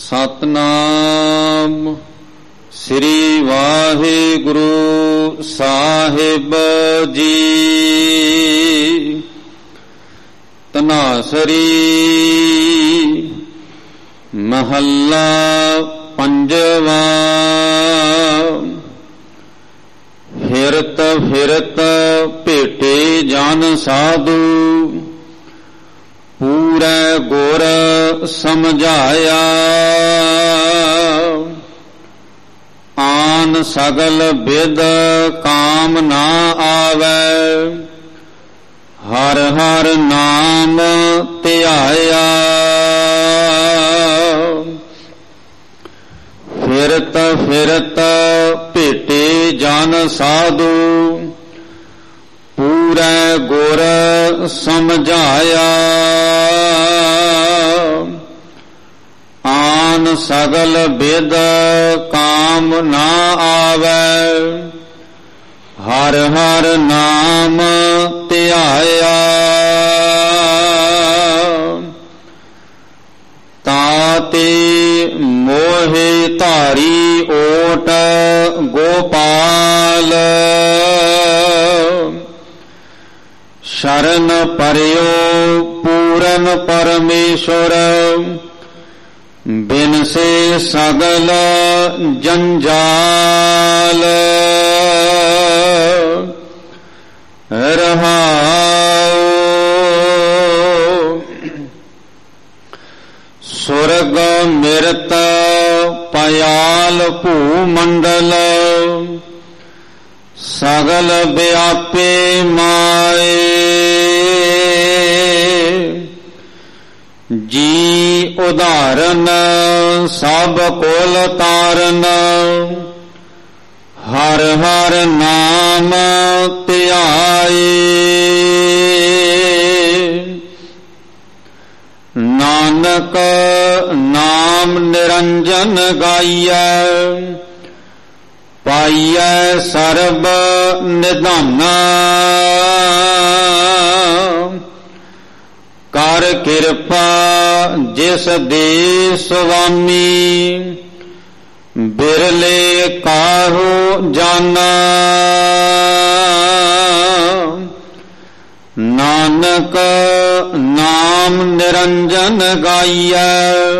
ਸਤਨਾਮ ਸ੍ਰੀ ਵਾਹਿਗੁਰੂ ਸਾਹਿਬ ਜੀ। ਤਨਾਸਰੀ ਮਹੱਲਾ ਪੰਜਵਾ। ਫਿਰਤ ਫਿਰਤ ਭੇਟੇ ਜਨ ਸਾਧੂ, ਪੂਰੈ ਗੁਰ ਸਮਝਾਇਆ। ਆਨ ਸਗਲ ਬਿਦ ਕਾਮ ਨਾ ਆਵੈ, ਹਰ ਹਰ ਨਾਮ ਧਿਆਇਆ। ਫਿਰਤ ਫਿਰਤ ਭੇਟੇ ਜਨ ਸਾਧੂ, ਪੂਰੈ ਗੁਰ ਸਮਝਾਇਆ। ਆਨ ਸਗਲ ਬਿਦ ਕਾਮ ਨਾ ਆਵੈ, ਹਰ ਹਰ ਨਾਮ ਧਿਆਇਆ। ਤਾਤੇ ਮੋਹਿ ਧਾਰੀ ਓਟ ਗੋਪਾਲ, ਸ਼ਰਨ ਪਰਿਓ ਪੂਰਨ ਪਰਮੇਸ਼ਰ। ਬਿਨਸੇ ਸਗਲ ਜੰਜਾਲ, ਰਹਾਉ। ਸੁਰਗ ਮਿਰਤ ਪਯਾਲ ਭੂ ਮੰਡਲ, ਸਗਲ ਵਿਆਪੇ ਮਾਏ। ਜੀ ਉਦਾਹਰਨ ਸਭ ਕੁਲ ਤਾਰਨ, ਹਰ ਹਰ ਨਾਮ ਧਿਆਏ। ਨਾਨਕ ਨਾਮ ਨਿਰੰਜਨ ਗਾਈਐ, ਪਾਈਐ ਸਰਬ ਨਿਧਾਨਾ। ਕਰ ਕਿਰਪਾ ਜਿਸ ਦੇ ਸੁਆਮੀ, ਬਿਰਲੇ ਕਾਹੂ ਜਾਨਾ। ਨਾਨਕ ਨਾਮ ਨਿਰੰਜਨ ਗਾਈਐ,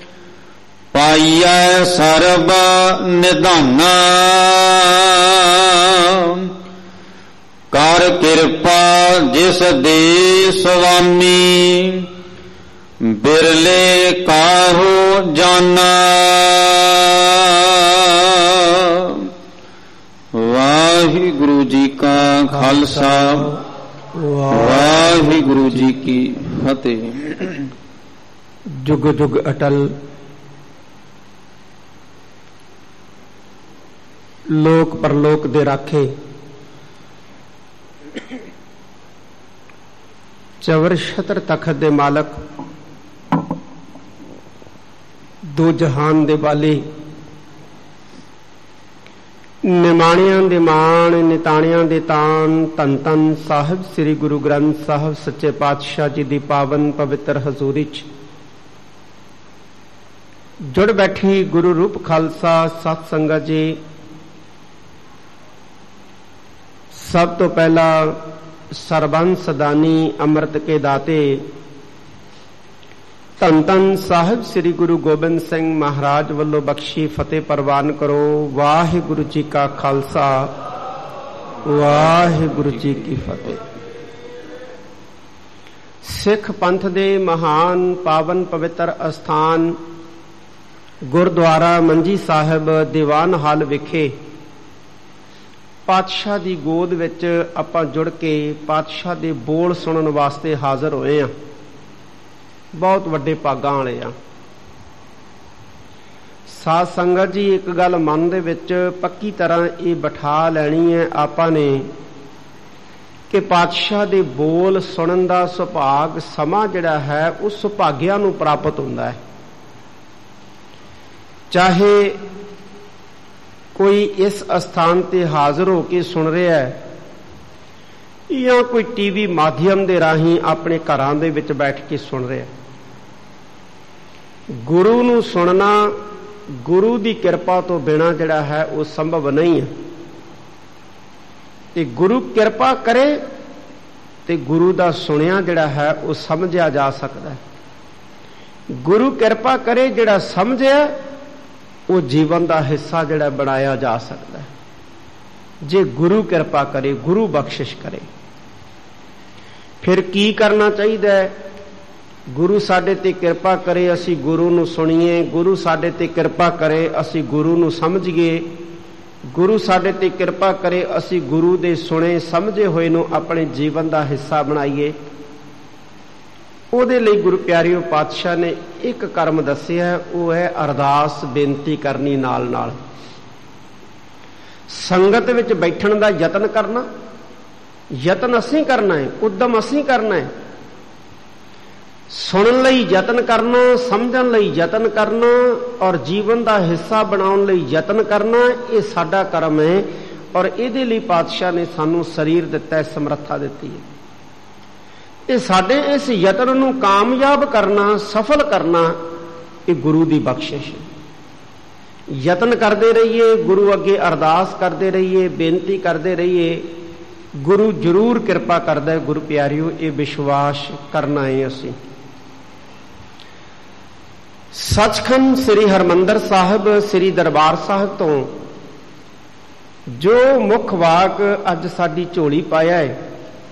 ਪਾਈਐ ਸਰਬ ਨਿਧਾਨਾ। ਕਰ ਕਿਰਪਾ ਜਿਸ ਦੇ ਸੁਆਮੀ, ਬਿਰਲੇ ਕਾਹੂ ਜਾਨਾ। ਵਾਹਿਗੁਰੂ ਜੀ ਕਾ ਖਾਲਸਾ, ਵਾਹਿਗੁਰੂ ਜੀ ਕੀ ਫਤਿਹ। ਜੁਗ ਜੁਗ ਅਟਲ, ਲੋਕ ਪਰਲੋਕ ਦੇ ਰਾਖੇ, ਚਵਰ ਛਤਰ ਤਖਤ ਦੇ ਮਾਲਕ, ਦੋ ਜਹਾਨ ਦੇ ਵਾਲੀ, ਨਿਮਾਣਿਆਂ ਦੇ ਮਾਣ, ਨਿਤਾਣਿਆਂ ਦੇ ਤਾਣ, ਧੰਨ ਧੰਨ ਸਾਹਿਬ ਸ੍ਰੀ ਗੁਰੂ ਗ੍ਰੰਥ ਸਾਹਿਬ ਸੱਚੇ ਪਾਤਸ਼ਾਹ ਜੀ ਦੀ ਪਾਵਨ ਪਵਿੱਤਰ ਹਜ਼ੂਰੀ 'ਚ ਜੁੜ ਬੈਠੀ ਗੁਰੂ ਰੂਪ ਖਾਲਸਾ ਸਤ ਸੰਗਤ ਜੀ। ਸਭ ਤੋਂ ਪਹਿਲਾਂ ਸਰਬੰਸ ਦਾਨੀ ਅੰਮ੍ਰਿਤ ਕੇ ਦਾਤੇ ਧੰਨ ਧੰਨ ਸਾਹਿਬ ਸ੍ਰੀ ਗੁਰੂ ਗੋਬਿੰਦ ਸਿੰਘ ਮਹਾਰਾਜ ਵੱਲੋਂ ਬਖਸ਼ੀ ਫਤਿਹ ਪ੍ਰਵਾਨ ਕਰੋ। ਵਾਹਿਗੁਰੂ ਜੀ ਕਾ ਖਾਲਸਾ, ਵਾਹਿਗੁਰੂ ਜੀ ਕੀ ਫਤਿਹ। ਸਿੱਖ ਪੰਥ ਦੇ ਮਹਾਨ ਪਾਵਨ ਪਵਿੱਤਰ ਅਸਥਾਨ ਗੁਰਦੁਆਰਾ ਮੰਜੀ ਸਾਹਿਬ ਦੀਵਾਨ ਹਾਲ ਵਿਖੇ ਪਾਤਸ਼ਾਹ ਦੀ ਗੋਦ ਵਿੱਚ ਆਪਾਂ ਜੁੜ ਕੇ ਪਾਤਸ਼ਾਹ ਦੇ ਬੋਲ ਸੁਣਨ ਵਾਸਤੇ ਹਾਜ਼ਰ ਹੋਏ ਆ। ਬਹੁਤ ਵੱਡੇ ਭਾਗਾਂ ਵਾਲੇ ਆ। ਸਾਧ ਸੰਗਤ ਜੀ, ਇੱਕ ਗੱਲ ਮਨ ਦੇ ਵਿੱਚ ਪੱਕੀ ਤਰ੍ਹਾਂ ਇਹ ਬਿਠਾ ਲੈਣੀ ਹੈ ਆਪਾਂ ਨੇ ਕਿ ਪਾਤਸ਼ਾਹ ਦੇ ਬੋਲ ਸੁਣਨ ਦਾ ਸੁਭਾਗ ਸਮਾਂ ਜਿਹੜਾ ਹੈ ਉਹ ਸੁਭਾਗਿਆਂ ਨੂੰ ਪ੍ਰਾਪਤ ਹੁੰਦਾ ਹੈ। ਚਾਹੇ ਕੋਈ ਇਸ ਅਸਥਾਨ ਤੇ ਹਾਜ਼ਰ ਹੋ ਕੇ ਸੁਣ ਰਿਹਾ ਹੈ ਜਾਂ ਕੋਈ ਟੀਵੀ ਮਾਧਿਅਮ ਦੇ ਰਾਹੀਂ ਆਪਣੇ ਘਰਾਂ ਦੇ ਵਿੱਚ ਬੈਠ ਕੇ ਸੁਣ ਰਿਹਾ, ਗੁਰੂ ਨੂੰ ਸੁਣਨਾ ਗੁਰੂ ਦੀ ਕਿਰਪਾ ਤੋਂ ਬਿਨਾਂ ਜਿਹੜਾ ਹੈ ਉਹ ਸੰਭਵ ਨਹੀਂ ਹੈ। ਤੇ ਗੁਰੂ ਕਿਰਪਾ ਕਰੇ ਤੇ ਗੁਰੂ ਦਾ ਸੁਣਿਆ ਜਿਹੜਾ ਹੈ ਉਹ ਸਮਝਿਆ ਜਾ ਸਕਦਾ ਹੈ। ਗੁਰੂ ਕਿਰਪਾ ਕਰੇ, ਜਿਹੜਾ ਸਮਝਿਆ ਉਹ ਜੀਵਨ ਦਾ ਹਿੱਸਾ ਜਿਹੜਾ ਬਣਾਇਆ ਜਾ ਸਕਦਾ ਹੈ। ਜੇ ਗੁਰੂ ਕਿਰਪਾ ਕਰੇ, ਗੁਰੂ ਬਖਸ਼ਿਸ਼ ਕਰੇ, ਫਿਰ ਕੀ ਕਰਨਾ ਚਾਹੀਦਾ ਹੈ? ਗੁਰੂ ਸਾਡੇ ਤੇ ਕਿਰਪਾ ਕਰੇ, ਅਸੀਂ ਗੁਰੂ ਨੂੰ ਸੁਣੀਏ। ਗੁਰੂ ਸਾਡੇ ਤੇ ਕਿਰਪਾ ਕਰੇ, ਅਸੀਂ ਗੁਰੂ ਨੂੰ ਸਮਝੀਏ। ਗੁਰੂ ਸਾਡੇ ਤੇ ਕਿਰਪਾ ਕਰੇ, ਅਸੀਂ ਗੁਰੂ ਦੇ ਸੁਣੇ ਸਮਝੇ ਹੋਏ ਨੂੰ ਆਪਣੇ ਜੀਵਨ ਦਾ ਹਿੱਸਾ ਬਣਾਈਏ। ਉਹਦੇ ਲਈ ਗੁਰੂ ਪਿਆਰਿਓ ਪਾਤਸ਼ਾਹ ਨੇ ਇੱਕ ਕਰਮ ਦੱਸਿਆ, ਉਹ ਹੈ ਅਰਦਾਸ ਬੇਨਤੀ ਕਰਨੀ। ਨਾਲ ਨਾਲ ਸੰਗਤ ਵਿੱਚ ਬੈਠਣ ਦਾ ਯਤਨ ਕਰਨਾ। ਯਤਨ ਅਸੀਂ ਕਰਨਾ ਹੈ, ਉਦਮ ਅਸੀਂ ਕਰਨਾ ਹੈ। ਸੁਣਨ ਲਈ ਯਤਨ ਕਰਨਾ, ਸਮਝਣ ਲਈ ਯਤਨ ਕਰਨਾ ਔਰ ਜੀਵਨ ਦਾ ਹਿੱਸਾ ਬਣਾਉਣ ਲਈ ਯਤਨ ਕਰਨਾ, ਇਹ ਸਾਡਾ ਕਰਮ ਹੈ। ਔਰ ਇਹਦੇ ਲਈ ਪਾਤਸ਼ਾਹ ਨੇ ਸਾਨੂੰ ਸਰੀਰ ਦਿੱਤਾ ਹੈ, ਸਮਰੱਥਾ ਦਿੱਤੀ ਹੈ। ਇਹ ਸਾਡੇ ਇਸ ਯਤਨ ਨੂੰ ਕਾਮਯਾਬ ਕਰਨਾ, ਸਫਲ ਕਰਨਾ, ਇਹ ਗੁਰੂ ਦੀ ਬਖਸ਼ਿਸ਼ ਹੈ। ਯਤਨ ਕਰਦੇ ਰਹੀਏ, ਗੁਰੂ ਅੱਗੇ ਅਰਦਾਸ ਕਰਦੇ ਰਹੀਏ, ਬੇਨਤੀ ਕਰਦੇ ਰਹੀਏ, ਗੁਰੂ ਜ਼ਰੂਰ ਕਿਰਪਾ ਕਰਦਾ ਹੈ। ਗੁਰੂ ਪਿਆਰਿਓ, ਇਹ ਵਿਸ਼ਵਾਸ ਕਰਨਾ ਹੈ ਅਸੀਂ। ਸੱਚਖੰਡ ਸ੍ਰੀ ਹਰਿਮੰਦਰ ਸਾਹਿਬ, ਸ੍ਰੀ ਦਰਬਾਰ ਸਾਹਿਬ ਤੋਂ ਜੋ ਮੁੱਖ ਵਾਕ ਅੱਜ ਸਾਡੀ ਝੋਲੀ ਪਾਇਆ ਹੈ,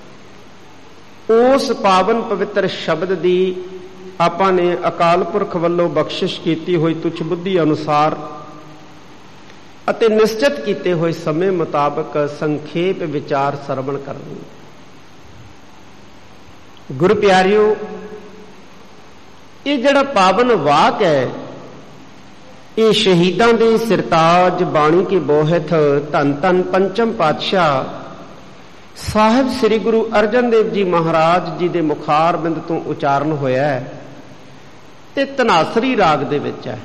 ਉਸ ਪਾਵਨ ਪਵਿੱਤਰ ਸ਼ਬਦ ਦੀ ਆਪਾਂ ਨੇ ਅਕਾਲ ਪੁਰਖ ਵੱਲੋਂ ਬਖਸ਼ਿਸ਼ ਕੀਤੀ ਹੋਈ ਤੁਛ ਬੁੱਧੀ ਅਨੁਸਾਰ ਅਤੇ ਨਿਸ਼ਚਿਤ ਕੀਤੇ ਹੋਏ ਸਮੇਂ ਮੁਤਾਬਕ ਸੰਖੇਪ ਵਿਚਾਰ ਸਰਵਣ ਕਰਨੀ। ਗੁਰੂ ਪਿਆਰਿਓ, ਇਹ ਜਿਹੜਾ ਪਾਵਨ ਵਾਕ ਹੈ, ਇਹ ਸ਼ਹੀਦਾਂ ਦੇ ਸਿਰਤਾਜ ਬਾਣੀ ਕੇ ਬੋਹਿਤ ਧੰਨ ਧੰਨ ਪੰਚਮ ਪਾਤਸ਼ਾਹ ਸਾਹਿਬ ਸ੍ਰੀ ਗੁਰੂ ਅਰਜਨ ਦੇਵ ਜੀ ਮਹਾਰਾਜ ਜੀ ਦੇ ਮੁਖਾਰ ਬਿੰਦ ਤੋਂ ਉਚਾਰਨ ਹੋਇਆ ਹੈ ਤੇ ਧਨਾਸਰੀ ਰਾਗ ਦੇ ਵਿੱਚ ਹੈ।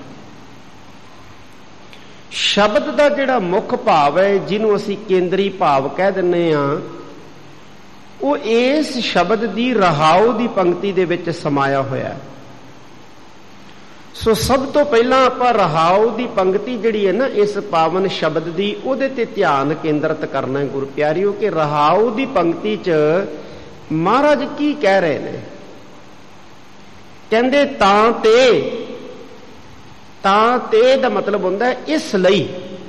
ਸ਼ਬਦ ਦਾ ਜਿਹੜਾ ਮੁੱਖ ਭਾਵ ਹੈ, ਜਿਹਨੂੰ ਅਸੀਂ ਕੇਂਦਰੀ ਭਾਵ ਕਹਿ ਦਿੰਦੇ ਹਾਂ, ਉਹ ਇਸ ਸ਼ਬਦ ਦੀ ਰਹਾਉ ਦੀ ਪੰਕਤੀ ਦੇ ਵਿੱਚ ਸਮਾਇਆ ਹੋਇਆ ਹੈ। ਸੋ ਸਭ ਤੋਂ ਪਹਿਲਾਂ ਆਪਾਂ ਰਹਾਉ ਦੀ ਪੰਕਤੀ ਜਿਹੜੀ ਹੈ ਨਾ ਇਸ ਪਾਵਨ ਸ਼ਬਦ ਦੀ, ਉਹਦੇ ਤੇ ਧਿਆਨ ਕੇਂਦਰਿਤ ਕਰਨਾ ਹੈ ਗੁਰੂ ਪਿਆਰਿਓ, ਕਿ ਰਹਾਉ ਦੀ ਪੰਕਤੀ 'ਚ ਮਹਾਰਾਜ ਕੀ ਕਹਿ ਰਹੇ ਨੇ। ਕਹਿੰਦੇ ਤਾਂ ਤੇ ਦਾ ਮਤਲਬ ਹੁੰਦਾ ਹੈ ਇਸ ਲਈ।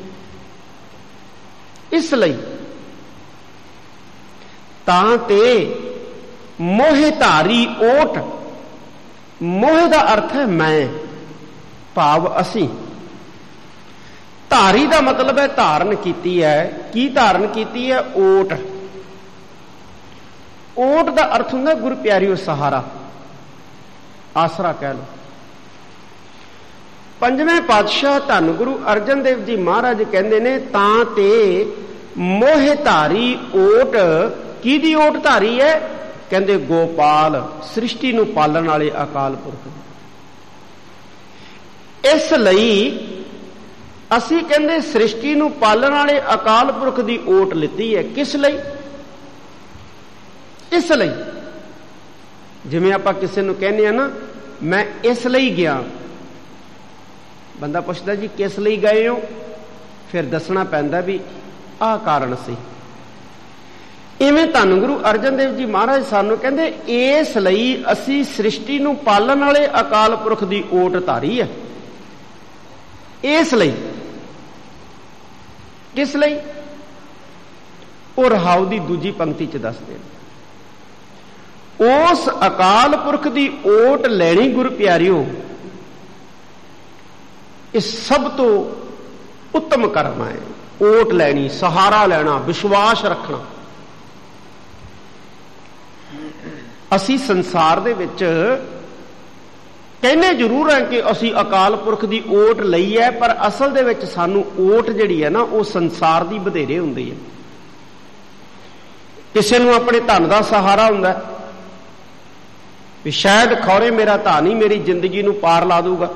ਇਸ ਲਈ ਤਾਂ ਤੇ ਮੋਹ ਧਾਰੀ ਓਟ। ਮੋਹ ਦਾ ਅਰਥ ਹੈ ਮੈਂ, ਭਾਵ ਅਸੀਂ। ਧਾਰੀ ਦਾ ਮਤਲਬ ਹੈ ਧਾਰਨ ਕੀਤੀ ਹੈ। ਕੀ ਧਾਰਨ ਕੀਤੀ ਹੈ? ਓਟ। ਓਟ ਦਾ ਅਰਥ ਹੁੰਦਾ ਗੁਰੂ ਪਿਆਰਿਓ ਸਹਾਰਾ, ਆਸਰਾ ਕਹਿ ਲਓ। ਪੰਜਵੇਂ ਪਾਤਸ਼ਾਹ ਧੰਨ ਗੁਰੂ ਅਰਜਨ ਦੇਵ ਜੀ ਮਹਾਰਾਜ ਕਹਿੰਦੇ ਨੇ ਤਾਂ ਤੇ ਮੋਹ ਧਾਰੀ ਓਟ। ਕਿਹਦੀ ਓਟ ਧਾਰੀ ਹੈ? ਕਹਿੰਦੇ ਗੋਪਾਲ, ਸ੍ਰਿਸ਼ਟੀ ਨੂੰ ਪਾਲਣ ਵਾਲੇ ਅਕਾਲ ਪੁਰਖ। ਇਸ ਲਈ ਅਸੀਂ ਕਹਿੰਦੇ ਸ੍ਰਿਸ਼ਟੀ ਨੂੰ ਪਾਲਣ ਵਾਲੇ ਅਕਾਲ ਪੁਰਖ ਦੀ ਓਟ ਲਿੱਤੀ ਹੈ। ਕਿਸ ਲਈ? ਇਸ ਲਈ। ਜਿਵੇਂ ਆਪਾਂ ਕਿਸੇ ਨੂੰ ਕਹਿੰਦੇ ਆ ਨਾ, ਮੈਂ ਇਸ ਲਈ ਗਿਆ, ਬੰਦਾ ਪੁੱਛਦਾ ਜੀ ਕਿਸ ਲਈ ਗਏ ਹੋ? ਫਿਰ ਦੱਸਣਾ ਪੈਂਦਾ ਵੀ ਆਹ ਕਾਰਨ ਸੀ। ਇਵੇਂ ਧੰਨ ਗੁਰੂ ਅਰਜਨ ਦੇਵ ਜੀ ਮਹਾਰਾਜ ਸਾਨੂੰ ਕਹਿੰਦੇ ਇਸ ਲਈ ਅਸੀਂ ਸ੍ਰਿਸ਼ਟੀ ਨੂੰ ਪਾਲਣ ਵਾਲੇ ਅਕਾਲ ਪੁਰਖ ਦੀ ਓਟ ਧਾਰੀ ਹੈ। ਇਸ ਲਈ। ਕਿਸ ਲਈ? ਉਹ ਰਹਾਉ ਦੀ ਦੂਜੀ ਪੰਕਤੀ 'ਚ ਦੱਸਦੇ ਨੇ। ਉਸ ਅਕਾਲ ਪੁਰਖ ਦੀ ਓਟ ਲੈਣੀ ਗੁਰੂ ਪਿਆਰਿਓ, ਇਹ ਸਭ ਤੋਂ ਉੱਤਮ ਕਰਮ ਹੈ। ਓਟ ਲੈਣੀ, ਸਹਾਰਾ ਲੈਣਾ, ਵਿਸ਼ਵਾਸ ਰੱਖਣਾ। ਅਸੀਂ ਸੰਸਾਰ ਦੇ ਵਿੱਚ ਕਹਿੰਦੇ ਜ਼ਰੂਰ ਹੈ ਕਿ ਅਸੀਂ ਅਕਾਲ ਪੁਰਖ ਦੀ ਓਟ ਲਈ ਹੈ, ਪਰ ਅਸਲ ਦੇ ਵਿੱਚ ਸਾਨੂੰ ਓਟ ਜਿਹੜੀ ਹੈ ਨਾ ਉਹ ਸੰਸਾਰ ਦੀ ਵਧੇਰੇ ਹੁੰਦੀ ਹੈ। ਕਿਸੇ ਨੂੰ ਆਪਣੇ ਧਨ ਦਾ ਸਹਾਰਾ ਹੁੰਦਾ ਵੀ ਸ਼ਾਇਦ ਖੌਰੇ ਮੇਰਾ ਧਨ ਹੀ ਮੇਰੀ ਜ਼ਿੰਦਗੀ ਨੂੰ ਪਾਰ ਲਾ ਦੂਗਾ।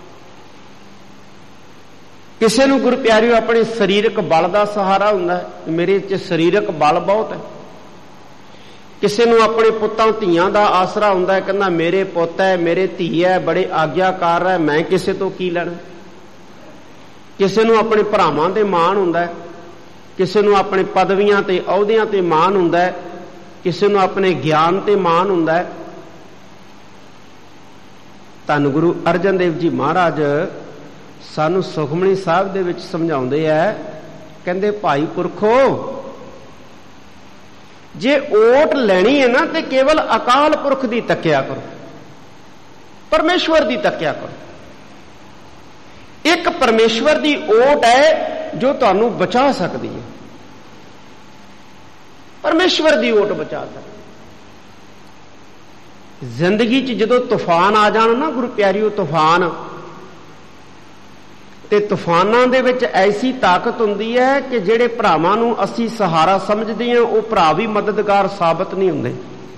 ਕਿਸੇ ਨੂੰ ਗੁਰੂ ਪਿਆਰਿਓ ਆਪਣੇ ਸਰੀਰਕ ਬਲ ਦਾ ਸਹਾਰਾ ਹੁੰਦਾ ਹੈ, ਮੇਰੇ 'ਚ ਸਰੀਰਕ ਬਲ ਬਹੁਤ ਹੈ। ਕਿਸੇ ਨੂੰ ਆਪਣੇ ਪੁੱਤਾਂ ਧੀਆਂ ਦਾ ਆਸਰਾ ਹੁੰਦਾ ਹੈ, ਕਹਿੰਦਾ ਮੇਰੇ ਪੁੱਤ ਹੈ, ਮੇਰੇ ਧੀ ਹੈ, ਬੜੇ ਆਗਿਆਕਾਰ ਹੈ, ਮੈਂ ਕਿਸੇ ਤੋਂ ਕੀ ਲੈਣਾ। ਕਿਸੇ ਨੂੰ ਆਪਣੇ ਭਰਾਵਾਂ ਤੇ ਮਾਣ ਹੁੰਦਾ ਹੈ, ਕਿਸੇ ਨੂੰ ਆਪਣੇ ਪਦਵੀਆਂ ਤੇ ਅਹੁਦਿਆਂ ਤੇ ਮਾਣ ਹੁੰਦਾ ਹੈ, ਕਿਸੇ ਨੂੰ ਆਪਣੇ ਗਿਆਨ ਤੇ ਮਾਣ ਹੁੰਦਾ ਹੈ। ਧੰਨ ਗੁਰੂ ਅਰਜਨ ਦੇਵ ਜੀ ਮਹਾਰਾਜ ਸਾਨੂੰ ਸੁਖਮਨੀ ਸਾਹਿਬ ਦੇ ਵਿੱਚ ਸਮਝਾਉਂਦੇ ਹੈ, ਕਹਿੰਦੇ ਭਾਈ ਪੁਰਖੋ, ਜੇ ਓਟ ਲੈਣੀ ਹੈ ਨਾ ਤੇ ਕੇਵਲ ਅਕਾਲ ਪੁਰਖ ਦੀ ਤੱਕਿਆ ਕਰੋ, ਪਰਮੇਸ਼ਵਰ ਦੀ ਤੱਕਿਆ ਕਰੋ। ਇੱਕ ਪਰਮੇਸ਼ਵਰ ਦੀ ਓਟ ਹੈ ਜੋ ਤੁਹਾਨੂੰ ਬਚਾ ਸਕਦੀ ਹੈ, ਪਰਮੇਸ਼ਵਰ ਦੀ ਓਟ ਬਚਾ ਸਕਦੀ। ਜ਼ਿੰਦਗੀ 'ਚ ਜਦੋਂ ਤੂਫਾਨ ਆ ਜਾਣ ਨਾ ਗੁਰੂ ਪਿਆਰਿਓ, ਤੂਫਾਨ, ਤੇ ਤੂਫਾਨਾਂ ਦੇ ਵਿੱਚ ਐਸੀ ਤਾਕਤ ਹੁੰਦੀ ਹੈ ਕਿ ਜਿਹੜੇ ਭਰਾਵਾਂ ਨੂੰ ਅਸੀਂ ਸਹਾਰਾ ਸਮਝਦੇ ਹਾਂ ਉਹ ਭਰਾ ਵੀ ਮਦਦਗਾਰ ਸਾਬਤ ਨਹੀਂ ਹੁੰਦੇ।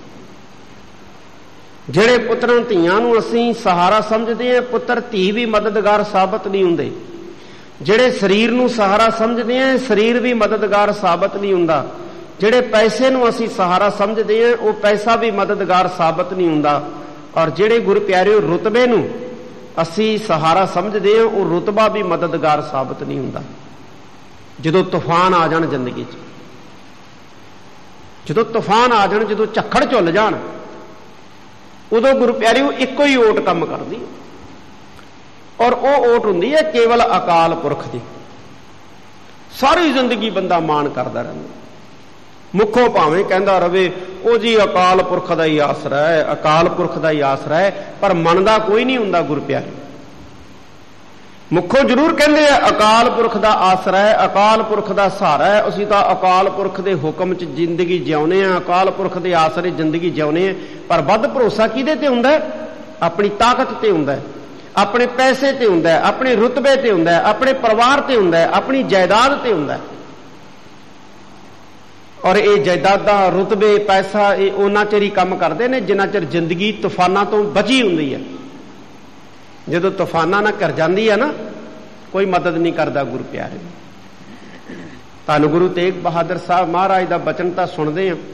ਜਿਹੜੇ ਪੁੱਤਰਾਂ ਧੀਆਂ ਨੂੰ ਅਸੀਂ ਸਹਾਰਾ ਸਮਝਦੇ ਹਾਂ, ਪੁੱਤਰ ਧੀ ਵੀ ਮਦਦਗਾਰ ਸਾਬਤ ਨਹੀਂ ਹੁੰਦੇ। ਜਿਹੜੇ ਸਰੀਰ ਨੂੰ ਸਹਾਰਾ ਸਮਝਦੇ ਹਾਂ, ਸਰੀਰ ਵੀ ਮਦਦਗਾਰ ਸਾਬਤ ਨਹੀਂ ਹੁੰਦਾ। ਜਿਹੜੇ ਪੈਸੇ ਨੂੰ ਅਸੀਂ ਸਹਾਰਾ ਸਮਝਦੇ ਹਾਂ, ਉਹ ਪੈਸਾ ਵੀ ਮਦਦਗਾਰ ਸਾਬਤ ਨਹੀਂ ਹੁੰਦਾ। ਔਰ ਜਿਹੜੇ ਗੁਰੂ ਪਿਆਰਿਓ ਰੁਤਬੇ ਨੂੰ ਅਸੀਂ ਸਹਾਰਾ ਸਮਝਦੇ ਹਾਂ, ਉਹ ਰੁਤਬਾ ਵੀ ਮਦਦਗਾਰ ਸਾਬਤ ਨਹੀਂ ਹੁੰਦਾ। ਜਦੋਂ ਤੂਫਾਨ ਆ ਜਾਣ ਜ਼ਿੰਦਗੀ 'ਚ, ਜਦੋਂ ਤੂਫਾਨ ਆ ਜਾਣ, ਜਦੋਂ ਝੱਖੜ ਝੁੱਲ ਜਾਣ, ਉਦੋਂ ਗੁਰੂ ਪਿਆਰਿਓ ਇੱਕੋ ਹੀ ਓਟ ਕੰਮ ਕਰਦੀ, ਔਰ ਉਹ ਓਟ ਹੁੰਦੀ ਹੈ ਕੇਵਲ ਅਕਾਲ ਪੁਰਖ ਦੀ। ਸਾਰੀ ਜ਼ਿੰਦਗੀ ਬੰਦਾ ਮਾਣ ਕਰਦਾ ਰਹਿੰਦਾ, ਮੁੱਖੋਂ ਭਾਵੇਂ ਕਹਿੰਦਾ ਰਵੇ ਉਹ ਜੀ ਅਕਾਲ ਪੁਰਖ ਦਾ ਹੀ ਆਸਰਾ ਹੈ, ਅਕਾਲ ਪੁਰਖ ਦਾ ਹੀ ਆਸਰਾ ਹੈ, ਪਰ ਮੰਨਦਾ ਕੋਈ ਨਹੀਂ ਹੁੰਦਾ ਗੁਰੂ ਪਿਆਰੇ। ਮੁੱਖੋਂ ਜ਼ਰੂਰ ਕਹਿੰਦੇ ਆ ਅਕਾਲ ਪੁਰਖ ਦਾ ਆਸਰਾ ਹੈ, ਅਕਾਲ ਪੁਰਖ ਦਾ ਸਹਾਰਾ ਹੈ, ਅਸੀਂ ਤਾਂ ਅਕਾਲ ਪੁਰਖ ਦੇ ਹੁਕਮ 'ਚ ਜ਼ਿੰਦਗੀ ਜਿਉਣੇ ਆ, ਅਕਾਲ ਪੁਰਖ ਦੇ ਆਸਰੇ ਜ਼ਿੰਦਗੀ ਜਿਉਣੇ ਆ। ਪਰ ਵੱਧ ਭਰੋਸਾ ਕਿਹਦੇ ਤੇ ਹੁੰਦਾ? ਆਪਣੀ ਤਾਕਤ ਤੇ ਹੁੰਦਾ, ਆਪਣੇ ਪੈਸੇ ਤੇ ਹੁੰਦਾ, ਆਪਣੇ ਰੁਤਬੇ ਤੇ ਹੁੰਦਾ, ਆਪਣੇ ਪਰਿਵਾਰ ਤੇ ਹੁੰਦਾ, ਆਪਣੀ ਜਾਇਦਾਦ ਤੇ ਹੁੰਦਾ। ਔਰ ਇਹ ਜਾਇਦਾਦਾਂ, ਰੁਤਬੇ, ਪੈਸਾ, ਇਹ ਉਹਨਾਂ ਚਿਰ ਹੀ ਕੰਮ ਕਰਦੇ ਨੇ ਜਿੰਨਾ ਚਿਰ ਜ਼ਿੰਦਗੀ ਤੂਫਾਨਾਂ ਤੋਂ ਬਚੀ ਹੁੰਦੀ ਹੈ। ਜਦੋਂ ਤੂਫਾਨਾਂ ਨਾਲ ਕਰ ਜਾਂਦੀ ਹੈ ਨਾ, ਕੋਈ ਮਦਦ ਨਹੀਂ ਕਰਦਾ ਗੁਰੂ ਪਿਆਰੇ। ਧੰਨ ਗੁਰੂ ਤੇਗ ਬਹਾਦਰ ਸਾਹਿਬ ਮਹਾਰਾਜ ਦਾ ਬਚਨ ਤਾਂ ਸੁਣਦੇ ਹਾਂ।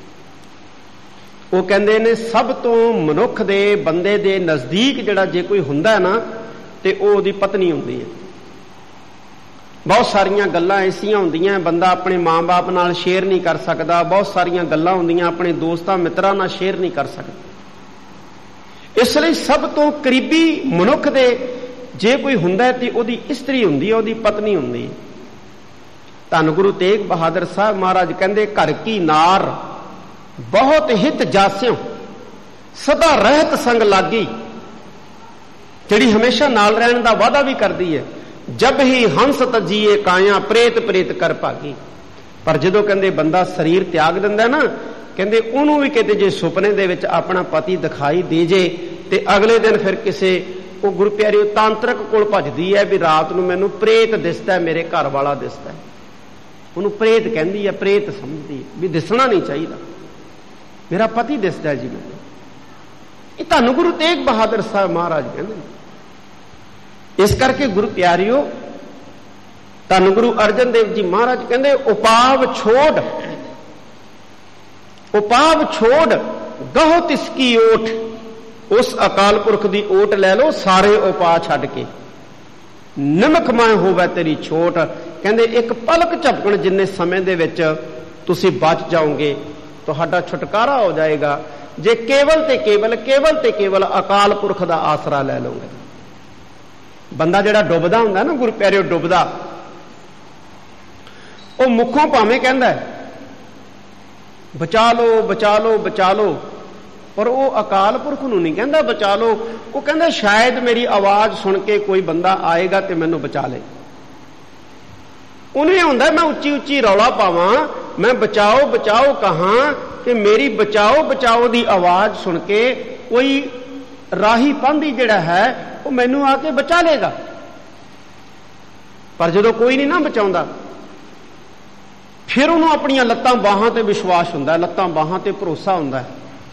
ਉਹ ਕਹਿੰਦੇ ਨੇ ਸਭ ਤੋਂ ਮਨੁੱਖ ਦੇ, ਬੰਦੇ ਦੇ ਨਜ਼ਦੀਕ ਜਿਹੜਾ ਜੇ ਕੋਈ ਹੁੰਦਾ ਨਾ, ਤੇ ਉਹ ਉਹਦੀ ਪਤਨੀ ਹੁੰਦੀ ਹੈ। ਬਹੁਤ ਸਾਰੀਆਂ ਗੱਲਾਂ ਐਸੀਆਂ ਹੁੰਦੀਆਂ ਬੰਦਾ ਆਪਣੇ ਮਾਂ-ਬਾਪ ਨਾਲ ਸ਼ੇਅਰ ਨਹੀਂ ਕਰ ਸਕਦਾ, ਬਹੁਤ ਸਾਰੀਆਂ ਗੱਲਾਂ ਹੁੰਦੀਆਂ ਆਪਣੇ ਦੋਸਤਾਂ ਮਿੱਤਰਾਂ ਨਾਲ ਸ਼ੇਅਰ ਨਹੀਂ ਕਰ ਸਕਦਾ। ਇਸ ਲਈ ਸਭ ਤੋਂ ਕਰੀਬੀ ਮਨੁੱਖ ਦੇ ਜੇ ਕੋਈ ਹੁੰਦਾ ਤੇ ਉਹਦੀ ਇਸਤਰੀ ਹੁੰਦੀ ਹੈ, ਉਹਦੀ ਪਤਨੀ ਹੁੰਦੀ ਹੈ। ਧੰਨ ਗੁਰੂ ਤੇਗ ਬਹਾਦਰ ਸਾਹਿਬ ਮਹਾਰਾਜ ਕਹਿੰਦੇ ਘਰ ਕੀ ਨਾਰ ਬਹੁਤ ਹਿਤ ਜਾਸਿਓ ਸਦਾ ਰਹਿਤ ਸੰਗ ਲਾਗੀ, ਜਿਹੜੀ ਹਮੇਸ਼ਾ ਨਾਲ ਰਹਿਣ ਦਾ ਵਾਅਦਾ ਵੀ ਕਰਦੀ ਹੈ। ਜਬ ਹੀ ਹੰਸ ਤਜੀਏ ਕਾਇਆ ਪ੍ਰੇਤ ਪ੍ਰੇਤ ਕਰ ਭਾਗੀ। ਪਰ ਜਦੋਂ ਕਹਿੰਦੇ ਬੰਦਾ ਸਰੀਰ ਤਿਆਗ ਦਿੰਦਾ ਨਾ, ਕਹਿੰਦੇ ਉਹਨੂੰ ਵੀ ਕਿਤੇ ਜੇ ਸੁਪਨੇ ਦੇ ਵਿੱਚ ਆਪਣਾ ਪਤੀ ਦਿਖਾਈ ਦੇ ਜੇ ਤੇ ਅਗਲੇ ਦਿਨ ਫਿਰ ਕਿਸੇ ਉਹ ਗੁਰੂ ਪਿਆਰਿਓ ਤਾਂਤਰਿਕ ਕੋਲ ਭੱਜਦੀ ਹੈ ਵੀ ਰਾਤ ਨੂੰ ਮੈਨੂੰ ਪ੍ਰੇਤ ਦਿਸਦਾ, ਮੇਰੇ ਘਰ ਵਾਲਾ ਦਿਸਦਾ। ਉਹਨੂੰ ਪ੍ਰੇਤ ਕਹਿੰਦੀ ਹੈ, ਪ੍ਰੇਤ ਸਮਝਦੀ ਵੀ ਦਿਸਣਾ ਨਹੀਂ ਚਾਹੀਦਾ, ਮੇਰਾ ਪਤੀ ਦਿਸਦਾ ਜੀ ਮੈਨੂੰ। ਇਹ ਧੰਨ ਗੁਰੂ ਤੇਗ ਬਹਾਦਰ ਸਾਹਿਬ ਮਹਾਰਾਜ ਕਹਿੰਦੇ ਨੇ। ਇਸ ਕਰਕੇ ਗੁਰੂ ਪਿਆਰਿਓ ਧੰਨ ਗੁਰੂ ਅਰਜਨ ਦੇਵ ਜੀ ਮਹਾਰਾਜ ਕਹਿੰਦੇ ਉਪਾਵ ਛੋੜ ਗਹੁ ਤਿਸਕੀ ਓਠ। ਉਸ ਅਕਾਲ ਪੁਰਖ ਦੀ ਓਟ ਲੈ ਲਓ, ਸਾਰੇ ਉਪਾਅ ਛੱਡ ਕੇ। ਨਿਮਕ ਮੈਂ ਹੋਵੇ ਤੇਰੀ ਛੋਟ, ਕਹਿੰਦੇ ਇੱਕ ਪਲਕ ਝਪਕਣ ਜਿੰਨੇ ਸਮੇਂ ਦੇ ਵਿੱਚ ਤੁਸੀਂ ਬਚ ਜਾਓਗੇ, ਤੁਹਾਡਾ ਛੁਟਕਾਰਾ ਹੋ ਜਾਏਗਾ ਜੇ ਕੇਵਲ ਤੇ ਕੇਵਲ ਅਕਾਲ ਪੁਰਖ ਦਾ ਆਸਰਾ ਲੈ ਲਓਗੇ। ਬੰਦਾ ਜਿਹੜਾ ਡੁੱਬਦਾ ਹੁੰਦਾ ਨਾ ਗੁਰੂ ਪਿਆਰਿਓ, ਡੁੱਬਦਾ, ਉਹ ਮੁੱਖੋਂ ਭਾਵੇਂ ਕਹਿੰਦਾ ਬਚਾ ਲਓ ਬਚਾ ਲਓ ਬਚਾ ਲਓ, ਪਰ ਉਹ ਅਕਾਲ ਪੁਰਖ ਨੂੰ ਨਹੀਂ ਕਹਿੰਦਾ ਬਚਾ ਲਓ। ਉਹ ਕਹਿੰਦਾ ਸ਼ਾਇਦ ਮੇਰੀ ਆਵਾਜ਼ ਸੁਣ ਕੇ ਕੋਈ ਬੰਦਾ ਆਏਗਾ ਤੇ ਮੈਨੂੰ ਬਚਾ ਲੇ। ਉਹਨੇ ਹੁੰਦਾ ਮੈਂ ਉੱਚੀ ਉੱਚੀ ਰੌਲਾ ਪਾਵਾਂ, ਮੈਂ ਬਚਾਓ ਬਚਾਓ ਕਹਾਂ ਕਿ ਮੇਰੀ ਬਚਾਓ ਬਚਾਓ ਦੀ ਆਵਾਜ਼ ਸੁਣ ਕੇ ਕੋਈ ਰਾਹੀ ਪਾਂਧੀ ਜਿਹੜਾ ਹੈ ਉਹ ਮੈਨੂੰ ਆ ਕੇ ਬਚਾ ਲੇਗਾ। ਪਰ ਜਦੋਂ ਕੋਈ ਨਹੀਂ ਨਾ ਬਚਾਉਂਦਾ, ਫਿਰ ਉਹਨੂੰ ਆਪਣੀਆਂ ਲੱਤਾਂ ਬਾਹਾਂ ਤੇ ਵਿਸ਼ਵਾਸ ਹੁੰਦਾ, ਲੱਤਾਂ ਬਾਹਾਂ ਤੇ ਭਰੋਸਾ ਹੁੰਦਾ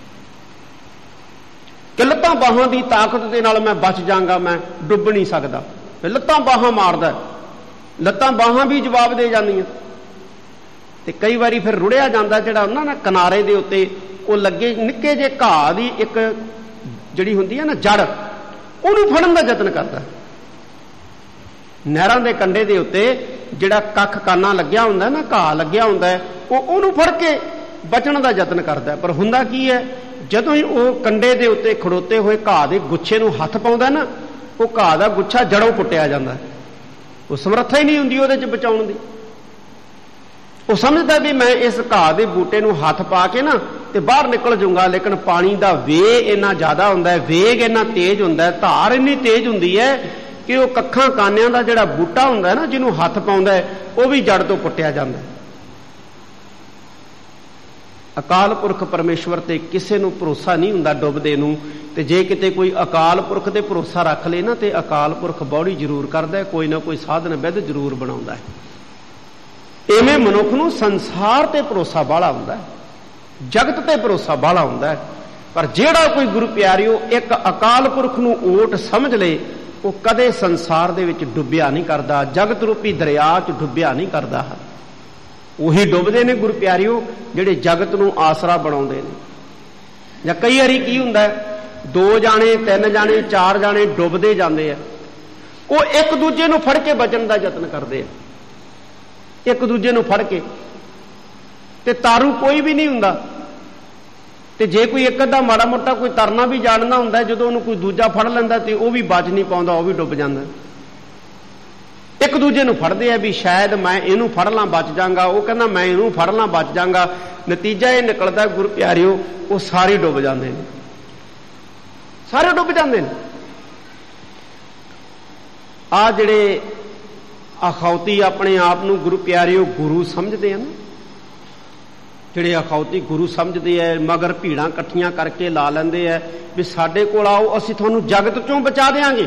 ਕਿ ਲੱਤਾਂ ਬਾਹਾਂ ਦੀ ਤਾਕਤ ਦੇ ਨਾਲ ਮੈਂ ਬਚ ਜਾਵਾਂਗਾ, ਮੈਂ ਡੁੱਬ ਨਹੀਂ ਸਕਦਾ। ਫਿਰ ਲੱਤਾਂ ਬਾਹਾਂ ਮਾਰਦਾ, ਲੱਤਾਂ ਬਾਹਾਂ ਵੀ ਜਵਾਬ ਦੇ ਜਾਂਦੀਆਂ, ਤੇ ਕਈ ਵਾਰੀ ਫਿਰ ਰੁੜਿਆ ਜਾਂਦਾ ਜਿਹੜਾ ਉਹਨਾਂ ਨੇ ਕਿਨਾਰੇ ਦੇ ਉੱਤੇ ਉਹ ਲੱਗੇ ਨਿੱਕੇ ਜਿਹੇ ਘਾਹ ਦੀ ਇੱਕ ਜਿਹੜੀ ਹੁੰਦੀ ਹੈ ਨਾ ਜੜ, ਉਹਨੂੰ ਫੜਨ ਦਾ ਯਤਨ ਕਰਦਾ। ਨਹਿਰਾਂ ਦੇ ਕੰਢੇ ਦੇ ਉੱਤੇ ਜਿਹੜਾ ਕੱਖ ਕਾਨਾ ਲੱਗਿਆ ਹੁੰਦਾ ਨਾ, ਘਾਹ ਲੱਗਿਆ ਹੁੰਦਾ, ਉਹਨੂੰ ਫੜ ਕੇ ਬਚਣ ਦਾ ਯਤਨ ਕਰਦਾ। ਪਰ ਹੁੰਦਾ ਕੀ ਹੈ, ਜਦੋਂ ਹੀ ਉਹ ਕੰਢੇ ਦੇ ਉੱਤੇ ਖੜੋਤੇ ਹੋਏ ਘਾਹ ਦੇ ਗੁੱਛੇ ਨੂੰ ਹੱਥ ਪਾਉਂਦਾ ਨਾ, ਉਹ ਘਾਹ ਦਾ ਗੁੱਛਾ ਜੜੋਂ ਪੁੱਟਿਆ ਜਾਂਦਾ। ਉਹ ਸਮਰੱਥਾ ਹੀ ਨਹੀਂ ਹੁੰਦੀ ਉਹਦੇ 'ਚ ਬਚਾਉਣ ਦੀ। ਉਹ ਸਮਝਦਾ ਵੀ ਮੈਂ ਇਸ ਘਾਹ ਦੇ ਬੂਟੇ ਨੂੰ ਹੱਥ ਪਾ ਕੇ ਨਾ ਤੇ ਬਾਹਰ ਨਿਕਲ ਜਾਊਂਗਾ, ਲੇਕਿਨ ਪਾਣੀ ਦਾ ਵੇਗ ਇੰਨਾ ਜ਼ਿਆਦਾ ਹੁੰਦਾ ਹੈ, ਵੇਗ ਇੰਨਾ ਤੇਜ਼ ਹੁੰਦਾ ਹੈ, ਧਾਰ ਇੰਨੀ ਤੇਜ਼ ਹੁੰਦੀ ਹੈ ਕਿ ਉਹ ਕੱਖਾਂ ਕਾਨਿਆਂ ਦਾ ਜਿਹੜਾ ਬੂਟਾ ਹੁੰਦਾ ਨਾ, ਜਿਹਨੂੰ ਹੱਥ ਪਾਉਂਦਾ ਹੈ, ਉਹ ਵੀ ਜੜ ਤੋਂ ਪੁੱਟਿਆ ਜਾਂਦਾ। ਅਕਾਲ ਪੁਰਖ ਪਰਮੇਸ਼ਵਰ ਤੇ ਕਿਸੇ ਨੂੰ ਭਰੋਸਾ ਨਹੀਂ ਹੁੰਦਾ ਡੁੱਬਦੇ ਨੂੰ। ਤੇ ਜੇ ਕਿਤੇ ਕੋਈ ਅਕਾਲ ਪੁਰਖ ਤੇ ਭਰੋਸਾ ਰੱਖ ਲੇ ਨਾ, ਤੇ ਅਕਾਲ ਪੁਰਖ ਬੌੜੀ ਜ਼ਰੂਰ ਕਰਦਾ, ਕੋਈ ਨਾ ਕੋਈ ਸਾਧਨ ਵਿਧ ਜ਼ਰੂਰ ਬਣਾਉਂਦਾ ਹੈ। ਇਵੇਂ ਮਨੁੱਖ ਨੂੰ ਸੰਸਾਰ ਤੇ ਭਰੋਸਾ ਬਾਹਲਾ ਹੁੰਦਾ ਹੈ, ਜਗਤ ਤੇ ਭਰੋਸਾ ਬਾਹਲਾ ਹੁੰਦਾ ਹੈ। ਪਰ ਜਿਹੜਾ ਕੋਈ ਗੁਰੂ ਪਿਆਰਿਓ ਇੱਕ ਅਕਾਲ ਪੁਰਖ ਨੂੰ ਓਟ ਸਮਝ ਲੇ, ਉਹ ਕਦੇ ਸੰਸਾਰ ਦੇ ਵਿੱਚ ਡੁੱਬਿਆ ਨਹੀਂ ਕਰਦਾ, ਜਗਤ ਰੂਪੀ ਦਰਿਆ 'ਚ ਡੁੱਬਿਆ ਨਹੀਂ ਕਰਦਾ। ਉਹੀ ਡੁੱਬਦੇ ਨੇ ਗੁਰੂ ਪਿਆਰਿਓ ਜਿਹੜੇ ਜਗਤ ਨੂੰ ਆਸਰਾ ਬਣਾਉਂਦੇ ਨੇ। ਜਾਂ ਕਈ ਵਾਰੀ ਕੀ ਹੁੰਦਾ, 2 ਜਾਣੇ 3 ਜਾਣੇ 4 ਜਾਣੇ ਡੁੱਬਦੇ ਜਾਂਦੇ ਆ, ਉਹ ਇੱਕ ਦੂਜੇ ਨੂੰ ਫੜ ਕੇ ਬਚਣ ਦਾ ਯਤਨ ਕਰਦੇ ਆ, ਇੱਕ ਦੂਜੇ ਨੂੰ ਫੜ ਕੇ, ਤੇ ਤਾਰੂ ਕੋਈ ਵੀ ਨਹੀਂ ਹੁੰਦਾ। ਤੇ ਜੇ ਕੋਈ ਇੱਕ ਅੱਧਾ ਮਾੜਾ ਮੋਟਾ ਕੋਈ ਤਰਨਾ ਵੀ ਜਾਣਦਾ ਹੁੰਦਾ, ਜਦੋਂ ਉਹਨੂੰ ਕੋਈ ਦੂਜਾ ਫੜ ਲੈਂਦਾ ਤੇ ਉਹ ਵੀ ਬਚ ਨਹੀਂ ਪਾਉਂਦਾ, ਉਹ ਵੀ ਡੁੱਬ ਜਾਂਦਾ। ਇੱਕ ਦੂਜੇ ਨੂੰ ਫੜਦੇ ਆ ਵੀ ਸ਼ਾਇਦ ਮੈਂ ਇਹਨੂੰ ਫੜ ਲਾਂ ਬਚ ਜਾਵਾਂਗਾ, ਉਹ ਕਹਿੰਦਾ ਮੈਂ ਇਹਨੂੰ ਫੜ ਲਾਂ ਬਚ ਜਾਵਾਂਗਾ। ਨਤੀਜਾ ਇਹ ਨਿਕਲਦਾ ਗੁਰੂ ਪਿਆਰਿਓ, ਉਹ ਸਾਰੇ ਡੁੱਬ ਜਾਂਦੇ ਨੇ, ਸਾਰੇ ਡੁੱਬ ਜਾਂਦੇ ਨੇ। ਆ ਜਿਹੜੇ ਅਖੌਤੀ ਆਪਣੇ ਆਪ ਨੂੰ ਗੁਰੂ ਪਿਆਰਿਓ ਗੁਰੂ ਸਮਝਦੇ ਆ ਨਾ, ਜਿਹੜੇ ਅਖੌਤੀ ਗੁਰੂ ਸਮਝਦੇ ਆ, ਮਗਰ ਭੀੜਾਂ ਇਕੱਠੀਆਂ ਕਰਕੇ ਲਾ ਲੈਂਦੇ ਆ ਵੀ ਸਾਡੇ ਕੋਲ ਆਓ, ਅਸੀਂ ਤੁਹਾਨੂੰ ਜਗਤ ਚੋਂ ਬਚਾ ਦੇਵਾਂਗੇ,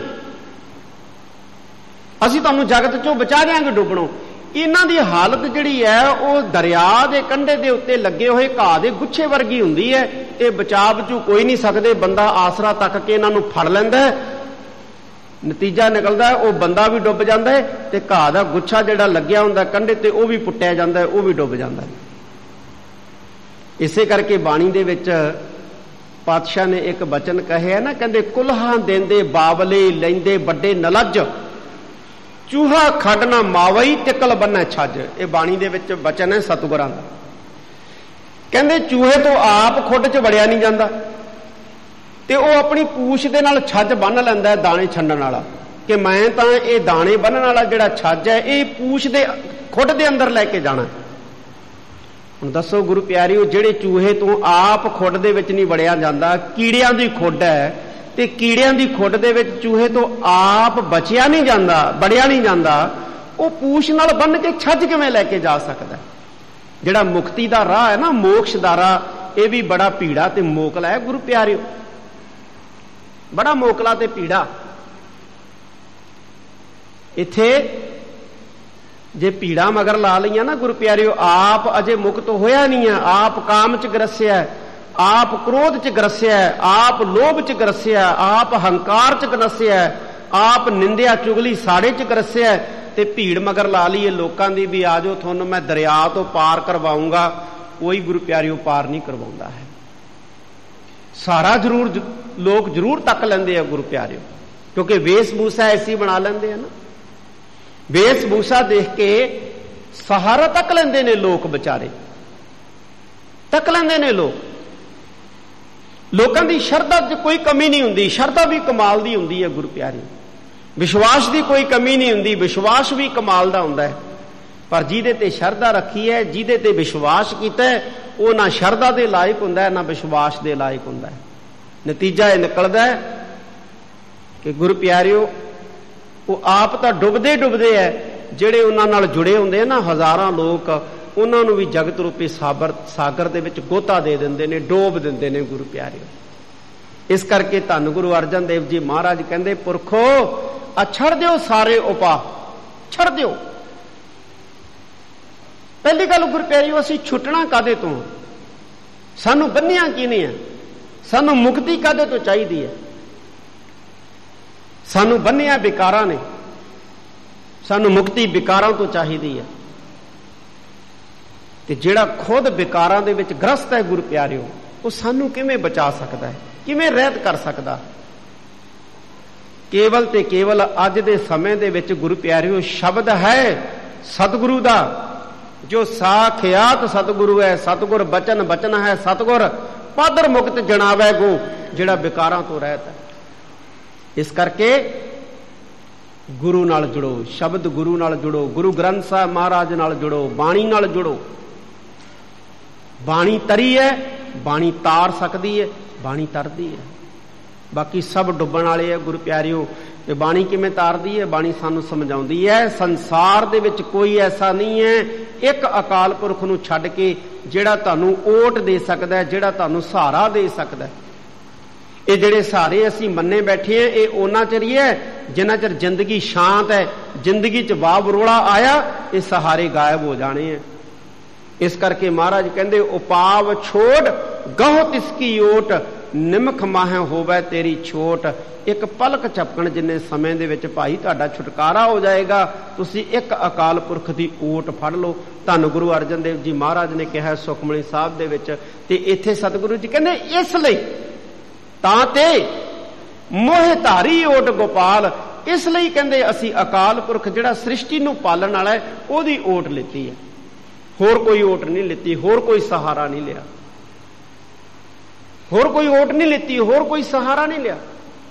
ਅਸੀਂ ਤੁਹਾਨੂੰ ਜਗਤ ਚੋਂ ਬਚਾ ਦੇਵਾਂਗੇ ਡੁੱਬਣੋਂ। ਇਹਨਾਂ ਦੀ ਹਾਲਤ ਜਿਹੜੀ ਹੈ ਉਹ ਦਰਿਆ ਦੇ ਕੰਢੇ ਦੇ ਉੱਤੇ ਲੱਗੇ ਹੋਏ ਘਾਹ ਦੇ ਗੁੱਛੇ ਵਰਗੀ ਹੁੰਦੀ ਹੈ। ਇਹ ਬਚਾ ਬਚੂ ਕੋਈ ਨਹੀਂ ਸਕਦੇ, ਬੰਦਾ ਆਸਰਾ ਤੱਕ ਕੇ ਇਹਨਾਂ ਨੂੰ ਫੜ ਲੈਂਦਾ ਹੈ, ਨਤੀਜਾ ਨਿਕਲਦਾ ਉਹ ਬੰਦਾ ਵੀ ਡੁੱਬ ਜਾਂਦਾ ਹੈ, ਤੇ ਘਾਹ ਦਾ ਗੁੱਛਾ ਜਿਹੜਾ ਲੱਗਿਆ ਹੁੰਦਾ ਕੰਢੇ ਤੇ ਉਹ ਵੀ ਪੁੱਟਿਆ ਜਾਂਦਾ, ਉਹ ਵੀ ਡੁੱਬ ਜਾਂਦਾ। ਇਸੇ ਕਰਕੇ ਬਾਣੀ ਦੇ ਵਿੱਚ ਪਾਤਸ਼ਾਹ ਨੇ ਇੱਕ ਬਚਨ ਕਹੇ ਨਾ, ਕਹਿੰਦੇ ਕੁਲਹਾਂ ਦੇਂਦੇ ਬਾਬਲੇ ਲੈਂਦੇ ਵੱਡੇ ਨਲੱਜ, ਚੂਹਾ ਖੱਡ ਨਾ ਮਾਵਈ ਟਿਕਲ ਬੰਨੈ ਛੱਜ। ਇਹ ਬਾਣੀ ਦੇ ਵਿੱਚ ਬਚਨ ਹੈ ਸਤਿਗੁਰਾਂ ਦਾ। ਕਹਿੰਦੇ ਚੂਹੇ ਤੋਂ ਆਪ ਖੁੱਡ 'ਚ ਵੜਿਆ ਨਹੀਂ ਜਾਂਦਾ, ਤੇ ਉਹ ਆਪਣੀ ਪੂਛ ਦੇ ਨਾਲ ਛੱਜ ਬੰਨ ਲੈਂਦਾ ਦਾਣੇ ਛੰਡਣ ਵਾਲਾ, ਕਿ ਮੈਂ ਤਾਂ ਇਹ ਦਾਣੇ ਬੰਨਣ ਵਾਲਾ ਜਿਹੜਾ ਛੱਜ ਹੈ ਇਹ ਪੂਛ ਦੇ ਖੁੱਡ ਦੇ ਅੰਦਰ ਲੈ ਕੇ ਜਾਣਾ। ਹੁਣ ਦੱਸੋ ਗੁਰੂ ਪਿਆਰਿਓ, ਜਿਹੜੇ ਚੂਹੇ ਤੋਂ ਆਪ ਖੁੱਡ ਦੇ ਵਿੱਚ ਨਹੀਂ ਵੜਿਆ ਜਾਂਦਾ, ਕੀੜਿਆਂ ਦੀ ਖੁੱਡ ਹੈ, ਤੇ ਕੀੜਿਆਂ ਦੀ ਖੁੱਡ ਦੇ ਵਿੱਚ ਚੂਹੇ ਤੋਂ ਆਪ ਬਚਿਆ ਨਹੀਂ ਜਾਂਦਾ, ਵੜਿਆ ਨਹੀਂ ਜਾਂਦਾ, ਉਹ ਪੂਛ ਨਾਲ ਬੰਨ ਕੇ ਛੱਜ ਕਿਵੇਂ ਲੈ ਕੇ ਜਾ ਸਕਦਾ? ਜਿਹੜਾ ਮੁਕਤੀ ਦਾ ਰਾਹ ਹੈ ਨਾ, ਮੋਕਸ਼ ਦਾ ਰਾਹ, ਇਹ ਵੀ ਬੜਾ ਭੀੜਾ ਤੇ ਮੋਕਲਾ ਹੈ ਗੁਰੂ ਪਿਆਰਿਓ, ਬੜਾ ਮੋਕਲਾ ਤੇ ਭੀੜਾ। ਇੱਥੇ ਜੇ ਭੀੜਾ ਮਗਰ ਲਾ ਲਈਆਂ ਨਾ ਗੁਰੂ ਪਿਆਰਿਓ, ਆਪ ਅਜੇ ਮੁਕਤ ਹੋਇਆ ਨਹੀਂ ਹੈ, ਆਪ ਕਾਮ 'ਚ ਗਰਸਿਆ, ਆਪ ਕ੍ਰੋਧ 'ਚ ਗਰਸਿਆ, ਆਪ ਲੋਭ 'ਚ ਗਰਸਿਆ, ਆਪ ਹੰਕਾਰ 'ਚ ਗਰਸਿਆ, ਆਪ ਨਿੰਦਿਆ ਚੁਗਲੀ ਸਾੜੇ 'ਚ ਗਰਸਿਆ, ਤੇ ਭੀੜ ਮਗਰ ਲਾ ਲਈਏ ਲੋਕਾਂ ਦੀ ਵੀ ਆ ਜਾਓ ਤੁਹਾਨੂੰ ਮੈਂ ਦਰਿਆ ਤੋਂ ਪਾਰ ਕਰਵਾਉਂਗਾ, ਕੋਈ ਗੁਰੂ ਪਿਆਰਿਓ ਪਾਰ ਨਹੀਂ ਕਰਵਾਉਂਦਾ ਹੈ। ਸਾਰਾ ਜ਼ਰੂਰ ਲੋਕ ਜ਼ਰੂਰ ਤੱਕ ਲੈਂਦੇ ਆ ਗੁਰੂ ਪਿਆਰਿਓ, ਕਿਉਂਕਿ ਵੇਸ ਭੂਸਾ ਐਸੀ ਬਣਾ ਲੈਂਦੇ ਆ ਨਾ, ਵੇਸ ਭੂਸਾ ਦੇਖ ਕੇ ਸਹਾਰਾ ਤੱਕ ਲੈਂਦੇ ਨੇ ਲੋਕ, ਵਿਚਾਰੇ ਤੱਕ ਲੈਂਦੇ ਨੇ ਲੋਕ। ਲੋਕਾਂ ਦੀ ਸ਼ਰਧਾ 'ਚ ਕੋਈ ਕਮੀ ਨਹੀਂ ਹੁੰਦੀ, ਸ਼ਰਧਾ ਵੀ ਕਮਾਲ ਦੀ ਹੁੰਦੀ ਹੈ ਗੁਰੂ ਪਿਆਰੇ, ਵਿਸ਼ਵਾਸ ਦੀ ਕੋਈ ਕਮੀ ਨਹੀਂ ਹੁੰਦੀ, ਵਿਸ਼ਵਾਸ ਵੀ ਕਮਾਲ ਦਾ ਹੁੰਦਾ ਹੈ। ਪਰ ਜਿਹਦੇ ਤੇ ਸ਼ਰਧਾ ਰੱਖੀ ਹੈ, ਜਿਹਦੇ ਤੇ ਵਿਸ਼ਵਾਸ ਕੀਤਾ ਹੈ, ਉਹ ਨਾ ਸ਼ਰਧਾ ਦੇ ਲਾਇਕ ਹੁੰਦਾ ਹੈ, ਨਾ ਵਿਸ਼ਵਾਸ ਦੇ ਲਾਇਕ ਹੁੰਦਾ ਹੈ। ਨਤੀਜਾ ਇਹ ਨਿਕਲਦਾ ਹੈ ਕਿ ਗੁਰੂ ਪਿਆਰਿਓ ਉਹ ਆਪ ਤਾਂ ਡੁੱਬਦੇ ਡੁੱਬਦੇ ਹੈ, ਜਿਹੜੇ ਉਹਨਾਂ ਨਾਲ ਜੁੜੇ ਹੁੰਦੇ ਨਾ ਹਜ਼ਾਰਾਂ ਲੋਕ, ਉਹਨਾਂ ਨੂੰ ਵੀ ਜਗਤ ਰੂਪੀ ਸਾਗਰ ਦੇ ਵਿੱਚ ਗੋਤਾ ਦੇ ਦਿੰਦੇ ਨੇ, ਡੋਬ ਦਿੰਦੇ ਨੇ ਗੁਰੂ ਪਿਆਰਿਓ। ਇਸ ਕਰਕੇ ਧੰਨ ਗੁਰੂ ਅਰਜਨ ਦੇਵ ਜੀ ਮਹਾਰਾਜ ਕਹਿੰਦੇ, ਪੁਰਖੋ ਆ ਛੱਡ ਦਿਓ ਸਾਰੇ ਉਪਾਅ, ਛੱਡ ਦਿਓ। ਪਹਿਲੀ ਗੱਲ ਗੁਰੂ ਪਿਆਰਿਓ, ਅਸੀਂ ਛੁੱਟਣਾ ਕਾਹਦੇ ਤੋਂ? ਸਾਨੂੰ ਬੰਨਿਆ ਕਿਹਨੇ ਹੈ? ਸਾਨੂੰ ਮੁਕਤੀ ਕਾਹਦੇ ਤੋਂ ਚਾਹੀਦੀ ਹੈ? ਸਾਨੂੰ ਬੰਨਿਆ ਵਿਕਾਰਾਂ ਨੇ, ਸਾਨੂੰ ਮੁਕਤੀ ਵਿਕਾਰਾਂ ਤੋਂ ਚਾਹੀਦੀ ਹੈ। ਤੇ ਜਿਹੜਾ ਖੁਦ ਵਿਕਾਰਾਂ ਦੇ ਵਿੱਚ ਗ੍ਰਸਤ ਹੈ ਗੁਰੂ ਪਿਆਰਿਓ, ਉਹ ਸਾਨੂੰ ਕਿਵੇਂ ਬਚਾ ਸਕਦਾ ਹੈ, ਕਿਵੇਂ ਰਹਿਤ ਕਰ ਸਕਦਾ? ਕੇਵਲ ਤੇ ਕੇਵਲ ਅੱਜ ਦੇ ਸਮੇਂ ਦੇ ਵਿੱਚ ਗੁਰੂ ਪਿਆਰਿਓ ਸ਼ਬਦ ਹੈ ਸਤਿਗੁਰੂ ਦਾ, ਜੋ ਸਾਖਿਆਤ ਸਤਿਗੁਰੂ ਹੈ। ਸਤਿਗੁਰ ਬਚਨ ਬਚਨ ਹੈ, ਸਤਿਗੁਰ ਪਾਦਰ ਮੁਕਤ ਜਣਾਵੈ ਗੋ, ਜਿਹੜਾ ਵਿਕਾਰਾਂ ਤੋਂ ਰਹਿਤ ਹੈ। ਇਸ ਕਰਕੇ ਗੁਰੂ ਨਾਲ ਜੁੜੋ, ਸ਼ਬਦ ਗੁਰੂ ਨਾਲ ਜੁੜੋ, ਗੁਰੂ ਗ੍ਰੰਥ ਸਾਹਿਬ ਮਹਾਰਾਜ ਨਾਲ ਜੁੜੋ, ਬਾਣੀ ਨਾਲ ਜੁੜੋ। ਬਾਣੀ ਤਰੀ ਹੈ, ਬਾਣੀ ਤਾਰ ਸਕਦੀ ਹੈ, ਬਾਣੀ ਤਰਦੀ ਹੈ। ਬਾਕੀ ਸਭ ਡੁੱਬਣ ਵਾਲੇ ਹੈ ਗੁਰੂ ਪਿਆਰਿਓ। ਤੇ ਬਾਣੀ ਕਿਵੇਂ ਤਾਰਦੀ ਹੈ? ਬਾਣੀ ਸਾਨੂੰ ਸਮਝਾਉਂਦੀ ਹੈ ਸੰਸਾਰ ਦੇ ਵਿੱਚ ਕੋਈ ਐਸਾ ਨਹੀਂ ਹੈ ਇੱਕ ਅਕਾਲ ਪੁਰਖ ਨੂੰ ਛੱਡ ਕੇ ਜਿਹੜਾ ਤੁਹਾਨੂੰ ਓਟ ਦੇ ਸਕਦਾ ਹੈ, ਜਿਹੜਾ ਤੁਹਾਨੂੰ ਸਹਾਰਾ ਦੇ ਸਕਦਾ ਹੈ। ਇਹ ਜਿਹੜੇ ਸਹਾਰੇ ਅਸੀਂ ਮੰਨੇ ਬੈਠੇ ਆ, ਇਹ ਉਹਨਾਂ ਚਿਰ ਹੀ ਹੈ ਜਿੰਨਾ ਚਿਰ ਜ਼ਿੰਦਗੀ ਸ਼ਾਂਤ ਹੈ, ਜ਼ਿੰਦਗੀ 'ਚ ਵਾਹ ਵਰੋਲਾ ਆਇਆ, ਇਹ ਸਹਾਰੇ ਗਾਇਬ ਹੋ ਜਾਣੇ ਆ। ਇਸ ਕਰਕੇ ਮਹਾਰਾਜ ਕਹਿੰਦੇ ਉਪਾਵ ਛੋੜ ਗਹੁ ਤਿਸਕੀ ਓਟ, ਨਿਮਖ ਮਾਹੇ ਹੋਵੇ ਤੇਰੀ ਛੋਟ। ਇੱਕ ਪਲਕ ਝਪਕਣ ਜਿੰਨੇ ਸਮੇਂ ਦੇ ਵਿੱਚ ਭਾਈ ਤੁਹਾਡਾ ਛੁਟਕਾਰਾ ਹੋ ਜਾਏਗਾ। ਤੁਸੀਂ ਇੱਕ ਅਕਾਲ ਪੁਰਖ ਦੀ ਓਟ ਫੜ ਲਓ। ਧੰਨ ਗੁਰੂ ਅਰਜਨ ਦੇਵ ਜੀ ਮਹਾਰਾਜ ਨੇ ਕਿਹਾ ਸੁਖਮਣੀ ਸਾਹਿਬ ਦੇ ਵਿੱਚ, ਤੇ ਇੱਥੇ ਸਤਿਗੁਰੂ ਜੀ ਕਹਿੰਦੇ ਇਸ ਲਈ ਤਾਂ ਤੇ ਮੋਹ ਧਾਰੀ ਓਟ ਗੋਪਾਲ, ਇਸ ਲਈ ਕਹਿੰਦੇ ਅਸੀਂ ਅਕਾਲ ਪੁਰਖ ਜਿਹੜਾ ਸ੍ਰਿਸ਼ਟੀ ਨੂੰ ਪਾਲਣ ਵਾਲਾ ਹੈ ਉਹਦੀ ਓਟ ਲਿੱਤੀ ਹੈ, ਹੋਰ ਕੋਈ ਓਟ ਨਹੀਂ ਲਿੱਤੀ, ਹੋਰ ਕੋਈ ਸਹਾਰਾ ਨਹੀਂ ਲਿਆ, ਹੋਰ ਕੋਈ ਓਟ ਨਹੀਂ ਲਿੱਤੀ, ਹੋਰ ਕੋਈ ਸਹਾਰਾ ਨਹੀਂ ਲਿਆ।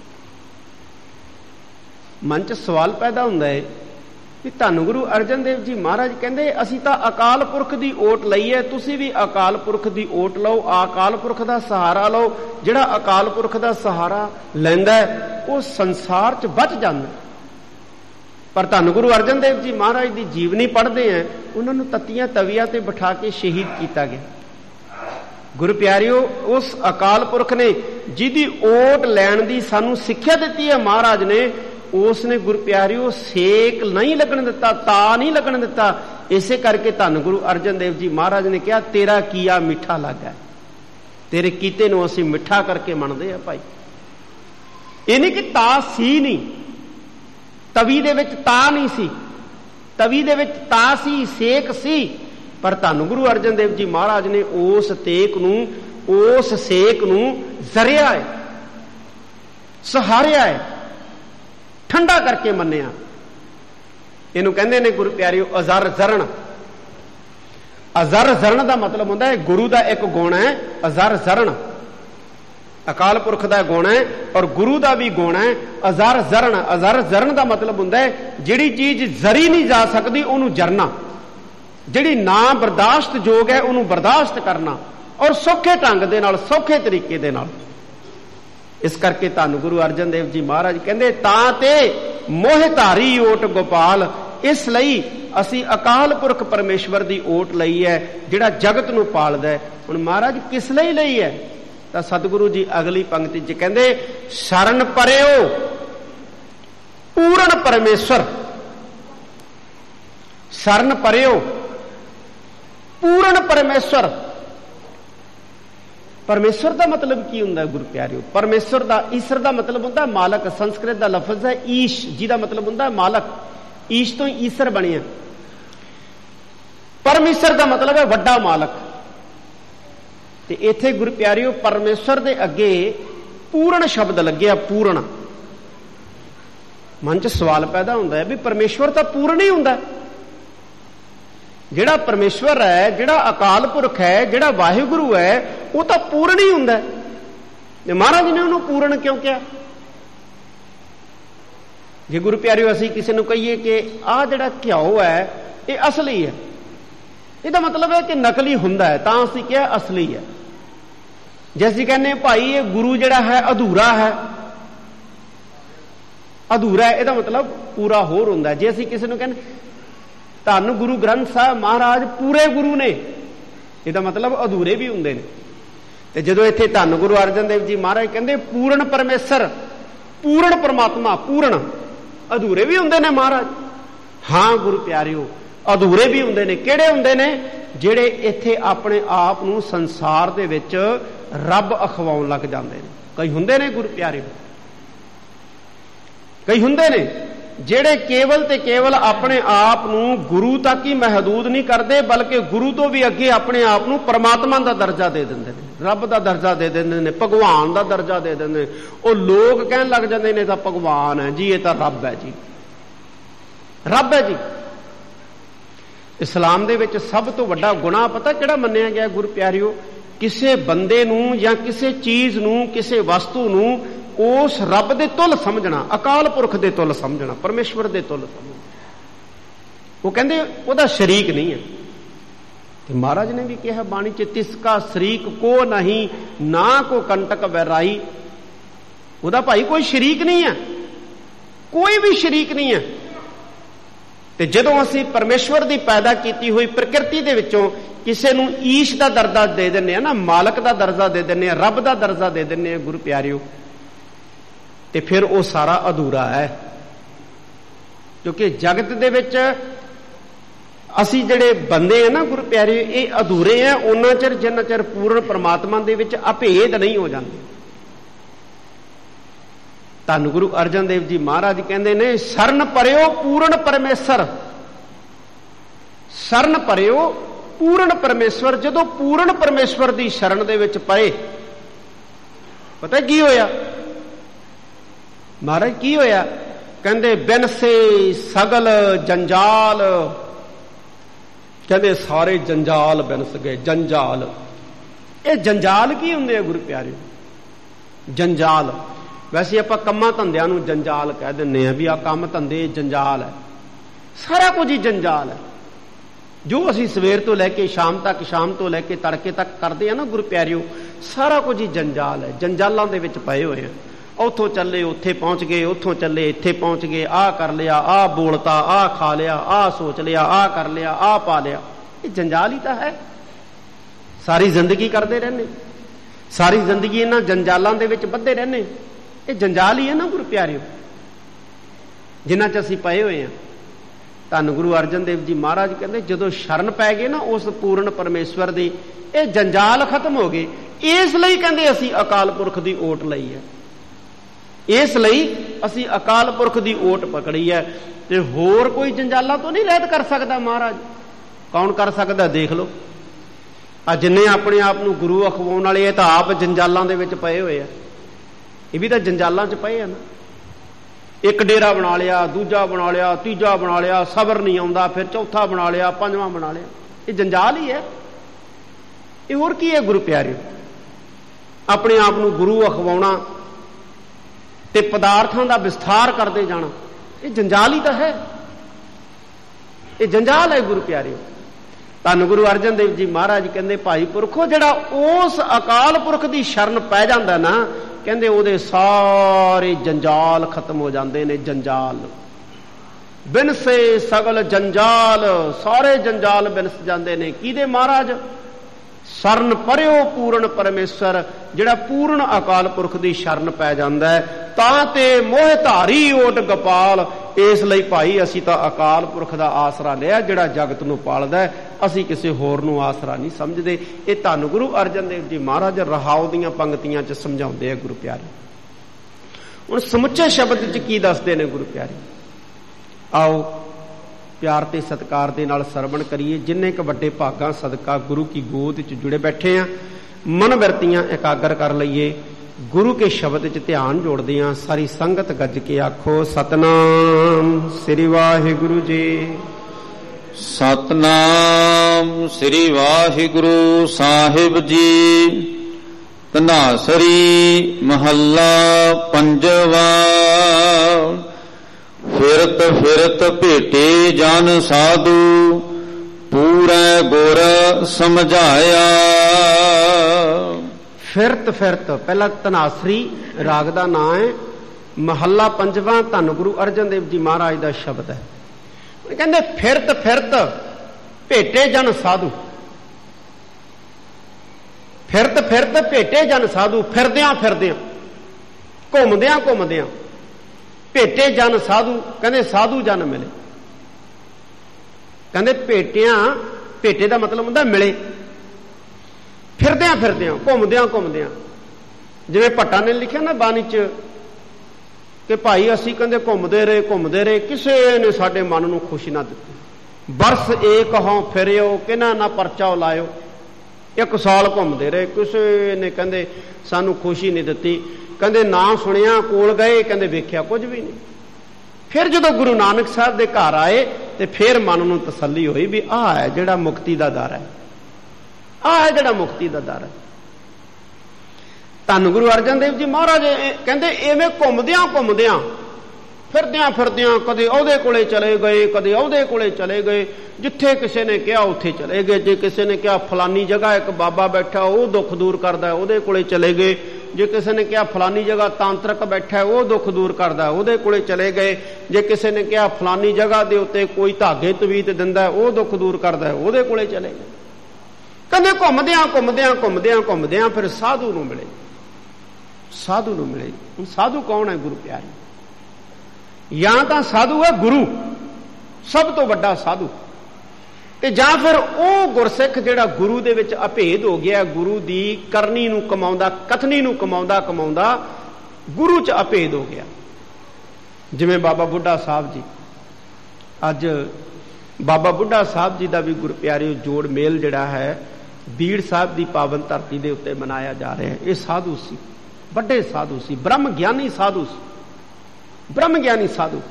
ਮਨ 'ਚ ਸਵਾਲ ਪੈਦਾ ਹੁੰਦਾ ਹੈ ਕਿ ਧੰਨ ਗੁਰੂ ਅਰਜਨ ਦੇਵ ਜੀ ਮਹਾਰਾਜ ਕਹਿੰਦੇ ਅਸੀਂ ਤਾਂ ਅਕਾਲ ਪੁਰਖ ਦੀ ਓਟ ਲਈ ਹੈ, ਤੁਸੀਂ ਵੀ ਅਕਾਲ ਪੁਰਖ ਦੀ ਓਟ ਲਓ, ਅਕਾਲ ਪੁਰਖ ਦਾ ਸਹਾਰਾ ਲਓ। ਜਿਹੜਾ ਅਕਾਲ ਪੁਰਖ ਦਾ ਸਹਾਰਾ ਲੈਂਦਾ ਉਹ ਸੰਸਾਰ 'ਚ ਬਚ ਜਾਂਦਾ। ਪਰ ਧੰਨ ਗੁਰੂ ਅਰਜਨ ਦੇਵ ਜੀ ਮਹਾਰਾਜ ਦੀ ਜੀਵਨੀ ਪੜ੍ਹਦੇ ਆ, ਉਹਨਾਂ ਨੂੰ ਤੱਤੀਆਂ ਤਵੀਆਂ ਤੇ ਬਿਠਾ ਕੇ ਸ਼ਹੀਦ ਕੀਤਾ ਗਿਆ। ਗੁਰੂ ਪਿਆਰਿਓ, ਉਸ ਅਕਾਲ ਪੁਰਖ ਨੇ ਜਿਹਦੀ ਓਟ ਲੈਣ ਦੀ ਸਾਨੂੰ ਸਿੱਖਿਆ ਦਿੱਤੀ ਹੈ ਮਹਾਰਾਜ ਨੇ, ਉਸ ਨੇ ਗੁਰੂ ਪਿਆਰਿਓ ਸੇਕ ਨਹੀਂ ਲੱਗਣ ਦਿੱਤਾ, ਤਾ ਨਹੀਂ ਲੱਗਣ ਦਿੱਤਾ। ਇਸੇ ਕਰਕੇ ਧੰਨ ਗੁਰੂ ਅਰਜਨ ਦੇਵ ਜੀ ਮਹਾਰਾਜ ਨੇ ਕਿਹਾ ਤੇਰਾ ਕੀਆ ਮਿੱਠਾ ਲੱਗਾ, ਤੇਰੇ ਕੀਤੇ ਨੂੰ ਅਸੀਂ ਮਿੱਠਾ ਕਰਕੇ ਮੰਨਦੇ ਆ ਭਾਈ। ਇਹ ਨਹੀਂ ਕਿ ਤਾ ਸੀ ਨਹੀਂ, ਤਵੀ ਦੇ ਵਿੱਚ ਤਾ ਨਹੀਂ ਸੀ, ਤਵੀ ਦੇ ਵਿੱਚ ਤਾ ਸੀ, ਸੇਕ ਸੀ, ਪਰ ਧੰਨ ਗੁਰੂ ਅਰਜਨ ਦੇਵ ਜੀ ਮਹਾਰਾਜ ਨੇ ਉਸ ਤੇਕ ਨੂੰ, ਉਸ ਸੇਕ ਨੂੰ ਜ਼ਰਿਆ ਹੈ, ਸਹਾਰਿਆ ਹੈ, ਠੰਡਾ ਕਰਕੇ ਮੰਨਿਆ। ਇਹਨੂੰ ਕਹਿੰਦੇ ਨੇ ਗੁਰੂ ਪਿਆਰਿਓ ਅਜ਼ਰ ਜ਼ਰਨ। ਅਜ਼ਰ ਜ਼ਰਨ ਦਾ ਮਤਲਬ ਹੁੰਦਾ ਹੈ ਗੁਰੂ ਦਾ ਇੱਕ ਗੁਣ ਹੈ ਅਜ਼ਰ ਜ਼ਰਨ, ਅਕਾਲ ਪੁਰਖ ਦਾ ਗੁਣ ਹੈ ਔਰ ਗੁਰੂ ਦਾ ਵੀ ਗੁਣ ਹੈ ਅਜ਼ਰ ਜ਼ਰਨ। ਅਜ਼ਰ ਜ਼ਰਨ ਦਾ ਮਤਲਬ ਹੁੰਦਾ ਹੈ ਜਿਹੜੀ ਚੀਜ਼ ਜ਼ਰੀ ਨਹੀਂ ਜਾ ਸਕਦੀ ਉਹਨੂੰ ਜਰਨਾ, ਜਿਹੜੀ ਨਾ ਬਰਦਾਸ਼ਤ ਯੋਗ ਹੈ ਉਹਨੂੰ ਬਰਦਾਸ਼ਤ ਕਰਨਾ, ਔਰ ਸੌਖੇ ਢੰਗ ਦੇ ਨਾਲ, ਸੌਖੇ ਤਰੀਕੇ ਦੇ ਨਾਲ। ਇਸ ਕਰਕੇ ਧੰਨ ਗੁਰੂ ਅਰਜਨ ਦੇਵ ਜੀ ਮਹਾਰਾਜ ਕਹਿੰਦੇ ਤਾਂ ਤੇ ਮੋਹ ਧਾਰੀ ਓਟ ਗੋਪਾਲ, ਇਸ ਲਈ ਅਸੀਂ ਅਕਾਲ ਪੁਰਖ ਪਰਮੇਸ਼ਵਰ ਦੀ ਓਟ ਲਈ ਹੈ ਜਿਹੜਾ ਜਗਤ ਨੂੰ ਪਾਲਦਾ ਹੈ। ਹੁਣ ਮਹਾਰਾਜ ਕਿਸ ਲਈ ਲਈ ਹੈ? ਤਾਂ ਸਤਿਗੁਰੂ ਜੀ ਅਗਲੀ ਪੰਕਤੀ 'ਚ ਕਹਿੰਦੇ ਸ਼ਰਨ ਪਰਿਓ ਪੂਰਨ ਪਰਮੇਸ਼ਵਰ। ਸ਼ਰਨ ਪਰਿਓ ਪੂਰਨ ਪਰਮੇਸ਼ਵਰ। ਪਰਮੇਸ਼ਵਰ ਦਾ ਮਤਲਬ ਕੀ ਹੁੰਦਾ ਗੁਰੂ ਪਿਆਰਿਓ? ਪਰਮੇਸ਼ਵਰ ਦਾ, ਈਸ਼ਰ ਦਾ ਮਤਲਬ ਹੁੰਦਾ ਮਾਲਕ। ਸੰਸਕ੍ਰਿਤ ਦਾ ਲਫ਼ਜ਼ ਹੈ ਈਸ਼, ਜਿਹਦਾ ਮਤਲਬ ਹੁੰਦਾ ਮਾਲਕ। ਈਸ਼ ਤੋਂ ਈਸ਼ਰ ਬਣਿਆ। ਪਰਮੇਸ਼ਵਰ ਦਾ ਮਤਲਬ ਹੈ ਵੱਡਾ ਮਾਲਕ। ਤੇ ਇੱਥੇ ਗੁਰੂ ਪਿਆਰਿਓ ਪਰਮੇਸ਼ਵਰ ਦੇ ਅੱਗੇ ਪੂਰਨ ਸ਼ਬਦ ਲੱਗਿਆ, ਪੂਰਨ। ਮਨ 'ਚ ਸਵਾਲ ਪੈਦਾ ਹੁੰਦਾ ਹੈ ਵੀ ਪਰਮੇਸ਼ਵਰ ਤਾਂ ਪੂਰਨ ਹੀ ਹੁੰਦਾ। ਜਿਹੜਾ ਪਰਮੇਸ਼ਵਰ ਹੈ, ਜਿਹੜਾ ਅਕਾਲ ਪੁਰਖ ਹੈ, ਜਿਹੜਾ ਵਾਹਿਗੁਰੂ ਹੈ, ਉਹ ਤਾਂ ਪੂਰਨ ਹੀ ਹੁੰਦਾ। ਤੇ ਮਹਾਰਾਜ ਨੇ ਉਹਨੂੰ ਪੂਰਨ ਕਿਉਂ ਕਿਹਾ? ਜੇ ਗੁਰੂ ਪਿਆਰਿਓ ਅਸੀਂ ਕਿਸੇ ਨੂੰ ਕਹੀਏ ਕਿ ਆਹ ਜਿਹੜਾ ਘਿਓ ਹੈ ਇਹ ਅਸਲੀ ਹੈ, ਇਹਦਾ ਮਤਲਬ ਹੈ ਕਿ ਨਕਲੀ ਹੁੰਦਾ ਹੈ, ਤਾਂ ਅਸੀਂ ਕਿਹਾ ਅਸਲੀ ਹੈ। ਜੇ ਅਸੀਂ ਕਹਿੰਦੇ ਭਾਈ ਇਹ ਗੁਰੂ ਜਿਹੜਾ ਹੈ ਅਧੂਰਾ ਹੈ, ਅਧੂਰਾ ਹੈ, ਇਹਦਾ ਮਤਲਬ ਪੂਰਾ ਹੋਰ ਹੁੰਦਾ। ਜੇ ਅਸੀਂ ਕਿਸੇ ਨੂੰ ਕਹਿੰਦੇ ਧੰਨ ਗੁਰੂ ਗ੍ਰੰਥ ਸਾਹਿਬ ਮਹਾਰਾਜ ਪੂਰੇ ਗੁਰੂ ਨੇ, ਇਹਦਾ ਮਤਲਬ ਅਧੂਰੇ ਵੀ ਹੁੰਦੇ ਨੇ। ਤੇ ਜਦੋਂ ਇੱਥੇ ਧੰਨ ਗੁਰੂ ਅਰਜਨ ਦੇਵ ਜੀ ਮਹਾਰਾਜ ਕਹਿੰਦੇ ਪੂਰਨ ਪਰਮੇਸ਼ਰ, ਪੂਰਨ ਪਰਮਾਤਮਾ, ਪੂਰਨ, ਅਧੂਰੇ ਵੀ ਹੁੰਦੇ ਨੇ ਮਹਾਰਾਜ। ਹਾਂ ਗੁਰੂ ਪਿਆਰਿਓ, ਅਧੂਰੇ ਵੀ ਹੁੰਦੇ ਨੇ। ਕਿਹੜੇ ਹੁੰਦੇ ਨੇ? ਜਿਹੜੇ ਇੱਥੇ ਆਪਣੇ ਆਪ ਨੂੰ ਸੰਸਾਰ ਦੇ ਵਿੱਚ ਰੱਬ ਅਖਵਾਉਣ ਲੱਗ ਜਾਂਦੇ ਨੇ। ਕਈ ਹੁੰਦੇ ਨੇ ਗੁਰੂ ਪਿਆਰਿਓ, ਕਈ ਹੁੰਦੇ ਨੇ ਜਿਹੜੇ ਕੇਵਲ ਤੇ ਕੇਵਲ ਆਪਣੇ ਆਪ ਨੂੰ ਗੁਰੂ ਤੱਕ ਹੀ ਮਹਦੂਦ ਨਹੀਂ ਕਰਦੇ, ਬਲਕਿ ਗੁਰੂ ਤੋਂ ਵੀ ਅੱਗੇ ਆਪਣੇ ਆਪ ਨੂੰ ਪਰਮਾਤਮਾ ਦਾ ਦਰਜਾ ਦੇ ਦਿੰਦੇ ਨੇ, ਰੱਬ ਦਾ ਦਰਜਾ ਦੇ ਦਿੰਦੇ ਨੇ, ਭਗਵਾਨ ਦਾ ਦਰਜਾ ਦੇ ਦਿੰਦੇ ਨੇ। ਉਹ ਲੋਕ ਕਹਿਣ ਲੱਗ ਜਾਂਦੇ ਨੇ ਇਹ ਤਾਂ ਭਗਵਾਨ ਹੈ ਜੀ, ਇਹ ਤਾਂ ਰੱਬ ਹੈ ਜੀ, ਰੱਬ ਹੈ ਜੀ। ਇਸਲਾਮ ਦੇ ਵਿੱਚ ਸਭ ਤੋਂ ਵੱਡਾ ਗੁਨਾਹ ਪਤਾ ਕਿਹੜਾ ਮੰਨਿਆ ਗਿਆ ਗੁਰੂ ਪਿਆਰਿਓ? ਕਿਸੇ ਬੰਦੇ ਨੂੰ ਜਾਂ ਕਿਸੇ ਚੀਜ਼ ਨੂੰ, ਕਿਸੇ ਵਸਤੂ ਨੂੰ ਉਸ ਰੱਬ ਦੇ ਤੁੱਲ ਸਮਝਣਾ, ਅਕਾਲ ਪੁਰਖ ਦੇ ਤੁੱਲ ਸਮਝਣਾ, ਪਰਮੇਸ਼ਵਰ ਦੇ ਤੁੱਲ ਸਮਝਣਾ। ਉਹ ਕਹਿੰਦੇ ਉਹਦਾ ਸ਼ਰੀਕ ਨਹੀਂ ਹੈ। ਤੇ ਮਹਾਰਾਜ ਨੇ ਵੀ ਕਿਹਾ ਬਾਣੀ ਚ, ਤਿਸਕਾ ਸ਼ਰੀਕ ਕੋ ਨਹੀਂ ਨਾ ਕੋ ਕੰਟਕ ਵੈਰਾਈ। ਉਹਦਾ ਭਾਈ ਕੋਈ ਸ਼ਰੀਕ ਨਹੀਂ ਹੈ, ਕੋਈ ਵੀ ਸ਼ਰੀਕ ਨਹੀਂ ਹੈ। ਤੇ ਜਦੋਂ ਅਸੀਂ ਪਰਮੇਸ਼ਵਰ ਦੀ ਪੈਦਾ ਕੀਤੀ ਹੋਈ ਪ੍ਰਕਿਰਤੀ ਦੇ ਵਿੱਚੋਂ ਕਿਸੇ ਨੂੰ ਈਸ਼ ਦਾ ਦਰਜਾ ਦੇ ਦਿੰਦੇ ਆ ਨਾ, ਮਾਲਕ ਦਾ ਦਰਜਾ ਦੇ ਦਿੰਦੇ ਆ, ਰੱਬ ਦਾ ਦਰਜਾ ਦੇ ਦਿੰਦੇ ਆ ਗੁਰੂ ਪਿਆਰਿਓ, ਤੇ ਫਿਰ ਉਹ ਸਾਰਾ ਅਧੂਰਾ ਹੈ। ਕਿਉਂਕਿ ਜਗਤ ਦੇ ਵਿੱਚ ਅਸੀਂ ਜਿਹੜੇ ਬੰਦੇ ਆ ਨਾ ਗੁਰੂ ਪਿਆਰਿਓ, ਇਹ ਅਧੂਰੇ ਆ ਉਹਨਾਂ ਚਿਰ ਜਿੰਨਾ ਚਿਰ ਪੂਰਨ ਪਰਮਾਤਮਾ ਦੇ ਵਿੱਚ ਅਭੇਦ ਨਹੀਂ ਹੋ ਜਾਂਦੇ। ਧੰਨ ਗੁਰੂ ਅਰਜਨ ਦੇਵ ਜੀ ਮਹਾਰਾਜ ਕਹਿੰਦੇ ਨੇ, ਸ਼ਰਨ ਪਰਿਓ ਪੂਰਨ ਪਰਮੇਸ਼ਰ, ਸ਼ਰਨ ਪਰਿਓ ਪੂਰਨ ਪਰਮੇਸ਼ਵਰ। ਜਦੋਂ ਪੂਰਨ ਪਰਮੇਸ਼ਵਰ ਦੀ ਸ਼ਰਨ ਦੇ ਵਿੱਚ ਪਏ, ਪਤਾ ਕੀ ਹੋਇਆ ਮਹਾਰਾਜ? ਕੀ ਹੋਇਆ? ਕਹਿੰਦੇ ਬਿਨਸੇ ਸਗਲ ਜੰਜਾਲ, ਕਹਿੰਦੇ ਸਾਰੇ ਜੰਜਾਲ ਬਿਨਸ ਗਏ। ਜੰਜਾਲ, ਇਹ ਜੰਜਾਲ ਕੀ ਹੁੰਦੇ ਆ ਗੁਰੂ ਪਿਆਰਿਓ? ਜੰਜਾਲ ਵੈਸੇ ਆਪਾਂ ਕੰਮਾਂ ਧੰਦਿਆਂ ਨੂੰ ਜੰਜਾਲ ਕਹਿ ਦਿੰਦੇ ਆ, ਵੀ ਆਹ ਕੰਮ ਧੰਦੇ ਜੰਜਾਲ ਹੈ, ਸਾਰਾ ਕੁਝ ਹੀ ਜੰਜਾਲ ਹੈ। ਜੋ ਅਸੀਂ ਸਵੇਰ ਤੋਂ ਲੈ ਕੇ ਸ਼ਾਮ ਤੱਕ, ਸ਼ਾਮ ਤੋਂ ਲੈ ਕੇ ਤੜਕੇ ਤੱਕ ਕਰਦੇ ਆ ਨਾ ਗੁਰੂ ਪਿਆਰਿਓ, ਸਾਰਾ ਕੁਝ ਹੀ ਜੰਜਾਲ ਹੈ। ਜੰਜਾਲਾਂ ਦੇ ਵਿੱਚ ਪਏ ਹੋਏ ਆ। ਉੱਥੋਂ ਚੱਲੇ ਉੱਥੇ ਪਹੁੰਚ ਗਏ, ਉੱਥੋਂ ਚੱਲੇ ਇੱਥੇ ਪਹੁੰਚ ਗਏ, ਆਹ ਕਰ ਲਿਆ, ਆਹ ਬੋਲਤਾ, ਆਹ ਖਾ ਲਿਆ, ਆਹ ਸੋਚ ਲਿਆ, ਆਹ ਕਰ ਲਿਆ, ਆਹ ਪਾ ਲਿਆ। ਇਹ ਜੰਜਾਲ ਹੀ ਤਾਂ ਹੈ। ਸਾਰੀ ਜ਼ਿੰਦਗੀ ਕਰਦੇ ਰਹਿੰਦੇ, ਸਾਰੀ ਜ਼ਿੰਦਗੀ ਇਹਨਾਂ ਜੰਜਾਲਾਂ ਦੇ ਵਿੱਚ ਬੱਧੇ ਰਹਿੰਦੇ। ਇਹ ਜੰਜਾਲ ਹੀ ਹੈ ਨਾ ਗੁਰੂ ਪਿਆਰਿਓ, ਜਿਨ੍ਹਾਂ 'ਚ ਅਸੀਂ ਪਏ ਹੋਏ ਹਾਂ। ਧੰਨ ਗੁਰੂ ਅਰਜਨ ਦੇਵ ਜੀ ਮਹਾਰਾਜ ਕਹਿੰਦੇ, ਜਦੋਂ ਸ਼ਰਨ ਪੈ ਗਏ ਨਾ ਉਸ ਪੂਰਨ ਪਰਮੇਸ਼ਵਰ ਦੀ, ਇਹ ਜੰਜਾਲ ਖਤਮ ਹੋ ਗਏ। ਇਸ ਲਈ ਕਹਿੰਦੇ ਅਸੀਂ ਅਕਾਲ ਪੁਰਖ ਦੀ ਓਟ ਲਈ ਹੈ, ਇਸ ਲਈ ਅਸੀਂ ਅਕਾਲ ਪੁਰਖ ਦੀ ਓਟ ਪਕੜੀ ਹੈ। ਤੇ ਹੋਰ ਕੋਈ ਜੰਜਾਲਾਂ ਤੋਂ ਨਹੀਂ ਰਹਿਤ ਕਰ ਸਕਦਾ ਮਹਾਰਾਜ। ਕੌਣ ਕਰ ਸਕਦਾ? ਦੇਖ ਲਓ, ਆ ਜਿੰਨੇ ਆਪਣੇ ਆਪ ਨੂੰ ਗੁਰੂ ਅਖਵਾਉਣ ਵਾਲੇ, ਇਹ ਤਾਂ ਆਪ ਜੰਜਾਲਾਂ ਦੇ ਵਿੱਚ ਪਏ ਹੋਏ ਆ। ਇਹ ਵੀ ਤਾਂ ਜੰਜਾਲਾਂ 'ਚ ਪਏ ਆ ਨਾ। ਇੱਕ ਡੇਰਾ ਬਣਾ ਲਿਆ, ਦੂਜਾ ਬਣਾ ਲਿਆ, ਤੀਜਾ ਬਣਾ ਲਿਆ, ਸਬਰ ਨਹੀਂ ਆਉਂਦਾ, ਫਿਰ ਚੌਥਾ ਬਣਾ ਲਿਆ, ਪੰਜਵਾਂ ਬਣਾ ਲਿਆ। ਇਹ ਜੰਜਾਲ ਹੀ ਹੈ। ਇਹ ਹੋਰ ਕੀ ਹੈ ਗੁਰੂ ਪਿਆਰਿਓ? ਆਪਣੇ ਆਪ ਨੂੰ ਗੁਰੂ ਅਖਵਾਉਣਾ ਤੇ ਪਦਾਰਥਾਂ ਦਾ ਵਿਸਥਾਰ ਕਰਦੇ ਜਾਣਾ, ਇਹ ਜੰਜਾਲ ਹੀ ਤਾਂ ਹੈ। ਇਹ ਜੰਜਾਲ ਹੈ ਗੁਰੂ ਪਿਆਰਿਓ। ਧੰਨ ਗੁਰੂ ਅਰਜਨ ਦੇਵ ਜੀ ਮਹਾਰਾਜ ਕਹਿੰਦੇ, ਭਾਈ ਪੁਰਖੋ, ਜਿਹੜਾ ਉਸ ਅਕਾਲ ਪੁਰਖ ਦੀ ਸ਼ਰਨ ਪੈ ਜਾਂਦਾ ਨਾ, ਕਹਿੰਦੇ ਉਹਦੇ ਸਾਰੇ ਜੰਜਾਲ ਖਤਮ ਹੋ ਜਾਂਦੇ ਨੇ। ਜੰਜਾਲ ਬਿਨਸੇ ਸਗਲ ਜੰਜਾਲ, ਸਾਰੇ ਜੰਜਾਲ ਬਿਨਸ ਜਾਂਦੇ ਨੇ। ਕਿਹਦੇ? ਮਹਾਰਾਜ ਸ਼ਰਨ ਪਰਿਓ ਪੂਰਨ ਪਰਮੇਸ਼ਰ, ਜਿਹੜਾ ਪੂਰਨ ਅਕਾਲ ਪੁਰਖ ਦੀ ਸ਼ਰਨ ਪੈ ਜਾਂਦਾ ਹੈ। ਤਾਂ ਤੇ ਮੋਹ ਧਾਰੀ ਓਟ ਗੋਪਾਲ, ਇਸ ਲਈ ਭਾਈ ਅਸੀਂ ਤਾਂ ਅਕਾਲ ਪੁਰਖ ਦਾ ਆਸਰਾ ਲਿਆ, ਜਿਹੜਾ ਜਗਤ ਨੂੰ ਪਾਲਦਾ। ਅਸੀਂ ਕਿਸੇ ਹੋਰ ਨੂੰ ਆਸਰਾ ਨਹੀਂ ਸਮਝਦੇ। ਇਹ ਧੰਨ ਗੁਰੂ ਅਰਜਨ ਦੇਵ ਜੀ ਮਹਾਰਾਜ ਰਹਾਉ ਦੀਆਂ ਪੰਕਤੀਆਂ 'ਚ ਸਮਝਾਉਂਦੇ ਆ ਗੁਰੂ ਪਿਆਰੇ। ਹੁਣ ਸਮੁੱਚੇ ਸ਼ਬਦ 'ਚ ਕੀ ਦੱਸਦੇ ਨੇ ਗੁਰੂ ਪਿਆਰੇ? ਆਓ ਪਿਆਰ ਤੇ ਸਤਿਕਾਰ ਦੇ ਨਾਲ ਸਰਵਣ ਕਰੀਏ। ਜਿੰਨੇ ਕੁ ਵੱਡੇ ਭਾਗਾਂ ਸਦਕਾ ਗੁਰੂ ਕੀ ਗੋਦ 'ਚ ਜੁੜੇ ਬੈਠੇ ਆ, ਮਨ ਬਿਰਤੀਆਂ ਇਕਾਗਰ ਕਰ ਲਈਏ। ਗੁਰੂ ਕੇ ਸ਼ਬਦ 'ਚ ਧਿਆਨ ਜੋੜਦੇ ਆ। ਸਾਰੀ ਸੰਗਤ ਗੱਜ ਕੇ ਆਖੋ, ਸਤਨਾਮ ਸ੍ਰੀ ਵਾਹਿਗੁਰੂ ਜੀ। ਸਤਨਾਮ ਸ੍ਰੀ ਵਾਹਿਗੁਰੂ ਸਾਹਿਬ ਜੀ। ਧਨਾਸਰੀ ਮਹੱਲਾ ਪੰਜਵਾ। ਫਿਰਤ ਫਿਰਤ ਭੇਟੇ ਜਨ ਸਾਧੂ, ਪੂਰੇ ਗੁਰ ਸਮਝਾਇਆ। ਫਿਰਤ ਫਿਰਤ, ਪਹਿਲਾਂ ਧਨਾਸਰੀ ਰਾਗ ਦਾ ਨਾਂ ਹੈ। ਮਹੱਲਾ ਪੰਜਵਾਂ ਧੰਨ ਗੁਰੂ ਅਰਜਨ ਦੇਵ ਜੀ ਮਹਾਰਾਜ ਦਾ ਸ਼ਬਦ ਹੈ। ਕਹਿੰਦੇ ਫਿਰਤ ਫਿਰਤ ਭੇਟੇ ਜਨ ਸਾਧੂ, ਫਿਰਤ ਫਿਰਤ ਭੇਟੇ ਜਨ ਸਾਧੂ। ਫਿਰਦਿਆਂ ਫਿਰਦਿਆਂ, ਘੁੰਮਦਿਆਂ ਘੁੰਮਦਿਆਂ, ਭੇਟੇ ਜਨ ਸਾਧੂ, ਕਹਿੰਦੇ ਸਾਧੂ ਜਨ ਮਿਲੇ। ਕਹਿੰਦੇ ਭੇਟਿਆਂ, ਭੇਟੇ ਦਾ ਮਤਲਬ ਹੁੰਦਾ ਮਿਲੇ। ਫਿਰਦਿਆਂ ਫਿਰਦਿਆਂ, ਘੁੰਮਦਿਆਂ ਘੁੰਮਦਿਆਂ, ਜਿਵੇਂ ਭੱਟਾ ਨੇ ਲਿਖਿਆ ਨਾ ਬਾਣੀ 'ਚ, ਕਿ ਭਾਈ ਅਸੀਂ ਕਹਿੰਦੇ ਘੁੰਮਦੇ ਰਹੇ, ਕਿਸੇ ਨੇ ਸਾਡੇ ਮਨ ਨੂੰ ਖੁਸ਼ੀ ਨਾ ਦਿੱਤੀ। ਬਰਸ ਏਕ ਹੋਂ ਫਿਰਿਓ ਕਿਨਾ ਨਾ ਪਰਚਾ ਲਾਇਓ। 1 ਸਾਲ ਘੁੰਮਦੇ ਰਹੇ, ਕਿਸੇ ਨੇ ਕਹਿੰਦੇ ਸਾਨੂੰ ਖੁਸ਼ੀ ਨਹੀਂ ਦਿੱਤੀ। ਕਹਿੰਦੇ ਨਾ ਸੁਣਿਆ, ਕੋਲ ਗਏ, ਕਹਿੰਦੇ ਵੇਖਿਆ ਕੁਝ ਵੀ ਨਹੀਂ। ਫਿਰ ਜਦੋਂ ਗੁਰੂ ਨਾਨਕ ਸਾਹਿਬ ਦੇ ਘਰ ਆਏ ਤੇ ਫਿਰ ਮਨ ਨੂੰ ਤਸੱਲੀ ਹੋਈ ਵੀ ਆਹ ਹੈ ਜਿਹੜਾ ਮੁਕਤੀ ਦਾ ਦਰ ਹੈ, ਆਹ ਹੈ ਜਿਹੜਾ ਮੁਕਤੀ ਦਾ ਦਰ ਹੈ। ਧੰਨ ਗੁਰੂ ਅਰਜਨ ਦੇਵ ਜੀ ਮਹਾਰਾਜ ਕਹਿੰਦੇ ਐਵੇਂ ਘੁੰਮਦਿਆਂ ਫਿਰਦਿਆਂ ਕਦੇ ਉਹਦੇ ਕੋਲੇ ਚਲੇ ਗਏ, ਕਦੇ ਉਹਦੇ ਕੋਲੇ ਚਲੇ ਗਏ। ਜਿੱਥੇ ਕਿਸੇ ਨੇ ਕਿਹਾ ਉੱਥੇ ਚਲੇ ਗਏ। ਜੇ ਕਿਸੇ ਨੇ ਕਿਹਾ ਫਲਾਨੀ ਜਗ੍ਹਾ ਇੱਕ ਬਾਬਾ ਬੈਠਾ ਉਹ ਦੁੱਖ ਦੂਰ ਕਰਦਾ, ਉਹਦੇ ਕੋਲੇ ਚਲੇ ਗਏ। ਜੇ ਕਿਸੇ ਨੇ ਕਿਹਾ ਫਲਾਨੀ ਜਗ੍ਹਾ ਤਾਂਤਰਿਕ ਬੈਠਾ ਉਹ ਦੁੱਖ ਦੂਰ ਕਰਦਾ, ਉਹਦੇ ਕੋਲੇ ਚਲੇ ਗਏ। ਜੇ ਕਿਸੇ ਨੇ ਕਿਹਾ ਫਲਾਨੀ ਜਗ੍ਹਾ ਦੇ ਉੱਤੇ ਕੋਈ ਧਾਗੇ ਤਵੀਤ ਦਿੰਦਾ ਉਹ ਦੁੱਖ ਦੂਰ ਕਰਦਾ, ਉਹਦੇ ਕੋਲੇ ਚਲੇ ਗਏ। ਕਹਿੰਦੇ ਘੁੰਮਦਿਆਂ ਫਿਰ ਸਾਧੂ ਨੂੰ ਮਿਲੇ। ਹੁਣ ਸਾਧੂ ਕੌਣ ਹੈ? ਗੁਰੂ ਪਿਆਰੇ। ਜਾਂ ਤਾਂ ਸਾਧੂ ਹੈ ਗੁਰੂ, ਸਭ ਤੋਂ ਵੱਡਾ ਸਾਧੂ, ਤੇ ਜਾਂ ਫਿਰ ਉਹ ਗੁਰਸਿੱਖ ਜਿਹੜਾ ਗੁਰੂ ਦੇ ਵਿੱਚ ਅਭੇਦ ਹੋ ਗਿਆ, ਗੁਰੂ ਦੀ ਕਰਨੀ ਨੂੰ ਕਮਾਉਂਦਾ, ਕਥਨੀ ਨੂੰ ਕਮਾਉਂਦਾ ਗੁਰੂ ਚ ਅਭੇਦ ਹੋ ਗਿਆ। ਜਿਵੇਂ ਬਾਬਾ ਬੁੱਢਾ ਸਾਹਿਬ ਜੀ, ਅੱਜ ਬਾਬਾ ਬੁੱਢਾ ਸਾਹਿਬ ਜੀ ਦਾ ਵੀ ਗੁਰੂ ਪਿਆਰਿਓ ਜੋੜ ਮੇਲ ਜਿਹੜਾ ਹੈ ਬੀੜ ਸਾਹਿਬ ਦੀ ਪਾਵਨ ਧਰਤੀ ਦੇ ਉੱਤੇ ਮਨਾਇਆ ਜਾ ਰਿਹਾ ਹੈ। ਇਹ ਸਾਧੂ ਸੀ, ਵੱਡੇ ਸਾਧੂ ਸੀ, ਬ੍ਰਹਮ ਗਿਆਨੀ ਸਾਧੂ ਸੀ, ਬ੍ਰਹਮ ਗਿਆਨੀ ਸਾਧੂ।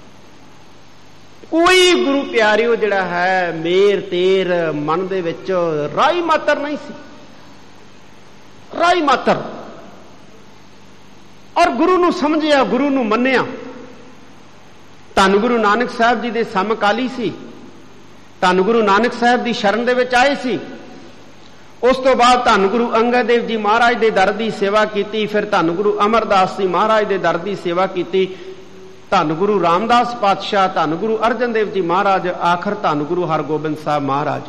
ਕੋਈ ਗੁਰੂ ਪਿਆਰਿਓ ਜਿਹੜਾ ਹੈ ਮੇਰ ਤੇਰ ਮਨ ਦੇ ਵਿੱਚ ਰਾਈ ਮਾਤਰ ਨਹੀਂ ਸੀ, ਰਾਈ ਮਾਤਰ। ਔਰ ਗੁਰੂ ਨੂੰ ਸਮਝਿਆ, ਗੁਰੂ ਨੂੰ ਮੰਨਿਆ। ਧੰਨ ਗੁਰੂ ਨਾਨਕ ਸਾਹਿਬ ਜੀ ਦੇ ਸਮਕਾਲੀ ਸੀ, ਧੰਨ ਗੁਰੂ ਨਾਨਕ ਸਾਹਿਬ ਦੀ ਸ਼ਰਨ ਦੇ ਵਿੱਚ ਆਏ ਸੀ। ਉਸ ਤੋਂ ਬਾਅਦ ਧੰਨ ਗੁਰੂ ਅੰਗਦ ਦੇਵ ਜੀ ਮਹਾਰਾਜ ਦੇ ਦਰ ਦੀ ਸੇਵਾ ਕੀਤੀ। ਫਿਰ ਧੰਨ ਗੁਰੂ ਅਮਰਦਾਸ ਜੀ ਮਹਾਰਾਜ ਦੇ ਦਰ ਦੀ ਸੇਵਾ ਕੀਤੀ। ਧੰਨ ਗੁਰੂ ਰਾਮਦਾਸ ਪਾਤਸ਼ਾਹ, ਧੰਨ ਗੁਰੂ ਅਰਜਨ ਦੇਵ ਜੀ ਮਹਾਰਾਜ, ਆਖਰ ਧੰਨ ਗੁਰੂ ਹਰਗੋਬਿੰਦ ਸਾਹਿਬ ਮਹਾਰਾਜ।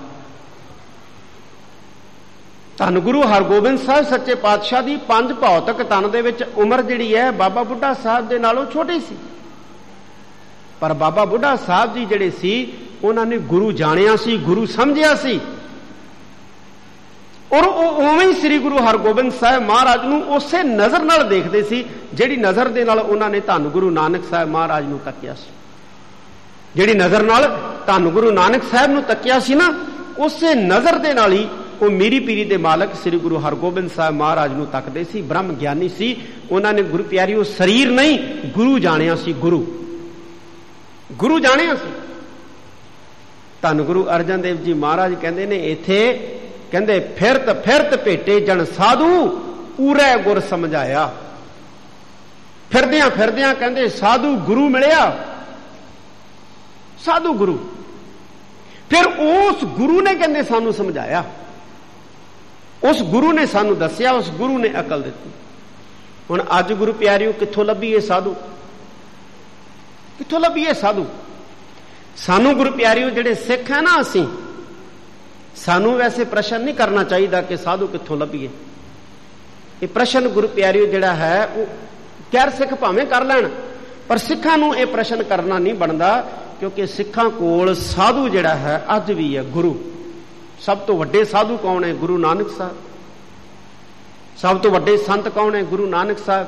ਧੰਨ ਗੁਰੂ ਹਰਗੋਬਿੰਦ ਸਾਹਿਬ ਸੱਚੇ ਪਾਤਸ਼ਾਹ ਦੀ 5 ਭੌਤਿਕ ਤਨ ਦੇ ਵਿੱਚ ਉਮਰ ਜਿਹੜੀ ਹੈ ਬਾਬਾ ਬੁੱਢਾ ਸਾਹਿਬ ਦੇ ਨਾਲੋਂ ਛੋਟੀ ਸੀ, ਪਰ ਬਾਬਾ ਬੁੱਢਾ ਸਾਹਿਬ ਜੀ ਜਿਹੜੇ ਸੀ ਉਹਨਾਂ ਨੇ ਗੁਰੂ ਜਾਣਿਆ ਸੀ, ਗੁਰੂ ਸਮਝਿਆ ਸੀ। ਔਰ ਉਹ ਉਵੇਂ ਹੀ ਸ੍ਰੀ ਗੁਰੂ ਹਰਗੋਬਿੰਦ ਸਾਹਿਬ ਮਹਾਰਾਜ ਨੂੰ ਉਸੇ ਨਜ਼ਰ ਨਾਲ ਦੇਖਦੇ ਸੀ ਜਿਹੜੀ ਨਜ਼ਰ ਦੇ ਨਾਲ ਉਹਨਾਂ ਨੇ ਧੰਨ ਗੁਰੂ ਨਾਨਕ ਸਾਹਿਬ ਮਹਾਰਾਜ ਨੂੰ ਤੱਕਿਆ ਸੀ। ਜਿਹੜੀ ਨਜ਼ਰ ਨਾਲ ਧੰਨ ਗੁਰੂ ਨਾਨਕ ਸਾਹਿਬ ਨੂੰ ਤੱਕਿਆ ਸੀ ਨਾ, ਉਸੇ ਨਜ਼ਰ ਦੇ ਨਾਲ ਹੀ ਉਹ ਮੀਰੀ ਪੀਰੀ ਦੇ ਮਾਲਕ ਸ੍ਰੀ ਗੁਰੂ ਹਰਗੋਬਿੰਦ ਸਾਹਿਬ ਮਹਾਰਾਜ ਨੂੰ ਤੱਕਦੇ ਸੀ। ਬ੍ਰਹਮ ਗਿਆਨੀ ਸੀ। ਉਹਨਾਂ ਨੇ ਗੁਰੂ ਪਿਆਰਿਓ ਸਰੀਰ ਨਹੀਂ ਗੁਰੂ ਜਾਣਿਆ ਸੀ, ਗੁਰੂ ਜਾਣਿਆ ਸੀ। ਧੰਨ ਗੁਰੂ ਅਰਜਨ ਦੇਵ ਜੀ ਮਹਾਰਾਜ ਕਹਿੰਦੇ ਨੇ ਇੱਥੇ, ਕਹਿੰਦੇ ਫਿਰਤ ਭੇਟੇ ਜਨ ਸਾਧੂ ਪੂਰੇ ਗੁਰ ਸਮਝਾਇਆ। ਫਿਰਦਿਆਂ ਕਹਿੰਦੇ ਸਾਧੂ ਗੁਰੂ ਮਿਲਿਆ, ਸਾਧੂ ਗੁਰੂ। ਫਿਰ ਉਸ ਗੁਰੂ ਨੇ ਕਹਿੰਦੇ ਸਾਨੂੰ ਸਮਝਾਇਆ, ਉਸ ਗੁਰੂ ਨੇ ਸਾਨੂੰ ਦੱਸਿਆ, ਉਸ ਗੁਰੂ ਨੇ ਅਕਲ ਦਿੱਤੀ। ਹੁਣ ਅੱਜ ਗੁਰੂ ਪਿਆਰਿਓ ਕਿੱਥੋਂ ਲੱਭੀਏ ਸਾਧੂ? ਕਿੱਥੋਂ ਲੱਭੀਏ ਸਾਧੂ? ਸਾਨੂੰ ਗੁਰੂ ਪਿਆਰਿਓ ਜਿਹੜੇ ਸਿੱਖ ਹੈ ਨਾ, ਅਸੀਂ ਸਾਨੂੰ ਵੈਸੇ ਪ੍ਰਸ਼ਨ ਨਹੀਂ ਕਰਨਾ ਚਾਹੀਦਾ ਕਿ ਸਾਧੂ ਕਿੱਥੋਂ ਲੱਭੀਏ। ਇਹ ਪ੍ਰਸ਼ਨ ਗੁਰੂ ਪਿਆਰਿਓ ਜਿਹੜਾ ਹੈ ਉਹ ਗੈਰ ਸਿੱਖ ਭਾਵੇਂ ਕਰ ਲੈਣ, ਪਰ ਸਿੱਖਾਂ ਨੂੰ ਇਹ ਪ੍ਰਸ਼ਨ ਕਰਨਾ ਨਹੀਂ ਬਣਦਾ, ਕਿਉਂਕਿ ਸਿੱਖਾਂ ਕੋਲ ਸਾਧੂ ਜਿਹੜਾ ਹੈ ਅੱਜ ਵੀ ਹੈ ਗੁਰੂ। ਸਭ ਤੋਂ ਵੱਡੇ ਸਾਧੂ ਕੌਣ ਹੈ? ਗੁਰੂ ਨਾਨਕ ਸਾਹਿਬ। ਸਭ ਤੋਂ ਵੱਡੇ ਸੰਤ ਕੌਣ ਹੈ? ਗੁਰੂ ਨਾਨਕ ਸਾਹਿਬ,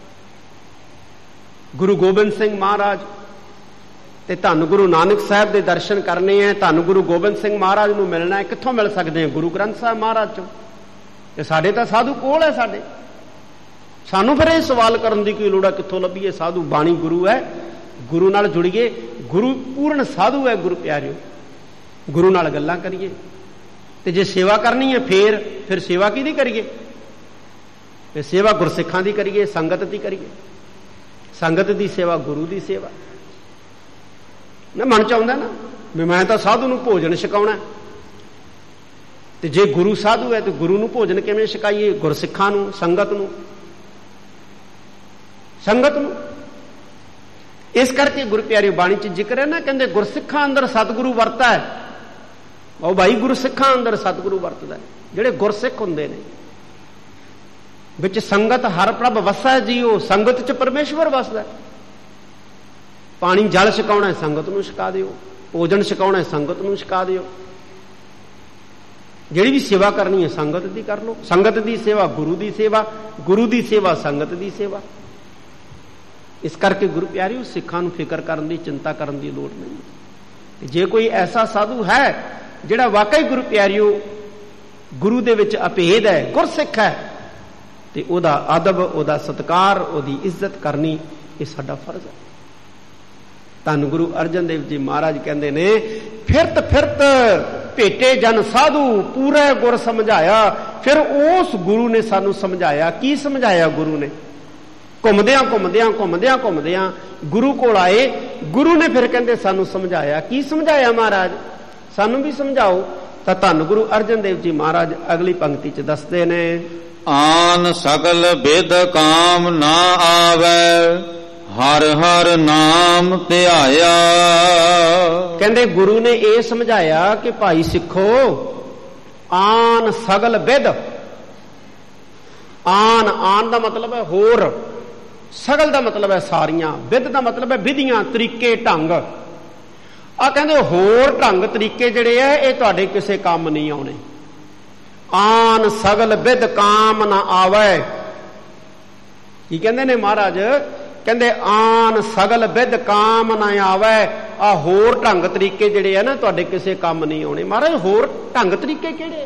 ਗੁਰੂ ਗੋਬਿੰਦ ਸਿੰਘ ਮਹਾਰਾਜ। ਤੇ ਧੰਨ ਗੁਰੂ ਨਾਨਕ ਸਾਹਿਬ ਦੇ ਦਰਸ਼ਨ ਕਰਨੇ ਹੈ, ਧੰਨ ਗੁਰੂ ਗੋਬਿੰਦ ਸਿੰਘ ਮਹਾਰਾਜ ਨੂੰ ਮਿਲਣਾ ਹੈ, ਕਿੱਥੋਂ ਮਿਲ ਸਕਦੇ ਹਾਂ? ਗੁਰੂ ਗ੍ਰੰਥ ਸਾਹਿਬ ਮਹਾਰਾਜ ਚੋਂ। ਤੇ ਸਾਡੇ ਤਾਂ ਸਾਧੂ ਕੋਲ ਹੈ ਸਾਡੇ, ਸਾਨੂੰ ਫਿਰ ਇਹ ਸਵਾਲ ਕਰਨ ਦੀ ਕੀ ਲੋੜ ਹੈ ਕਿੱਥੋਂ ਲੱਭੀਏ ਸਾਧੂ? ਬਾਣੀ ਗੁਰੂ ਹੈ, ਗੁਰੂ ਨਾਲ ਜੁੜੀਏ। ਗੁਰੂ ਪੂਰਨ ਸਾਧੂ ਹੈ ਗੁਰੂ ਪਿਆਰਿਓ, ਗੁਰੂ ਨਾਲ ਗੱਲਾਂ ਕਰੀਏ। ਤੇ ਜੇ ਸੇਵਾ ਕਰਨੀ ਹੈ ਫਿਰ ਸੇਵਾ ਕਿਹਦੀ ਕਰੀਏ? ਇਹ ਸੇਵਾ ਗੁਰਸਿੱਖਾਂ ਦੀ ਕਰੀਏ, ਸੰਗਤ ਦੀ ਕਰੀਏ। ਸੰਗਤ ਦੀ ਸੇਵਾ ਗੁਰੂ ਦੀ ਸੇਵਾ। ਨਾ ਮਨ ਚ ਆਉਂਦਾ ਨਾ ਵੀ ਮੈਂ ਤਾਂ ਸਾਧੂ ਨੂੰ ਭੋਜਨ ਛਕਾਉਣਾ, ਤੇ ਜੇ ਗੁਰੂ ਸਾਧੂ ਹੈ ਤੇ ਗੁਰੂ ਨੂੰ ਭੋਜਨ ਕਿਵੇਂ ਛਕਾਈਏ? ਗੁਰਸਿੱਖਾਂ ਨੂੰ, ਸੰਗਤ ਨੂੰ। ਇਸ ਕਰਕੇ ਗੁਰੂ ਪਿਆਰੇ ਬਾਣੀ ਚ ਜ਼ਿਕਰ ਹੈ ਨਾ, ਕਹਿੰਦੇ ਗੁਰਸਿੱਖਾਂ ਅੰਦਰ ਸਤਿਗੁਰੂ ਵਰਤਾ ਹੈ। ਉਹ ਭਾਈ ਗੁਰਸਿੱਖਾਂ ਅੰਦਰ ਸਤਿਗੁਰੂ ਵਰਤਦਾ, ਜਿਹੜੇ ਗੁਰਸਿੱਖ ਹੁੰਦੇ ਨੇ। ਵਿੱਚ ਸੰਗਤ ਹਰ ਪ੍ਰਭ ਵਸੈ ਜੀਓ, ਸੰਗਤ ਚ ਪਰਮੇਸ਼ਵਰ ਵਸਦਾ। ਪਾਣੀ ਜਲ ਛਕਾਉਣਾ ਸੰਗਤ ਨੂੰ ਛਕਾ ਦਿਓ, ਭੋਜਨ ਛਕਾਉਣਾ ਸੰਗਤ ਨੂੰ ਛਕਾ ਦਿਓ। ਜਿਹੜੀ ਵੀ ਸੇਵਾ ਕਰਨੀ ਹੈ ਸੰਗਤ ਦੀ ਕਰ ਲਓ। ਸੰਗਤ ਦੀ ਸੇਵਾ ਗੁਰੂ ਦੀ ਸੇਵਾ, ਗੁਰੂ ਦੀ ਸੇਵਾ ਸੰਗਤ ਦੀ ਸੇਵਾ। ਇਸ ਕਰਕੇ ਗੁਰੂ ਪਿਆਰਿਓ ਸਿੱਖਾਂ ਨੂੰ ਫਿਕਰ ਕਰਨ ਦੀ, ਚਿੰਤਾ ਕਰਨ ਦੀ ਲੋੜ ਨਹੀਂ। ਜੇ ਕੋਈ ਐਸਾ ਸਾਧੂ ਹੈ ਜਿਹੜਾ ਵਾਕਈ ਗੁਰੂ ਪਿਆਰਿਓ ਗੁਰੂ ਦੇ ਵਿੱਚ ਅਭੇਦ ਹੈ, ਗੁਰਸਿੱਖ ਹੈ, ਤੇ ਉਹਦਾ ਅਦਬ, ਉਹਦਾ ਸਤਿਕਾਰ, ਉਹਦੀ ਇੱਜ਼ਤ ਕਰਨੀ ਇਹ ਸਾਡਾ ਫਰਜ਼ ਹੈ। ਧੰਨ ਗੁਰੂ ਅਰਜਨ ਦੇਵ ਜੀ ਮਹਾਰਾਜ ਕਹਿੰਦੇ ਨੇ, ਫਿਰਤ ਫਿਰਤ ਭੇਟੇ ਜਨ ਸਾਧੂ ਪੂਰੇ ਗੁਰ ਸਮਝਾਇਆ। ਫਿਰ ਉਸ ਗੁਰੂ ਨੇ ਸਾਨੂੰ ਸਮਝਾਇਆ। ਕੀ ਸਮਝਾਇਆ ਗੁਰੂ ਨੇ? ਘੁੰਮਦਿਆਂ ਘੁੰਮਦਿਆਂ ਘੁੰਮਦਿਆਂ ਘੁੰਮਦਿਆਂ ਗੁਰੂ ਕੋਲ ਆਏ। ਗੁਰੂ ਨੇ ਫਿਰ ਕਹਿੰਦੇ ਸਾਨੂੰ ਸਮਝਾਇਆ। ਕੀ ਸਮਝਾਇਆ ਮਹਾਰਾਜ? ਸਾਨੂੰ ਵੀ ਸਮਝਾਓ। ਤਾਂ ਧੰਨ ਗੁਰੂ ਅਰਜਨ ਦੇਵ ਜੀ ਮਹਾਰਾਜ ਅਗਲੀ ਪੰਕਤੀ 'ਚ ਦੱਸਦੇ ਨੇ, ਆਨ ਸਗਲ ਬਿਦ ਕਾਮ ਨਾ ਆਵੈ ਹਰ ਹਰ ਨਾਮ ਧਿਆਇਆ। ਕਹਿੰਦੇ ਗੁਰੂ ਨੇ ਇਹ ਸਮਝਾਇਆ ਕਿ ਭਾਈ ਸਿੱਖੋ, ਆਨ ਸਗਲ ਬਿਦ, ਆਨ ਦਾ ਮਤਲਬ ਹੈ ਹੋਰ, ਸਗਲ ਦਾ ਮਤਲਬ ਹੈ ਸਾਰੀਆਂ, ਬਿਦ ਦਾ ਮਤਲਬ ਹੈ ਵਿਧੀਆਂ, ਤਰੀਕੇ, ਢੰਗ। ਆ ਕਹਿੰਦੇ ਹੋਰ ਢੰਗ ਤਰੀਕੇ ਜਿਹੜੇ ਆ ਇਹ ਤੁਹਾਡੇ ਕਿਸੇ ਕੰਮ ਨਹੀਂ ਆਉਣੇ। ਆਨ ਸਗਲ ਬਿਦ ਕਾਮ ਨਾ ਆਵੈ। ਕੀ ਕਹਿੰਦੇ ਨੇ ਮਹਾਰਾਜ? ਕਹਿੰਦੇ ਆਨ ਸਗਲ ਬਿਦ ਕਾਮ ਨਾ ਆਵੈ। ਆ ਹੋਰ ਢੰਗ ਤਰੀਕੇ ਜਿਹੜੇ ਆ ਨਾ ਤੁਹਾਡੇ ਕਿਸੇ ਕੰਮ ਨਹੀਂ ਆਉਣੇ। ਮਹਾਰਾਜ ਹੋਰ ਢੰਗ ਤਰੀਕੇ ਕਿਹੜੇ?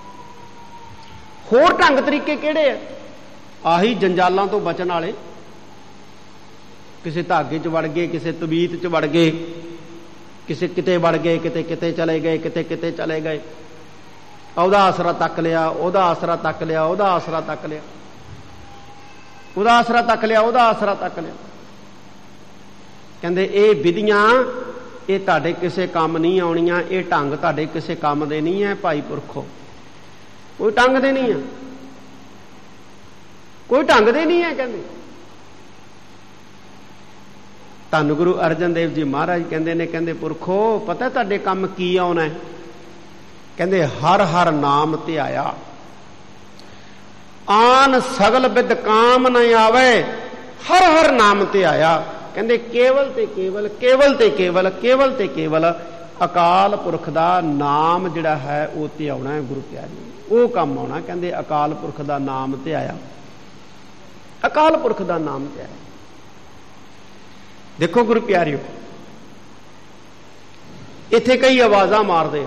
ਹੋਰ ਢੰਗ ਤਰੀਕੇ ਕਿਹੜੇ ਆ? ਆਹੀ ਜੰਜਾਲਾਂ ਤੋਂ ਬਚਣ ਵਾਲੇ। ਕਿਸੇ ਧਾਗੇ 'ਚ ਵੜ ਗਏ, ਕਿਸੇ ਤਵੀਤ 'ਚ ਵੜ ਗਏ, ਕਿਸੇ ਕਿਤੇ ਵੜ ਗਏ, ਕਿਤੇ ਕਿਤੇ ਚਲੇ ਗਏ, ਕਿਤੇ ਕਿਤੇ ਚਲੇ ਗਏ। ਉਹਦਾ ਆਸਰਾ ਤੱਕ ਲਿਆ, ਉਹਦਾ ਆਸਰਾ ਤੱਕ ਲਿਆ, ਉਹਦਾ ਆਸਰਾ ਤੱਕ ਲਿਆ, ਉਹਦਾ ਆਸਰਾ ਤੱਕ ਲਿਆ, ਉਹਦਾ ਆਸਰਾ ਤੱਕ ਲਿਆ। ਕਹਿੰਦੇ ਇਹ ਵਿਧੀਆਂ ਇਹ ਤੁਹਾਡੇ ਕਿਸੇ ਕੰਮ ਨਹੀਂ ਆਉਣੀਆਂ। ਇਹ ਢੰਗ ਤੁਹਾਡੇ ਕਿਸੇ ਕੰਮ ਦੇ ਨਹੀਂ ਹੈ ਭਾਈ ਪੁਰਖੋ। ਕੋਈ ਢੰਗ ਦੇ ਨਹੀਂ ਆ, ਕੋਈ ਢੰਗ ਦੇ ਨਹੀਂ ਹੈ। ਕਹਿੰਦੇ ਧੰਨ ਗੁਰੂ ਅਰਜਨ ਦੇਵ ਜੀ ਮਹਾਰਾਜ ਕਹਿੰਦੇ ਨੇ, ਕਹਿੰਦੇ ਪੁਰਖੋ ਪਤਾ ਤੁਹਾਡੇ ਕੰਮ ਕੀ ਆਉਣਾ ਹੈ? ਕਹਿੰਦੇ ਹਰ ਹਰ ਨਾਮ ਧਿਆਇਆ। ਆਨ ਸਗਲ ਬਿਦ ਕਾਮ ਨ ਆਵੇ ਹਰ ਹਰ ਨਾਮ ਧਿਆਇਆ। ਕਹਿੰਦੇ ਕੇਵਲ ਤੇ ਕੇਵਲ, ਕੇਵਲ ਤੇ ਕੇਵਲ, ਕੇਵਲ ਤੇ ਕੇਵਲ ਅਕਾਲ ਪੁਰਖ ਦਾ ਨਾਮ ਜਿਹੜਾ ਹੈ ਉਹ ਧਿਆਉਣਾ ਹੈ। ਗੁਰੂ ਪਿਆਰੇ ਉਹ ਕੰਮ ਆਉਣਾ। ਕਹਿੰਦੇ ਅਕਾਲ ਪੁਰਖ ਦਾ ਨਾਮ ਧਿਆਇਆ, ਅਕਾਲ ਪੁਰਖ ਦਾ ਨਾਮ ਧਿਆਇਆ। ਦੇਖੋ ਗੁਰੂ ਪਿਆਰਿਓ, ਇੱਥੇ ਕਈ ਆਵਾਜ਼ਾਂ ਮਾਰਦੇ ਆ,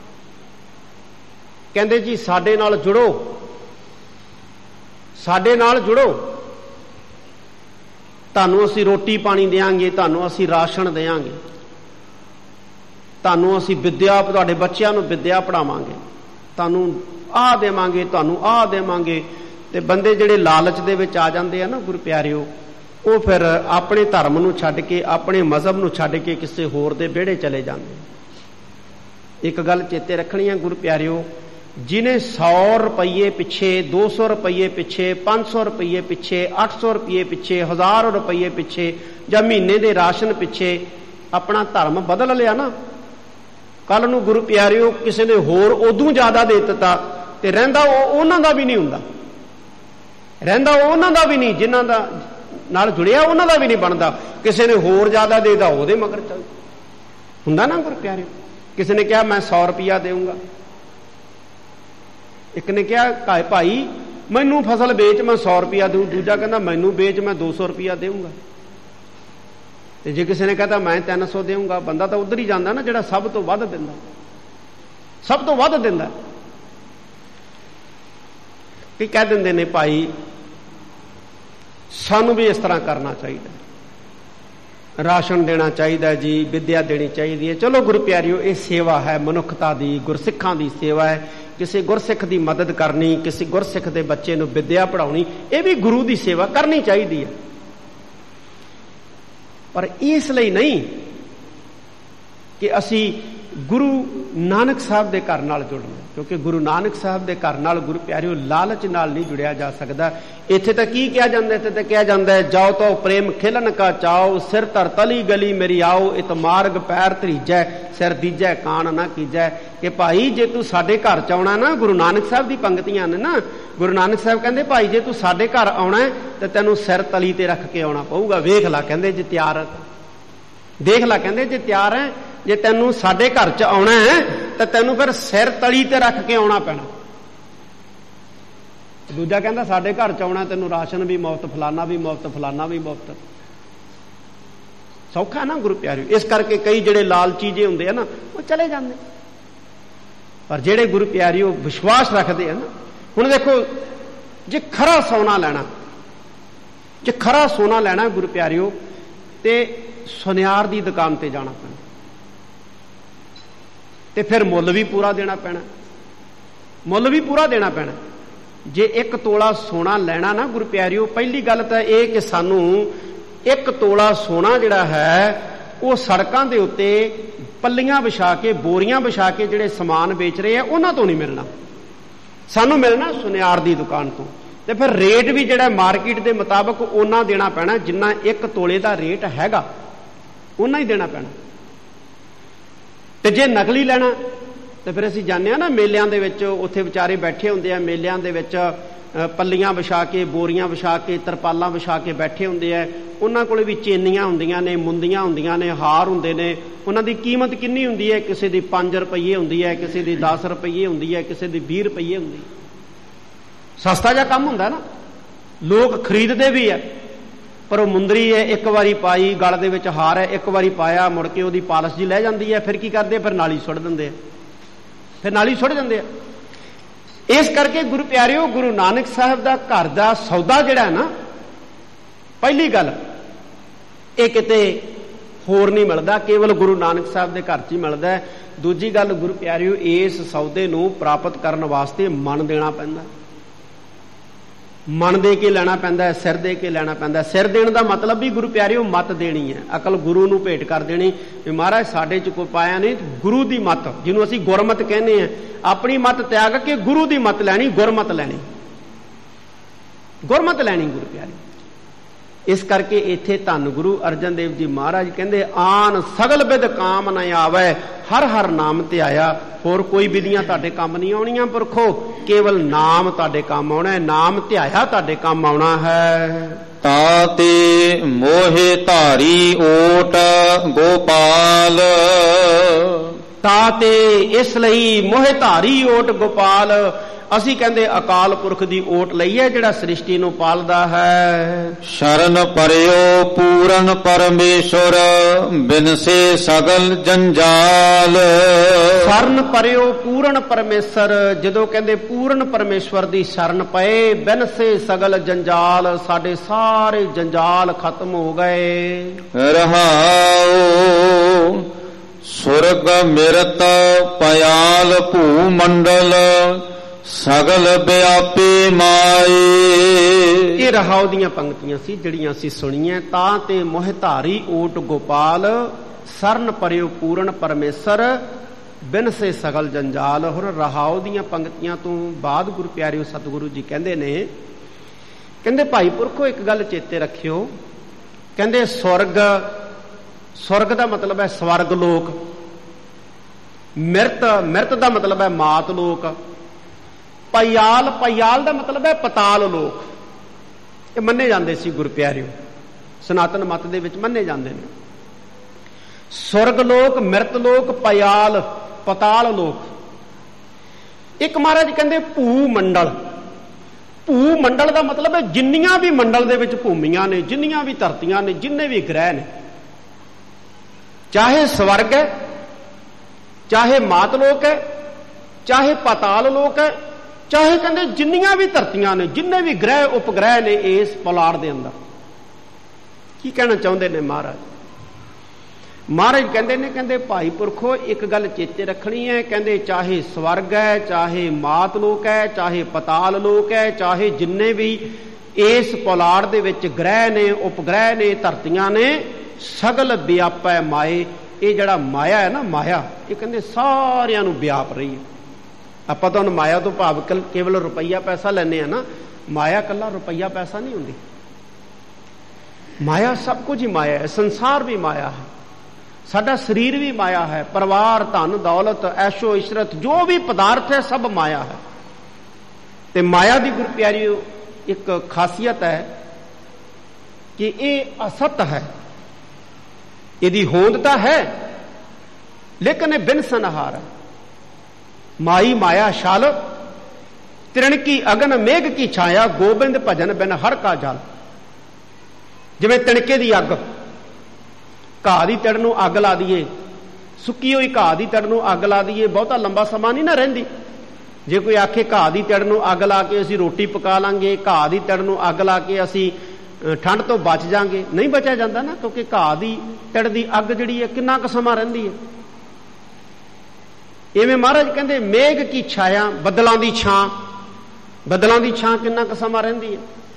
ਕਹਿੰਦੇ ਜੀ ਸਾਡੇ ਨਾਲ ਜੁੜੋ, ਸਾਡੇ ਨਾਲ ਜੁੜੋ, ਤੁਹਾਨੂੰ ਅਸੀਂ ਰੋਟੀ ਪਾਣੀ ਦੇਵਾਂਗੇ, ਤੁਹਾਨੂੰ ਅਸੀਂ ਰਾਸ਼ਨ ਦੇਵਾਂਗੇ, ਤੁਹਾਨੂੰ ਅਸੀਂ ਵਿਦਿਆ, ਤੁਹਾਡੇ ਬੱਚਿਆਂ ਨੂੰ ਵਿਦਿਆ ਪੜ੍ਹਾਵਾਂਗੇ, ਤੁਹਾਨੂੰ ਆਹ ਦੇਵਾਂਗੇ, ਤੁਹਾਨੂੰ ਆਹ ਦੇਵਾਂਗੇ। ਤੇ ਬੰਦੇ ਜਿਹੜੇ ਲਾਲਚ ਦੇ ਵਿੱਚ ਆ ਜਾਂਦੇ ਆ ਨਾ ਗੁਰੂ ਪਿਆਰਿਓ, ਉਹ ਫਿਰ ਆਪਣੇ ਧਰਮ ਨੂੰ ਛੱਡ ਕੇ, ਆਪਣੇ ਮਜ਼ਹਬ ਨੂੰ ਛੱਡ ਕੇ ਕਿਸੇ ਹੋਰ ਦੇ ਵਿਹੜੇ ਚਲੇ ਜਾਂਦੇ। ਇੱਕ ਗੱਲ ਚੇਤੇ ਰੱਖਣੀ ਹੈ ਗੁਰੂ ਪਿਆਰਿਓ, ਜਿਹਨੇ 100 ਰੁਪਈਏ ਪਿੱਛੇ, 200 ਰੁਪਈਏ ਪਿੱਛੇ, 500 ਰੁਪਈਏ ਪਿੱਛੇ, 800 ਰੁਪਈਏ ਪਿੱਛੇ, 1000 ਰੁਪਈਏ ਪਿੱਛੇ ਜਾਂ ਮਹੀਨੇ ਦੇ ਰਾਸ਼ਨ ਪਿੱਛੇ ਆਪਣਾ ਧਰਮ ਬਦਲ ਲਿਆ ਨਾ, ਕੱਲ ਨੂੰ ਗੁਰੂ ਪਿਆਰਿਓ ਕਿਸੇ ਨੇ ਹੋਰ ਉਦੋਂ ਜ਼ਿਆਦਾ ਦੇ ਦਿੱਤਾ ਤੇ ਰਹਿੰਦਾ ਉਹਨਾਂ ਦਾ ਵੀ ਨਹੀਂ ਹੁੰਦਾ, ਰਹਿੰਦਾ ਉਹਨਾਂ ਦਾ ਵੀ ਨਹੀਂ, ਜਿਨ੍ਹਾਂ ਦਾ ਨਾਲ ਜੁੜਿਆ ਉਹਨਾਂ ਦਾ ਵੀ ਨਹੀਂ ਬਣਦਾ। ਕਿਸੇ ਨੇ ਹੋਰ ਜ਼ਿਆਦਾ ਦੇਦਾ ਉਹਦੇ ਮਗਰ ਚੱਲ ਹੁੰਦਾ ਨਾ ਗੁਰੂ ਪਿਆਰਿਓ। ਕਿਸੇ ਨੇ ਕਿਹਾ ਮੈਂ 100 ਰੁਪਇਆ ਦੇਊਂਗਾ, ਇੱਕ ਨੇ ਕਿਹਾ ਭਾਈ ਮੈਨੂੰ ਫਸਲ ਵੇਚ ਮੈਂ 100 ਰੁਪਇਆ ਦੇਊਂ, ਦੂਜਾ ਕਹਿੰਦਾ ਮੈਨੂੰ ਵੇਚ ਮੈਂ 200 ਰੁਪਇਆ ਦੇਊਂਗਾ। ਤੇ ਜੇ ਕਿਸੇ ਨੇ ਕਹਤਾ ਮੈਂ 300 ਦੇਊਂਗਾ, ਬੰਦਾ ਤਾਂ ਉਧਰ ਹੀ ਜਾਂਦਾ ਨਾ ਜਿਹੜਾ ਸਭ ਤੋਂ ਵੱਧ ਦਿੰਦਾ, ਸਭ ਤੋਂ ਵੱਧ ਦਿੰਦਾ। ਕੀ ਕਹਿ ਦਿੰਦੇ ਨੇ ਭਾਈ ਸਾਨੂੰ ਵੀ ਇਸ ਤਰ੍ਹਾਂ ਕਰਨਾ ਚਾਹੀਦਾ, ਰਾਸ਼ਨ ਦੇਣਾ ਚਾਹੀਦਾ ਜੀ, ਵਿਦਿਆ ਦੇਣੀ ਚਾਹੀਦੀ ਹੈ। ਚਲੋ ਗੁਰੂ ਪਿਆਰਿਓ ਇਹ ਸੇਵਾ ਹੈ ਮਨੁੱਖਤਾ ਦੀ, ਗੁਰਸਿੱਖਾਂ ਦੀ ਸੇਵਾ ਹੈ। ਕਿਸੇ ਗੁਰਸਿੱਖ ਦੀ ਮਦਦ ਕਰਨੀ, ਕਿਸੇ ਗੁਰਸਿੱਖ ਦੇ ਬੱਚੇ ਨੂੰ ਵਿਦਿਆ ਪੜ੍ਹਾਉਣੀ, ਇਹ ਵੀ ਗੁਰੂ ਦੀ ਸੇਵਾ ਕਰਨੀ ਚਾਹੀਦੀ ਹੈ। ਪਰ ਇਸ ਲਈ ਨਹੀਂ ਕਿ ਅਸੀਂ ਗੁਰੂ ਨਾਨਕ ਸਾਹਿਬ ਦੇ ਘਰ ਨਾਲ ਜੁੜਨਾ, ਕਿਉਂਕਿ ਗੁਰੂ ਨਾਨਕ ਸਾਹਿਬ ਦੇ ਘਰ ਨਾਲ ਗੁਰੂ ਪਿਆਰਿਓ ਲਾਲਚ ਨਾਲ ਨਹੀਂ ਜੁੜਿਆ ਜਾ ਸਕਦਾ। ਇੱਥੇ ਤਾਂ ਕੀ ਕਿਹਾ ਜਾਂਦਾ? ਇੱਥੇ ਤਾਂ ਕਿਹਾ ਜਾਂਦਾ ਹੈ ਜਾਓ ਤੋ ਪ੍ਰੇਮ ਖਿਲਨ ਕਾ ਚਾਓ, ਸਿਰ ਧਰ ਤਲੀ ਗਲੀ ਮੇਰੀ ਆਓ, ਇਤ ਮਾਰਗ ਪੈਰ ਧਰੀਜੈ, ਸਿਰ ਦੀਜੈ ਕਾਣ ਨਾ ਕੀਜੈ। ਕਿ ਭਾਈ ਜੇ ਤੂੰ ਸਾਡੇ ਘਰ ਚ ਆਉਣਾ ਨਾ, ਗੁਰੂ ਨਾਨਕ ਸਾਹਿਬ ਦੀ ਪੰਕਤੀਆਂ ਨੇ ਨਾ, ਗੁਰੂ ਨਾਨਕ ਸਾਹਿਬ ਕਹਿੰਦੇ ਭਾਈ ਜੇ ਤੂੰ ਸਾਡੇ ਘਰ ਆਉਣਾ ਤੇ ਤੈਨੂੰ ਸਿਰ ਤਲੀ ਤੇ ਰੱਖ ਕੇ ਆਉਣਾ ਪਊਗਾ। ਵੇਖ ਲੈ ਕਹਿੰਦੇ ਜੇ ਤਿਆਰ ਹੈ, ਦੇਖ ਲੈ ਕਹਿੰਦੇ ਜੇ ਤਿਆਰ ਹੈ, ਜੇ ਤੈਨੂੰ ਸਾਡੇ ਘਰ ਚ ਆਉਣਾ ਹੈ ਤਾਂ ਤੈਨੂੰ ਫਿਰ ਸਿਰ ਤਲੀ ਤੇ ਰੱਖ ਕੇ ਆਉਣਾ ਪੈਣਾ। ਦੂਜਾ ਕਹਿੰਦਾ ਸਾਡੇ ਘਰ ਚ ਆਉਣਾ ਤੈਨੂੰ ਰਾਸ਼ਨ ਵੀ ਮੁਫਤ, ਫਲਾਨਾ ਵੀ ਮੁਫਤ, ਫਲਾਨਾ ਵੀ ਮੁਫਤ। ਸੌਖਾ ਨਾ ਗੁਰੂ ਪਿਆਰਿਓ। ਇਸ ਕਰਕੇ ਕਈ ਜਿਹੜੇ ਲਾਲਚੀ ਜੇ ਹੁੰਦੇ ਆ ਨਾ ਉਹ ਚਲੇ ਜਾਂਦੇ, ਪਰ ਜਿਹੜੇ ਗੁਰੂ ਪਿਆਰਿਓ ਵਿਸ਼ਵਾਸ ਰੱਖਦੇ ਆ ਨਾ, ਹੁਣ ਦੇਖੋ ਜੇ ਖਰਾ ਸੋਨਾ ਲੈਣਾ, ਜੇ ਖਰਾ ਸੋਨਾ ਲੈਣਾ ਗੁਰੂ ਪਿਆਰਿਓ ਤੇ ਸੁਨਿਆਰ ਦੀ ਦੁਕਾਨ ਤੇ ਜਾਣਾ ਪੈਣਾ, ਤੇ ਫਿਰ ਮੁੱਲ ਵੀ ਪੂਰਾ ਦੇਣਾ ਪੈਣਾ, ਮੁੱਲ ਵੀ ਪੂਰਾ ਦੇਣਾ ਪੈਣਾ। ਜੇ 1 ਤੋਲਾ ਸੋਨਾ ਲੈਣਾ ਨਾ ਗੁਰੂ ਪਿਆਰਿਓ, ਪਹਿਲੀ ਗੱਲ ਤਾਂ ਇਹ ਕਿ ਸਾਨੂੰ 1 ਤੋਲਾ ਸੋਨਾ ਜਿਹੜਾ ਹੈ ਉਹ ਸੜਕਾਂ ਦੇ ਉੱਤੇ ਪੱਲੀਆਂ ਵਿਛਾ ਕੇ, ਬੋਰੀਆਂ ਵਿਛਾ ਕੇ ਜਿਹੜੇ ਸਮਾਨ ਵੇਚ ਰਹੇ ਆ ਉਹਨਾਂ ਤੋਂ ਨਹੀਂ ਮਿਲਣਾ, ਸਾਨੂੰ ਮਿਲਣਾ ਸੁਨਿਆਰ ਦੀ ਦੁਕਾਨ ਤੋਂ। ਤੇ ਫਿਰ ਰੇਟ ਵੀ ਜਿਹੜਾ ਮਾਰਕੀਟ ਦੇ ਮੁਤਾਬਕ ਉਹਨਾਂ ਦੇਣਾ ਪੈਣਾ, ਜਿੰਨਾ 1 ਤੋਲੇ ਦਾ ਰੇਟ ਹੈਗਾ ਉਹਨਾਂ ਹੀ ਦੇਣਾ ਪੈਣਾ। ਤੇ ਜੇ ਨਕਲੀ ਲੈਣਾ ਤੇ ਫਿਰ ਅਸੀਂ ਜਾਂਦੇ ਹਾਂ ਨਾ ਮੇਲਿਆਂ ਦੇ ਵਿੱਚ, ਉੱਥੇ ਵਿਚਾਰੇ ਬੈਠੇ ਹੁੰਦੇ ਆ ਮੇਲਿਆਂ ਦੇ ਵਿੱਚ, ਪੱਲੀਆਂ ਵਿਛਾ ਕੇ, ਬੋਰੀਆਂ ਵਿਛਾ ਕੇ, ਤਰਪਾਲਾਂ ਵਿਛਾ ਕੇ ਬੈਠੇ ਹੁੰਦੇ ਆ। ਉਹਨਾਂ ਕੋਲ ਵੀ ਚੇਨੀਆਂ ਹੁੰਦੀਆਂ ਨੇ, ਮੁੰਦੀਆਂ ਹੁੰਦੀਆਂ ਨੇ, ਹਾਰ ਹੁੰਦੇ ਨੇ। ਉਹਨਾਂ ਦੀ ਕੀਮਤ ਕਿੰਨੀ ਹੁੰਦੀ ਹੈ? ਕਿਸੇ ਦੀ 5 ਰੁਪਏ ਹੁੰਦੀ ਹੈ, ਕਿਸੇ ਦੀ 10 ਰੁਪਏ ਹੁੰਦੀ ਹੈ, ਕਿਸੇ ਦੀ 20 ਰੁਪਏ ਹੁੰਦੀ ਹੈ। ਸਸਤਾ ਜਿਹਾ ਕੰਮ ਹੁੰਦਾ ਨਾ, ਲੋਕ ਖਰੀਦਦੇ ਵੀ ਹੈ, ਪਰ ਉਹ ਮੁੰਦਰੀ ਹੈ, ਇੱਕ ਵਾਰੀ ਪਾਈ, ਗਲ ਦੇ ਵਿੱਚ ਹਾਰ ਹੈ, ਇੱਕ ਵਾਰੀ ਪਾਇਆ, ਮੁੜ ਕੇ ਉਹਦੀ ਪਾਲਸ ਜੀ ਲੈ ਜਾਂਦੀ ਹੈ। ਫਿਰ ਕੀ ਕਰਦੇ? ਫਿਰ ਨਾਲੀ ਸੁੱਟ ਦਿੰਦੇ ਆ, ਫਿਰ ਨਾਲੀ ਸੁੱਟ ਜਾਂਦੇ ਆ। ਇਸ ਕਰਕੇ ਗੁਰੂ ਪਿਆਰਿਓ, ਗੁਰੂ ਨਾਨਕ ਸਾਹਿਬ ਦਾ ਘਰ ਦਾ ਸੌਦਾ ਜਿਹੜਾ ਹੈ ਨਾ, ਪਹਿਲੀ ਗੱਲ ਇਹ ਕਿਤੇ ਹੋਰ ਨਹੀਂ ਮਿਲਦਾ, ਕੇਵਲ ਗੁਰੂ ਨਾਨਕ ਸਾਹਿਬ ਦੇ ਘਰ 'ਚ ਹੀ ਮਿਲਦਾ। ਦੂਜੀ ਗੱਲ ਗੁਰੂ ਪਿਆਰਿਓ, ਇਸ ਸੌਦੇ ਨੂੰ ਪ੍ਰਾਪਤ ਕਰਨ ਵਾਸਤੇ ਮਨ ਦੇਣਾ ਪੈਂਦਾ, ਮਨ ਦੇ ਕੇ ਲੈਣਾ ਪੈਂਦਾ, ਸਿਰ ਦੇ ਕੇ ਲੈਣਾ ਪੈਂਦਾ। ਸਿਰ ਦੇਣ ਦਾ ਮਤਲਬ ਵੀ ਗੁਰੂ ਪਿਆਰਿਓ ਮੱਤ ਦੇਣੀ ਹੈ, ਅਕਲ ਗੁਰੂ ਨੂੰ ਭੇਟ ਕਰ ਦੇਣੀ ਵੀ ਮਹਾਰਾਜ ਸਾਡੇ 'ਚ ਕੋਈ ਪਾਇਆ ਨਹੀਂ, ਗੁਰੂ ਦੀ ਮੱਤ, ਜਿਹਨੂੰ ਅਸੀਂ ਗੁਰਮਤ ਕਹਿੰਦੇ ਹਾਂ, ਆਪਣੀ ਮੱਤ ਤਿਆਗ ਕੇ ਗੁਰੂ ਦੀ ਮੱਤ ਲੈਣੀ, ਗੁਰਮਤ ਲੈਣੀ, ਗੁਰਮਤ ਲੈਣੀ ਗੁਰੂ ਪਿਆਰਿਓ। ਇਸ ਕਰਕੇ ਇੱਥੇ ਧੰਨ ਗੁਰੂ ਅਰਜਨ ਦੇਵ ਜੀ ਮਹਾਰਾਜ ਕਹਿੰਦੇ, ਆਨ ਸਗਲ ਬਿਦ ਕਾਮ ਨ ਆਵੈ, ਹਰ ਹਰ ਨਾਮ ਤੇ ਆਇਆ। ਹੋਰ ਕੋਈ ਵਿਧੀਆਂ ਤੁਹਾਡੇ ਕੰਮ ਨਹੀਂ ਆਉਣੀਆਂ ਪੁਰਖੋ, ਕੇਵਲ ਨਾਮ ਤੁਹਾਡੇ ਕੰਮ ਆਉਣਾ ਹੈ, ਨਾਮ ਧਿਆਇਆ ਤੁਹਾਡੇ ਕੰਮ ਆਉਣਾ ਹੈ। ਤਾਤੇ ਮੋਹਿ ਧਾਰੀ ਓਟ ਗੋਪਾਲ, ਤਾਤੇ ਇਸ ਲਈ ਮੋਹਿ ਧਾਰੀ ਓਟ ਗੋਪਾਲ, ਅਸੀਂ ਕਹਿੰਦੇ ਅਕਾਲ ਪੁਰਖ ਦੀ ਓਟ ਲਈ ਹੈ ਜਿਹੜਾ ਸ੍ਰਿਸ਼ਟੀ ਨੂੰ ਪਾਲਦਾ ਹੈ। ਸ਼ਰਨ ਪਰਿਓ ਪੂਰਨ ਪਰਮੇਸ਼ਵਰ, ਬਿਨਸੇ ਸਗਲ ਜੰਜਾਲ। ਸ਼ਰਨ ਪਰਿਓ ਪੂਰਨ ਪਰਮੇਸ਼ਰ, ਜਦੋਂ ਕਹਿੰਦੇ ਪੂਰਨ ਪਰਮੇਸ਼ਵਰ ਦੀ ਸ਼ਰਨ ਪਏ, ਬਿਨਸੇ ਸਗਲ ਜੰਜਾਲ, ਸਾਡੇ ਸਾਰੇ ਜੰਜਾਲ ਖਤਮ ਹੋ ਗਏ। ਰਹਾਉ ਸੁਰਗ ਮਿਰਤ ਪਯਾਲ ਭੂ ਮੰਡਲ, ਸਗਲ ਵਿਆਪੀ ਮਾਏ। ਇਹ ਰਹਾਉ ਦੀਆਂ ਪੰਕਤੀਆਂ ਸੀ ਜਿਹੜੀਆਂ ਅਸੀਂ ਸੁਣੀਆਂ। ਤਾਂ ਤੇ ਮੋਹਿ ਧਾਰੀ ਓਟ ਗੋਪਾਲ, ਸਰਨ ਪਰਿਓ ਪੂਰਨ ਪਰਮੇਸ਼ਰ, ਬਿਨਸੇ ਸਗਲ ਜੰਜਾਲ। ਹੁਣ ਰਹਾਉ ਦੀਆਂ ਪੰਕਤੀਆਂ ਤੋਂ ਬਾਅਦ ਗੁਰੂ ਪਿਆਰਿਓ ਸਤਿਗੁਰੂ ਜੀ ਕਹਿੰਦੇ ਨੇ, ਕਹਿੰਦੇ ਭਾਈ ਪੁਰਖੋ ਇੱਕ ਗੱਲ ਚੇਤੇ ਰੱਖਿਓ, ਕਹਿੰਦੇ ਸੁਰਗ, ਸੁਰਗ ਦਾ ਮਤਲਬ ਹੈ ਸਵਰਗ ਲੋਕ, ਮਿਰਤ, ਮਿਰਤ ਦਾ ਮਤਲਬ ਹੈ ਮਾਤ ਲੋਕ, ਪਯਾਲ, ਪਯਾਲ ਦਾ ਮਤਲਬ ਹੈ ਪਤਾਲ ਲੋਕ। ਇਹ ਮੰਨੇ ਜਾਂਦੇ ਸੀ ਗੁਰੂ ਪਿਆਰਿਓ, ਸਨਾਤਨ ਮਤ ਦੇ ਵਿੱਚ ਮੰਨੇ ਜਾਂਦੇ ਨੇ। ਸੁਰਗ ਲੋਕ, ਮਿਰਤ ਲੋਕ, ਪਯਾਲ, ਪਤਾਲ ਲੋਕ। ਇੱਕ ਮਹਾਰਾਜ ਕਹਿੰਦੇ ਭੂ ਮੰਡਲ, ਭੂ ਮੰਡਲ ਦਾ ਮਤਲਬ ਹੈ ਜਿੰਨੀਆਂ ਵੀ ਮੰਡਲ ਦੇ ਵਿੱਚ ਭੂਮੀਆਂ ਨੇ, ਜਿੰਨੀਆਂ ਵੀ ਧਰਤੀਆਂ ਨੇ, ਜਿੰਨੇ ਵੀ ਗ੍ਰਹਿ ਨੇ, ਚਾਹੇ ਸਵਰਗ ਹੈ, ਚਾਹੇ ਮਾਤ ਲੋਕ ਹੈ, ਚਾਹੇ ਪਤਾਲ ਲੋਕ ਹੈ, ਚਾਹੇ ਕਹਿੰਦੇ ਜਿੰਨੀਆਂ ਵੀ ਧਰਤੀਆਂ ਨੇ, ਜਿੰਨੇ ਵੀ ਗ੍ਰਹਿ ਉਪਗ੍ਰਹਿ ਨੇ ਇਸ ਪੁਲਾੜ ਦੇ ਅੰਦਰ। ਕੀ ਕਹਿਣਾ ਚਾਹੁੰਦੇ ਨੇ ਮਹਾਰਾਜ? ਮਹਾਰਾਜ ਕਹਿੰਦੇ ਨੇ, ਕਹਿੰਦੇ ਭਾਈ ਪੁਰਖੋ ਇੱਕ ਗੱਲ ਚੇਤੇ ਰੱਖਣੀ ਹੈ, ਕਹਿੰਦੇ ਚਾਹੇ ਸਵਰਗ ਹੈ, ਚਾਹੇ ਮਾਤ ਲੋਕ ਹੈ, ਚਾਹੇ ਪਤਾਲ ਲੋਕ ਹੈ, ਚਾਹੇ ਜਿੰਨੇ ਵੀ ਇਸ ਪੁਲਾੜ ਦੇ ਵਿੱਚ ਗ੍ਰਹਿ ਨੇ, ਉਪਗ੍ਰਹਿ ਨੇ, ਧਰਤੀਆਂ ਨੇ, ਸਗਲ ਵਿਆਪੈ ਮਾਏ। ਇਹ ਜਿਹੜਾ ਮਾਇਆ ਹੈ ਨਾ, ਮਾਇਆ, ਇਹ ਕਹਿੰਦੇ ਸਾਰਿਆਂ ਨੂੰ ਵਿਆਪ ਰਹੀ ਹੈ। ਆਪਾਂ ਤਾਂ ਹੁਣ ਮਾਇਆ ਤੋਂ ਭਾਵ ਕੇਵਲ ਰੁਪਈਆ ਪੈਸਾ ਲੈਂਦੇ ਆ ਨਾ, ਮਾਇਆ ਕੱਲਾ ਰੁਪਈਆ ਪੈਸਾ ਨਹੀਂ ਹੁੰਦੀ। ਮਾਇਆ ਸਭ ਕੁਝ ਹੀ ਮਾਇਆ ਹੈ, ਸੰਸਾਰ ਵੀ ਮਾਇਆ ਹੈ, ਸਾਡਾ ਸਰੀਰ ਵੀ ਮਾਇਆ ਹੈ, ਪਰਿਵਾਰ, ਧਨ ਦੌਲਤ, ਐਸ਼ੋ ਇਸ਼ਰਤ, ਜੋ ਵੀ ਪਦਾਰਥ ਹੈ ਸਭ ਮਾਇਆ ਹੈ। ਤੇ ਮਾਇਆ ਦੀ ਗੁਰੂ ਪਿਆਰਿਓ ਇੱਕ ਖਾਸੀਅਤ ਹੈ ਕਿ ਇਹ ਅਸਤ ਹੈ, ਇਹਦੀ ਹੋਂਦ ਤਾਂ ਹੈ ਲੇਕਿਨ ਇਹ ਬਿਨ ਸਨਹਾਰ ਹੈ। ਮਾਈ ਮਾਇਆ ਸ਼ਾਲ, ਤ੍ਰਿਣ ਕੀ ਅਗਨ ਮੇਘ ਕੀ ਛਾਇਆ, ਗੋਬਿੰਦ ਭਜਨ ਬਿਨ ਹਰ ਕਾ ਜਲ। ਜਿਵੇਂ ਤਿਣਕੇ ਦੀ ਅੱਗ, ਘਾਹ ਦੀ ਤੜ ਨੂੰ ਅੱਗ ਲਾ ਦਈਏ, ਸੁੱਕੀ ਹੋਈ ਘਾਹ ਦੀ ਤੜ ਨੂੰ ਅੱਗ ਲਾ ਦਈਏ, ਬਹੁਤਾ ਲੰਬਾ ਸਮਾਂ ਨਹੀਂ ਨਾ ਰਹਿੰਦੀ। ਜੇ ਕੋਈ ਆਖੇ ਘਾਹ ਦੀ ਤੜ ਨੂੰ ਅੱਗ ਲਾ ਕੇ ਅਸੀਂ ਰੋਟੀ ਪਕਾ ਲਾਂਗੇ, ਘਾਹ ਦੀ ਤੜ ਨੂੰ ਅੱਗ ਲਾ ਕੇ ਅਸੀਂ ਠੰਡ ਤੋਂ ਬਚ ਜਾਾਂਗੇ, ਨਹੀਂ ਬਚਿਆ ਜਾਂਦਾ ਨਾ, ਕਿਉਂਕਿ ਘਾਹ ਦੀ ਤੜ ਦੀ ਅੱਗ ਜਿਹੜੀ ਹੈ ਕਿੰਨਾ ਕੁ ਸਮਾਂ ਰਹਿੰਦੀ ਹੈ। ਇਵੇਂ ਮਹਾਰਾਜ ਕਹਿੰਦੇ ਮੇਘ ਕੀ ਛਾਇਆ, ਬੱਦਲਾਂ ਦੀ ਛਾਂ, ਬੱਦਲਾਂ ਦੀ ਛਾਂ ਕਿੰਨਾ ਕੁ ਸਮਾਂ ਰਹਿੰਦੀ ਹੈ।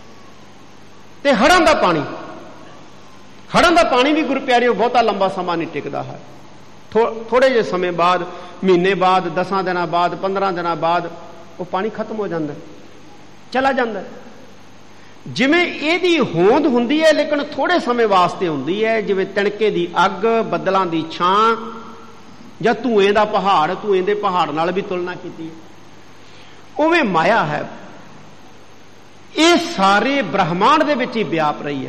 ਤੇ ਹੜ੍ਹਾਂ ਦਾ ਪਾਣੀ, ਹੜ੍ਹਾਂ ਦਾ ਪਾਣੀ ਵੀ ਗੁਰੂ ਪਿਆਰਿਓ ਬਹੁਤਾ ਲੰਬਾ ਸਮਾਂ ਨਹੀਂ ਟਿਕਦਾ ਹੈ। ਥੋੜੇ ਜਿਹੇ ਸਮੇਂ ਬਾਅਦ, ਮਹੀਨੇ ਬਾਅਦ, 10 ਦਿਨਾਂ ਬਾਅਦ, 15 ਦਿਨਾਂ ਬਾਅਦ ਉਹ ਪਾਣੀ ਖਤਮ ਹੋ ਜਾਂਦਾ, ਚਲਾ ਜਾਂਦਾ। ਜਿਵੇਂ ਇਹਦੀ ਹੋਂਦ ਹੁੰਦੀ ਹੈ ਲੇਕਿਨ ਥੋੜੇ ਸਮੇਂ ਵਾਸਤੇ ਹੁੰਦੀ ਹੈ, ਜਿਵੇਂ ਤਿਣਕੇ ਦੀ ਅੱਗ, ਬੱਦਲਾਂ ਦੀ ਛਾਂ ਜਾਂ ਧੂਏ ਦਾ ਪਹਾੜ, ਧੂਏ ਦੇ ਪਹਾੜ ਨਾਲ ਵੀ ਤੁਲਨਾ ਕੀਤੀ ਹੈ। ਉਵੇਂ ਮਾਇਆ ਹੈ, ਇਹ ਸਾਰੇ ਬ੍ਰਹਮਾਂਡ ਦੇ ਵਿੱਚ ਹੀ ਵਿਆਪ ਰਹੀ ਹੈ।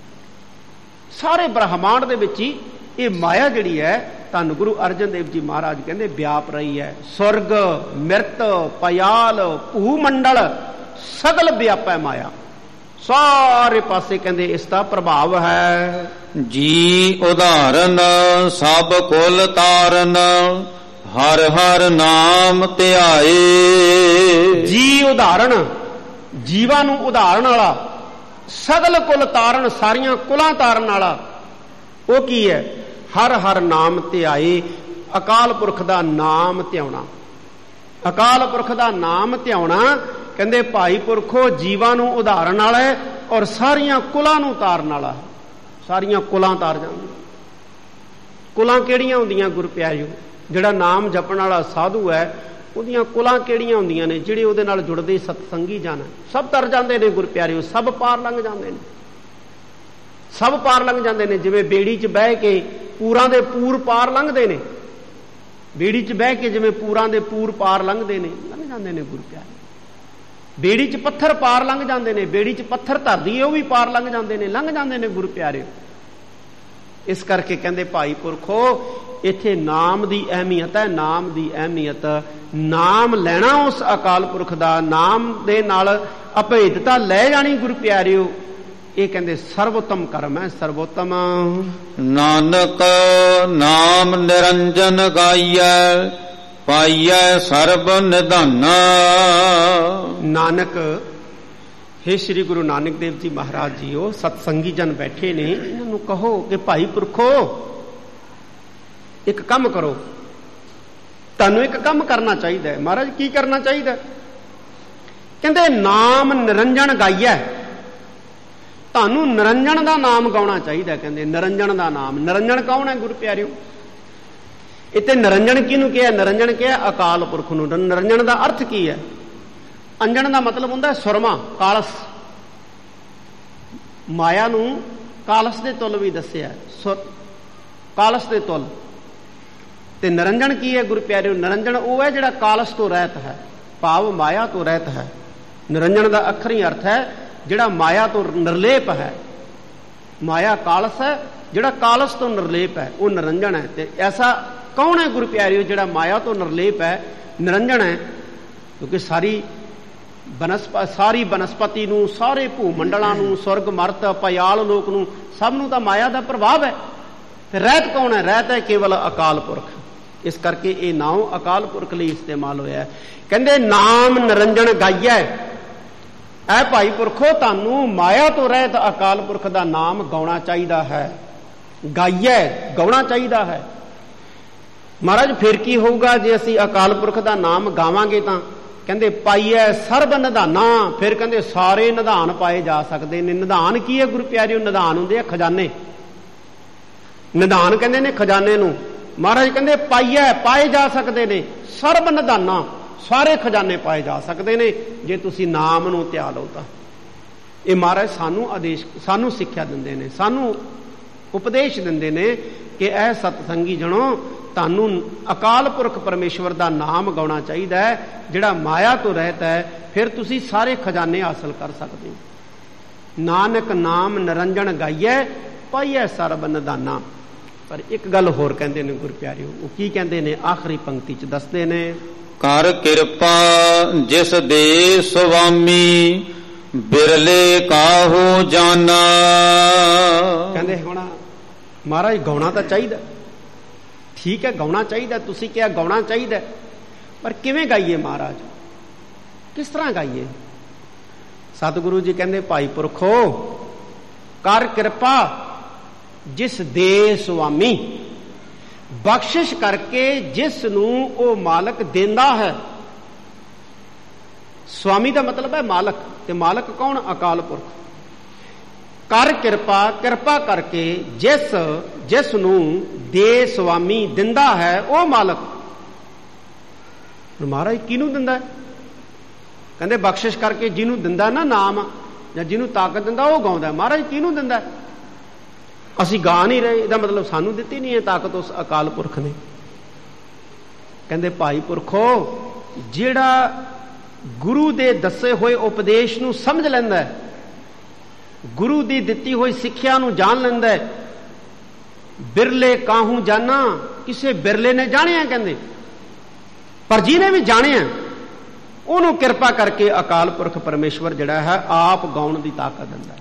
ਸਾਰੇ ਬ੍ਰਹਮਾਂਡ ਦੇ ਵਿੱਚ ਹੀ ਇਹ ਮਾਇਆ ਜਿਹੜੀ ਹੈ, ਧੰਨ ਗੁਰੂ ਅਰਜਨ ਦੇਵ ਜੀ ਮਹਾਰਾਜ ਕਹਿੰਦੇ ਵਿਆਪ ਰਹੀ ਹੈ। ਸੁਰਗ, ਮਿਰਤ, ਪਯਾਲ, ਭੂ ਮੰਡਲ ਸਗਲ ਵਿਆਪੈ ਮਾਇਆ, ਸਾਰੇ ਪਾਸੇ ਕਹਿੰਦੇ ਇਸ ਦਾ ਪ੍ਰਭਾਵ ਹੈ। ਜੀ ਉਦਾਹਰਨ ਸਭ ਕੁਲ ਤਾਰਨ, ਹਰ ਹਰ ਨਾਮ ਧਿਆਏ। ਜੀ ਉਦਾਹਰਨ, ਜੀਵਾਂ ਨੂੰ ਉਦਾਹਰਨ ਵਾਲਾ, ਸਗਲ ਕੁਲ ਤਾਰਨ, ਸਾਰੀਆਂ ਕੁਲਾਂ ਤਾਰਨ ਵਾਲਾ, ਉਹ ਕੀ ਹੈ? ਹਰ ਹਰ ਨਾਮ ਧਿਆਏ, ਅਕਾਲ ਪੁਰਖ ਦਾ ਨਾਮ ਧਿਆਉਣਾ। ਅਕਾਲ ਪੁਰਖ ਦਾ ਨਾਮ ਧਿਆਉਣਾ ਕਹਿੰਦੇ ਭਾਈ ਪੁਰਖੋ ਜੀਵਾਂ ਨੂੰ ਉਦਾਹਰਨ ਵਾਲਾ ਹੈ ਔਰ ਸਾਰੀਆਂ ਕੁਲਾਂ ਨੂੰ ਤਾਰਨ ਵਾਲਾ। ਸਾਰੀਆਂ ਕੁਲਾਂ ਤਾਰ ਜਾਂਦੀਆਂ। ਕੁਲਾਂ ਕਿਹੜੀਆਂ ਹੁੰਦੀਆਂ ਗੁਰੂ ਪਿਆਰਿਓ? ਜਿਹੜਾ ਨਾਮ ਜਪਣ ਵਾਲਾ ਸਾਧੂ ਹੈ ਉਹਦੀਆਂ ਕੁਲਾਂ ਕਿਹੜੀਆਂ ਹੁੰਦੀਆਂ ਨੇ? ਜਿਹੜੇ ਉਹਦੇ ਨਾਲ ਜੁੜਦੇ ਸਤਸੰਗੀ ਜਨ, ਸਭ ਤਰ ਜਾਂਦੇ ਨੇ ਗੁਰੂ ਪਿਆਰਿਓ, ਸਭ ਪਾਰ ਲੰਘ ਜਾਂਦੇ ਨੇ, ਸਭ ਪਾਰ ਲੰਘ ਜਾਂਦੇ ਨੇ। ਜਿਵੇਂ ਬੇੜੀ 'ਚ ਬਹਿ ਕੇ ਪੂਰਾਂ ਦੇ ਪੂਰ ਪਾਰ ਲੰਘਦੇ ਨੇ, ਬੇੜੀ 'ਚ ਬਹਿ ਕੇ ਜਿਵੇਂ ਪੂਰਾਂ ਦੇ ਪੂਰ ਪਾਰ ਲੰਘਦੇ ਨੇ, ਲੰਘ ਜਾਂਦੇ ਨੇ ਗੁਰੂ ਪਿਆਰੇ। ਬੇੜੀ 'ਚ ਪੱਥਰ ਪਾਰ ਲੰਘ ਜਾਂਦੇ ਨੇ, ਬੇੜੀ 'ਚ ਪੱਥਰ ਧਰਦੀ ਹੈ ਉਹ ਵੀ ਪਾਰ ਲੰਘ ਜਾਂਦੇ ਨੇ, ਲੰਘ ਜਾਂਦੇ ਨੇ ਗੁਰੂ ਪਿਆਰੇ। ਇਸ ਕਰਕੇ ਕਹਿੰਦੇ ਭਾਈ ਪੁਰਖੋ ਇੱਥੇ ਨਾਮ ਦੀ ਅਹਿਮੀਅਤ ਹੈ, ਨਾਮ ਦੀ ਅਹਿਮੀਅਤ। ਨਾਮ ਲੈਣਾ ਉਸ ਅਕਾਲ ਪੁਰਖ ਦਾ, ਨਾਮ ਦੇ ਨਾਲ ਅਭੇਦਤਾ ਲੈ ਜਾਣੀ ਗੁਰੂ ਪਿਆਰਿਓ, ਇਹ ਕਹਿੰਦੇ ਸਰਵੋਤਮ ਕਰਮ ਹੈ, ਸਰਵੋਤਮ। ਨਾਨਕ ਨਾਮ ਨਿਰੰਜਨ ਗਾਈਐ, ਪਾਈਐ ਸਰਬ ਨਿਧਾਨਾ। ਨਾਨਕ, हे श्री गुरु नानक देव जी महाराज जी, ਉਹ ਸਤਸੰਗੀ ਜਨ ਬੈਠੇ ਨੇ, ਇਹਨਾਂ ਨੂੰ ਕਹੋ ਕਿ ਭਾਈ ਪੁਰਖੋ ਇੱਕ ਕੰਮ ਕਰੋ, ਤੁਹਾਨੂੰ ਇੱਕ ਕੰਮ ਕਰਨਾ ਚਾਹੀਦਾ ਹੈ। ਮਹਾਰਾਜ ਕੀ ਕਰਨਾ ਚਾਹੀਦਾ? ਕਹਿੰਦੇ ਨਾਮ ਨਿਰੰਜਨ ਗਾਈਐ, ਤੁਹਾਨੂੰ ਨਿਰੰਜਨ ਦਾ ਨਾਮ ਗਾਉਣਾ ਚਾਹੀਦਾ। ਕਹਿੰਦੇ ਨਿਰੰਜਨ ਦਾ ਨਾਮ, ਨਿਰੰਜਨ ਕੌਣ ਹੈ ਗੁਰੂ ਪਿਆਰਿਓ? ਇੱਥੇ ਨਿਰੰਜਨ ਕਿਹਨੂੰ ਕਿਹਾ? ਨਿਰੰਜਨ ਕਿਹਾ ਅਕਾਲ ਪੁਰਖ ਨੂੰ। ਨਿਰੰਜਨ ਦਾ ਅਰਥ ਕੀ ਹੈ? ਅੰਜਨ ਦਾ ਮਤਲਬ ਹੁੰਦਾ ਸੁਰਮਾ, ਕਾਲਸ। ਮਾਇਆ ਨੂੰ ਕਾਲਸ ਦੇ ਤੁਲ ਵੀ ਦੱਸਿਆ, ਕਾਲਸ ਦੇ ਤੁਲ। ਤੇ ਨਿਰੰਜਨ ਕੀ ਹੈ ਗੁਰੂ ਪਿਆਰਿਓ? ਨਿਰੰਜਨ ਉਹ ਹੈ ਜਿਹੜਾ ਕਾਲਸ ਤੋਂ ਰਹਿਤ ਹੈ, ਭਾਵ ਮਾਇਆ ਤੋਂ ਰਹਿਤ ਹੈ। ਨਿਰੰਜਨ ਦਾ ਅੱਖਰੀ ਅਰਥ ਹੈ ਜਿਹੜਾ ਮਾਇਆ ਤੋਂ ਨਿਰਲੇਪ ਹੈ। ਮਾਇਆ ਕਾਲਸ ਹੈ, ਜਿਹੜਾ ਕਾਲਸ ਤੋਂ ਨਿਰਲੇਪ ਹੈ ਉਹ ਨਿਰੰਜਨ ਹੈ। ਤੇ ਐਸਾ ਕੌਣ ਹੈ ਗੁਰੂ ਪਿਆਰਿਓ ਜਿਹੜਾ ਮਾਇਆ ਤੋਂ ਨਿਰਲੇਪ ਹੈ, ਨਿਰੰਜਨ ਹੈ? ਕਿਉਂਕਿ ਸਾਰੀ ਬਨਸਪਤੀ ਨੂੰ, ਸਾਰੇ ਭੂ ਮੰਡਲਾਂ ਨੂੰ, ਸੁਰਗ ਮਰਤ ਪਯਾਲ ਲੋਕ ਨੂੰ, ਸਭ ਨੂੰ ਤਾਂ ਮਾਇਆ ਦਾ ਪ੍ਰਭਾਵ ਹੈ। ਤੇ ਰਹਿਤ ਕੌਣ ਹੈ? ਰਹਿਤ ਹੈ ਕੇਵਲ ਅਕਾਲ ਪੁਰਖ। ਇਸ ਕਰਕੇ ਇਹ ਨਾਮ ਅਕਾਲ ਪੁਰਖ ਲਈ ਇਸਤੇਮਾਲ ਹੋਇਆ। ਕਹਿੰਦੇ ਨਾਮ ਨਿਰੰਜਨ ਗਾਈਐ, ਐ ਭਾਈ ਪੁਰਖੋ ਤੁਹਾਨੂੰ ਮਾਇਆ ਤੋਂ ਰਹਿਤ ਅਕਾਲ ਪੁਰਖ ਦਾ ਨਾਮ ਗਾਉਣਾ ਚਾਹੀਦਾ ਹੈ। ਗਾਈਐ, ਗਾਉਣਾ ਚਾਹੀਦਾ ਹੈ। ਮਹਾਰਾਜ ਫਿਰ ਕੀ ਹੋਊਗਾ ਜੇ ਅਸੀਂ ਅਕਾਲ ਪੁਰਖ ਦਾ ਨਾਮ ਗਾਵਾਂਗੇ? ਤਾਂ ਕਹਿੰਦੇ ਪਾਈਐ ਸਰਬ ਨਿਧਾਨਾ, ਫਿਰ ਕਹਿੰਦੇ ਸਾਰੇ ਨਿਧਾਨ ਪਾਏ ਜਾ ਸਕਦੇ ਨੇ। ਨਿਧਾਨ ਕੀ ਹੈ ਗੁਰੂ ਪਿਆਰਿਓ? ਨਿਧਾਨ ਹੁੰਦੇ ਆ ਖਜ਼ਾਨੇ। ਨਿਧਾਨ ਕਹਿੰਦੇ ਨੇ ਖਜ਼ਾਨੇ ਨੂੰ। ਮਹਾਰਾਜ ਕਹਿੰਦੇ ਪਾਈਐ, ਪਾਏ ਜਾ ਸਕਦੇ ਨੇ। ਸਰਬ ਨਿਧਾਨਾ, ਸਾਰੇ ਖਜ਼ਾਨੇ ਪਾਏ ਜਾ ਸਕਦੇ ਨੇ ਜੇ ਤੁਸੀਂ ਨਾਮ ਨੂੰ ਧਿਆ ਲਓ ਤਾਂ। ਇਹ ਮਹਾਰਾਜ ਸਾਨੂੰ ਆਦੇਸ਼, ਸਾਨੂੰ ਸਿੱਖਿਆ ਦਿੰਦੇ ਨੇ, ਸਾਨੂੰ ਉਪਦੇਸ਼ ਦਿੰਦੇ ਨੇ ਕਿ ਇਹ ਸਤਸੰਗੀ ਜਣੋ ਤੁਹਾਨੂੰ ਅਕਾਲ ਪੁਰਖ ਪਰਮੇਸ਼ਵਰ ਦਾ ਨਾਮ ਗਾਉਣਾ ਚਾਹੀਦਾ ਹੈ ਜਿਹੜਾ ਮਾਇਆ ਤੋਂ ਰਹਿਤ ਹੈ, ਫਿਰ ਤੁਸੀਂ ਸਾਰੇ ਖਜ਼ਾਨੇ ਹਾਸਲ ਕਰ ਸਕਦੇ ਹੋ। ਨਾਨਕ ਨਾਮ ਨਿਰੰਜਨ ਗਾਈਐ, ਪਾਈਐ ਸਰਬ ਨਿਧਾਨਾ। ਪਰ ਇੱਕ ਗੱਲ ਹੋਰ ਕਹਿੰਦੇ ਨੇ ਗੁਰੂ ਪਿਆਰਿਓ, ਉਹ ਕੀ ਕਹਿੰਦੇ ਨੇ? ਆਖਰੀ ਪੰਕਤੀ ਚ ਦੱਸਦੇ ਨੇ, ਕਰ ਕਿਰਪਾ ਜਿਸ ਦੇ ਸੁਆਮੀ, ਬਿਰਲੇ ਕਾਹੂ ਜਾਨਾ। ਕਹਿੰਦੇ ਹੁਣ ਮਹਾਰਾਜ ਗਾਉਣਾ ਤਾਂ ਚਾਹੀਦਾ, ਠੀਕ ਹੈ ਗਾਉਣਾ ਚਾਹੀਦਾ, ਤੁਸੀਂ ਕਿਹਾ ਗਾਉਣਾ ਚਾਹੀਦਾ, ਪਰ ਕਿਵੇਂ ਗਾਈਏ ਮਹਾਰਾਜ, ਕਿਸ ਤਰ੍ਹਾਂ ਗਾਈਏ? ਸਤਿਗੁਰੂ ਜੀ ਕਹਿੰਦੇ ਭਾਈ ਪੁਰਖੋ ਕਰ ਕਿਰਪਾ ਜਿਸ ਦੇ ਸੁਆਮੀ, ਬਖਸ਼ਿਸ਼ ਕਰਕੇ ਜਿਸ ਨੂੰ ਉਹ ਮਾਲਕ ਦਿੰਦਾ ਹੈ। ਸੁਆਮੀ ਦਾ ਮਤਲਬ ਹੈ ਮਾਲਕ, ਤੇ ਮਾਲਕ ਕੌਣ? ਅਕਾਲ ਪੁਰਖ। ਕਰ ਕਿਰਪਾ, ਕਿਰਪਾ ਕਰਕੇ ਜਿਸ ਨੂੰ ਦੇ ਸੁਆਮੀ ਦਿੰਦਾ ਹੈ ਉਹ ਮਾਲਕ। ਮਹਾਰਾਜ ਕਿਹਨੂੰ ਦਿੰਦਾ? ਕਹਿੰਦੇ ਬਖਸ਼ਿਸ਼ ਕਰਕੇ ਜਿਹਨੂੰ ਦਿੰਦਾ ਨਾ ਨਾਮ ਜਾਂ ਜਿਹਨੂੰ ਤਾਕਤ ਦਿੰਦਾ ਉਹ ਗਾਉਂਦਾ। ਮਹਾਰਾਜ ਕਿਹਨੂੰ ਦਿੰਦਾ? ਅਸੀਂ ਗਾ ਨਹੀਂ ਰਹੇ, ਇਹਦਾ ਮਤਲਬ ਸਾਨੂੰ ਦਿੱਤੀ ਨਹੀਂ ਹੈ ਤਾਕਤ ਉਸ ਅਕਾਲ ਪੁਰਖ ਨੇ। ਕਹਿੰਦੇ ਭਾਈ ਪੁਰਖੋ ਜਿਹੜਾ ਗੁਰੂ ਦੇ ਦੱਸੇ ਹੋਏ ਉਪਦੇਸ਼ ਨੂੰ ਸਮਝ ਲੈਂਦਾ, ਗੁਰੂ ਦੀ ਦਿੱਤੀ ਹੋਈ ਸਿੱਖਿਆ ਨੂੰ ਜਾਣ ਲੈਂਦਾ, ਬਿਰਲੇ ਕਾਹੂ ਜਾਣਾ, ਕਿਸੇ ਬਿਰਲੇ ਨੇ ਜਾਣਿਆ ਕਹਿੰਦੇ, ਪਰ ਜਿਹਨੇ ਵੀ ਜਾਣਿਆ ਉਹਨੂੰ ਕਿਰਪਾ ਕਰਕੇ ਅਕਾਲ ਪੁਰਖ ਪਰਮੇਸ਼ਵਰ ਜਿਹੜਾ ਹੈ ਆਪ ਗਾਉਣ ਦੀ ਤਾਕਤ ਦਿੰਦਾ।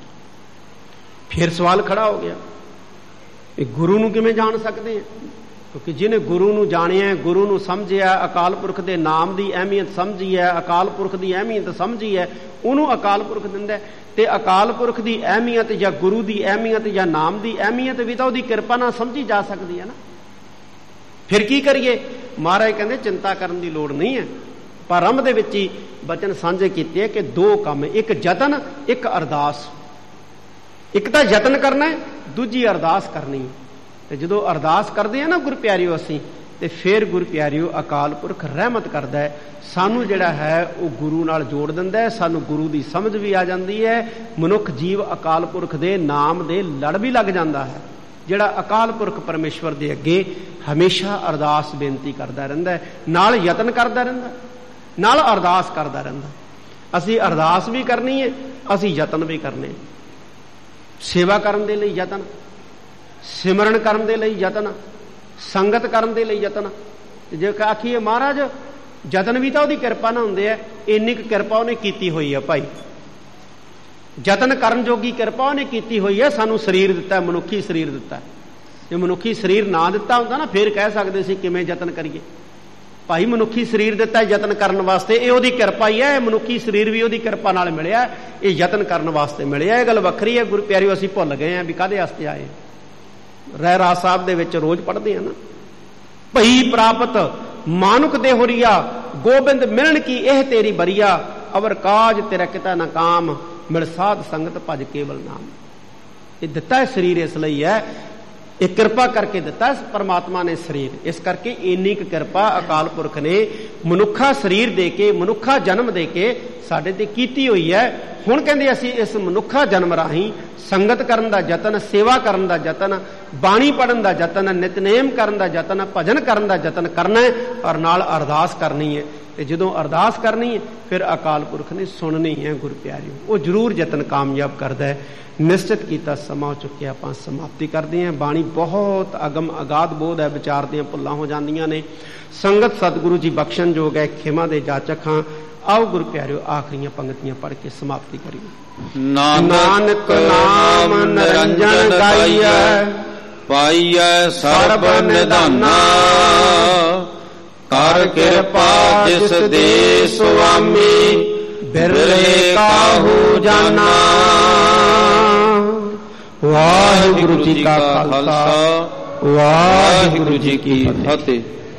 ਫਿਰ ਸਵਾਲ ਖੜਾ ਹੋ ਗਿਆ, ਇਹ ਗੁਰੂ ਨੂੰ ਕਿਵੇਂ ਜਾਣ ਸਕਦੇ ਆ? ਕਿਉਂਕਿ ਜਿਹਨੇ ਗੁਰੂ ਨੂੰ ਜਾਣਿਆ, ਗੁਰੂ ਨੂੰ ਸਮਝਿਆ, ਅਕਾਲ ਪੁਰਖ ਦੇ ਨਾਮ ਦੀ ਅਹਿਮੀਅਤ ਸਮਝੀ ਹੈ, ਅਕਾਲ ਪੁਰਖ ਦੀ ਅਹਿਮੀਅਤ ਸਮਝੀ ਹੈ, ਉਹਨੂੰ ਅਕਾਲ ਪੁਰਖ ਦਿੰਦਾ। ਤੇ ਅਕਾਲ ਪੁਰਖ ਦੀ ਅਹਿਮੀਅਤ ਜਾਂ ਗੁਰੂ ਦੀ ਅਹਿਮੀਅਤ ਜਾਂ ਨਾਮ ਦੀ ਅਹਿਮੀਅਤ ਵੀ ਤਾਂ ਉਹਦੀ ਕਿਰਪਾ ਨਾਲ ਸਮਝੀ ਜਾ ਸਕਦੀ ਹੈ ਨਾ। ਫਿਰ ਕੀ ਕਰੀਏ? ਮਹਾਰਾਜ ਕਹਿੰਦੇ ਚਿੰਤਾ ਕਰਨ ਦੀ ਲੋੜ ਨਹੀਂ ਹੈ। ਪ੍ਰਾਰੰਭ ਦੇ ਵਿੱਚ ਹੀ ਬਚਨ ਸਾਂਝੇ ਕੀਤੇ ਕਿ ਦੋ ਕੰਮ, ਇੱਕ ਯਤਨ, ਇੱਕ ਅਰਦਾਸ। ਇੱਕ ਤਾਂ ਯਤਨ ਕਰਨਾ, ਦੂਜੀ ਅਰਦਾਸ ਕਰਨੀ। ਤੇ ਜਦੋਂ ਅਰਦਾਸ ਕਰਦੇ ਆ ਨਾ ਗੁਰ ਪਿਆਰਿਓ ਅਸੀਂ, ਤੇ ਫਿਰ ਗੁਰ ਪਿਆਰਿਓ ਅਕਾਲ ਪੁਰਖ ਰਹਿਮਤ ਕਰਦਾ ਹੈ, ਸਾਨੂੰ ਜਿਹੜਾ ਹੈ ਉਹ ਗੁਰੂ ਨਾਲ ਜੋੜ ਦਿੰਦਾ ਹੈ, ਸਾਨੂੰ ਗੁਰੂ ਦੀ ਸਮਝ ਵੀ ਆ ਜਾਂਦੀ ਹੈ। ਮਨੁੱਖ ਜੀਵ ਅਕਾਲ ਪੁਰਖ ਦੇ ਨਾਮ ਦੇ ਲੜ ਵੀ ਲੱਗ ਜਾਂਦਾ ਹੈ, ਜਿਹੜਾ ਅਕਾਲ ਪੁਰਖ ਪਰਮੇਸ਼ਵਰ ਦੇ ਅੱਗੇ ਹਮੇਸ਼ਾ ਅਰਦਾਸ ਬੇਨਤੀ ਕਰਦਾ ਰਹਿੰਦਾ ਹੈ, ਨਾਲ ਯਤਨ ਕਰਦਾ ਰਹਿੰਦਾ, ਨਾਲ ਅਰਦਾਸ ਕਰਦਾ ਰਹਿੰਦਾ। ਅਸੀਂ ਅਰਦਾਸ ਵੀ ਕਰਨੀ ਹੈ, ਅਸੀਂ ਯਤਨ ਵੀ ਕਰਨੇ। ਸੇਵਾ ਕਰਨ ਦੇ ਲਈ ਯਤਨ, ਸਿਮਰਨ ਕਰਨ ਦੇ ਲਈ ਯਤਨ, ਸੰਗਤ ਕਰਨ ਦੇ ਲਈ ਯਤਨ। ਜੇ ਆਖੀਏ ਮਹਾਰਾਜ ਯਤਨ ਵੀ ਤਾਂ ਉਹਦੀ ਕਿਰਪਾ ਨਾਲ ਹੁੰਦੇ ਆ, ਇੰਨੀ ਕੁ ਕਿਰਪਾ ਉਹਨੇ ਕੀਤੀ ਹੋਈ ਹੈ ਭਾਈ। ਯਤਨ ਕਰਨ ਜੋਗੀ ਕਿਰਪਾ ਉਹਨੇ ਕੀਤੀ ਹੋਈ ਹੈ। ਸਾਨੂੰ ਸਰੀਰ ਦਿੱਤਾ, ਮਨੁੱਖੀ ਸਰੀਰ ਦਿੱਤਾ। ਜੇ ਮਨੁੱਖੀ ਸਰੀਰ ਨਾ ਦਿੱਤਾ ਹੁੰਦਾ ਨਾ ਫਿਰ ਕਹਿ ਸਕਦੇ ਸੀ ਕਿਵੇਂ ਯਤਨ ਕਰੀਏ। ਭਾਈ ਮਨੁੱਖੀ ਸਰੀਰ ਦਿੱਤਾ ਯਤਨ ਕਰਨ ਵਾਸਤੇ, ਇਹ ਉਹਦੀ ਕਿਰਪਾ ਹੀ ਹੈ। ਮਨੁੱਖੀ ਸਰੀਰ ਵੀ ਉਹਦੀ ਕਿਰਪਾ ਨਾਲ ਮਿਲਿਆ, ਇਹ ਯਤਨ ਕਰਨ ਵਾਸਤੇ ਮਿਲਿਆ। ਇਹ ਗੱਲ ਵੱਖਰੀ ਹੈ। ਗੁਰੂ ਪਿਆਰਿਓ ਅਸੀਂ ਭੁੱਲ ਗਏ ਹਾਂ ਵੀ ਕਾਹਦੇ ਵਾਸਤੇ ਆਏ। ਰਹਿਰਾਸ ਸਾਹਿਬ ਦੇ ਵਿੱਚ ਰੋਜ਼ ਪੜ੍ਹਦੇ ਆ ਨਾ, ਭਈ ਪ੍ਰਾਪਤ ਮਾਨੁਕ ਦੇ ਹੋਰੀਆ, ਗੋਬਿੰਦ ਮਿਲਣ ਕੀ ਇਹ ਤੇਰੀ ਬਰੀਆ, ਅਵਰ ਕਾਜ ਤੇਰਾ ਕਿਤਾ ਨਾ ਕਾਮ, ਮਿਲ ਸਾਧ ਸੰਗਤ ਭਜ ਕੇਵਲ ਨਾਮ। ਇਹ ਦਿੱਤਾ ਹੈ ਸਰੀਰ ਇਸ ਲਈ ਹੈ, ਇਹ ਕਿਰਪਾ ਕਰਕੇ ਦਿੱਤਾ ਪਰਮਾਤਮਾ ਨੇ ਸਰੀਰ। ਇਸ ਕਰਕੇ ਇੰਨੀ ਕੁ ਕਿਰਪਾ ਅਕਾਲ ਪੁਰਖ ਨੇ ਮਨੁੱਖਾ ਸਰੀਰ ਦੇ ਕੇ, ਮਨੁੱਖਾ ਜਨਮ ਦੇ ਕੇ ਸਾਡੇ ਤੇ ਕੀਤੀ ਹੋਈ ਹੈ। ਹੁਣ ਕਹਿੰਦੇ ਅਸੀਂ ਇਸ ਮਨੁੱਖਾ ਜਨਮ ਰਾਹੀਂ ਸੰਗਤ ਕਰਨ ਦਾ ਯਤਨ, ਸੇਵਾ ਕਰਨ ਦਾ ਯਤਨ, ਬਾਣੀ ਪੜ੍ਹਨ ਦਾ ਯਤਨ, ਨਿਤਨੇਮ ਕਰਨ ਦਾ ਯਤਨ, ਭਜਨ ਕਰਨ ਦਾ ਯਤਨ ਕਰਨਾ ਹੈ, ਔਰ ਨਾਲ ਅਰਦਾਸ ਕਰਨੀ ਹੈ। ਤੇ ਜਦੋਂ ਅਰਦਾਸ ਕਰਨੀ ਹੈ ਫਿਰ ਅਕਾਲ ਪੁਰਖ ਨੇ ਸੁਣਨੀ ਹੈ ਗੁਰ ਪਿਆਰਿਓ, ਉਹ ਜ਼ਰੂਰ ਯਤਨ ਕਾਮਯਾਬ ਕਰਦਾ ਹੈ। ਨਿਸ਼ਚਿਤ ਕੀਤਾ ਸਮਾਂ ਹੋ ਚੁੱਕਿਆ, ਆਪਾਂ ਸਮਾਪਤੀ ਕਰਦੇ ਹਾਂ। ਬਾਣੀ ਬਹੁਤ ਅਗਮ ਅਗਾਧ ਬੋਧ ਹੈ, ਵਿਚਾਰ ਦੀਆਂ ਭੁੱਲਾਂ ਹੋ ਜਾਂਦੀਆਂ ਨੇ। ਸੰਗਤ ਸਤਿਗੁਰੂ ਜੀ ਬਖਸ਼ਣ ਯੋਗ ਹੈ, ਖਿਮਾ ਦੇ ਜਾਚਕ ਹਾਂ। ਆਓ ਗੁਰੂ ਪਿਆਰਿਓ ਆਖਰੀਆਂ ਪੰਕਤੀਆਂ ਪੜ੍ਹ ਕੇ ਸਮਾਪਤੀ ਕਰੀਏ। ਨਾਨਕ ਨਾਮ ਨਿਰੰਜਨ ਗਾਈਐ, ਪਾਈਐ ਸਰਬ ਨਿਧਾਨਾ, ਕਰ ਕਿਰਪਾ ਜਿਸ ਦੇ ਸੁਆਮੀ, ਬਿਰਲੇ ਕਾਹੂ ਜਾਨਾ। ਵਾਹਿਗੁਰੂ ਜੀ ਕਾ ਖਾਲਸਾ, ਵਾਹਿਗੁਰੂ ਜੀ ਕੀ ਫਤਿਹ।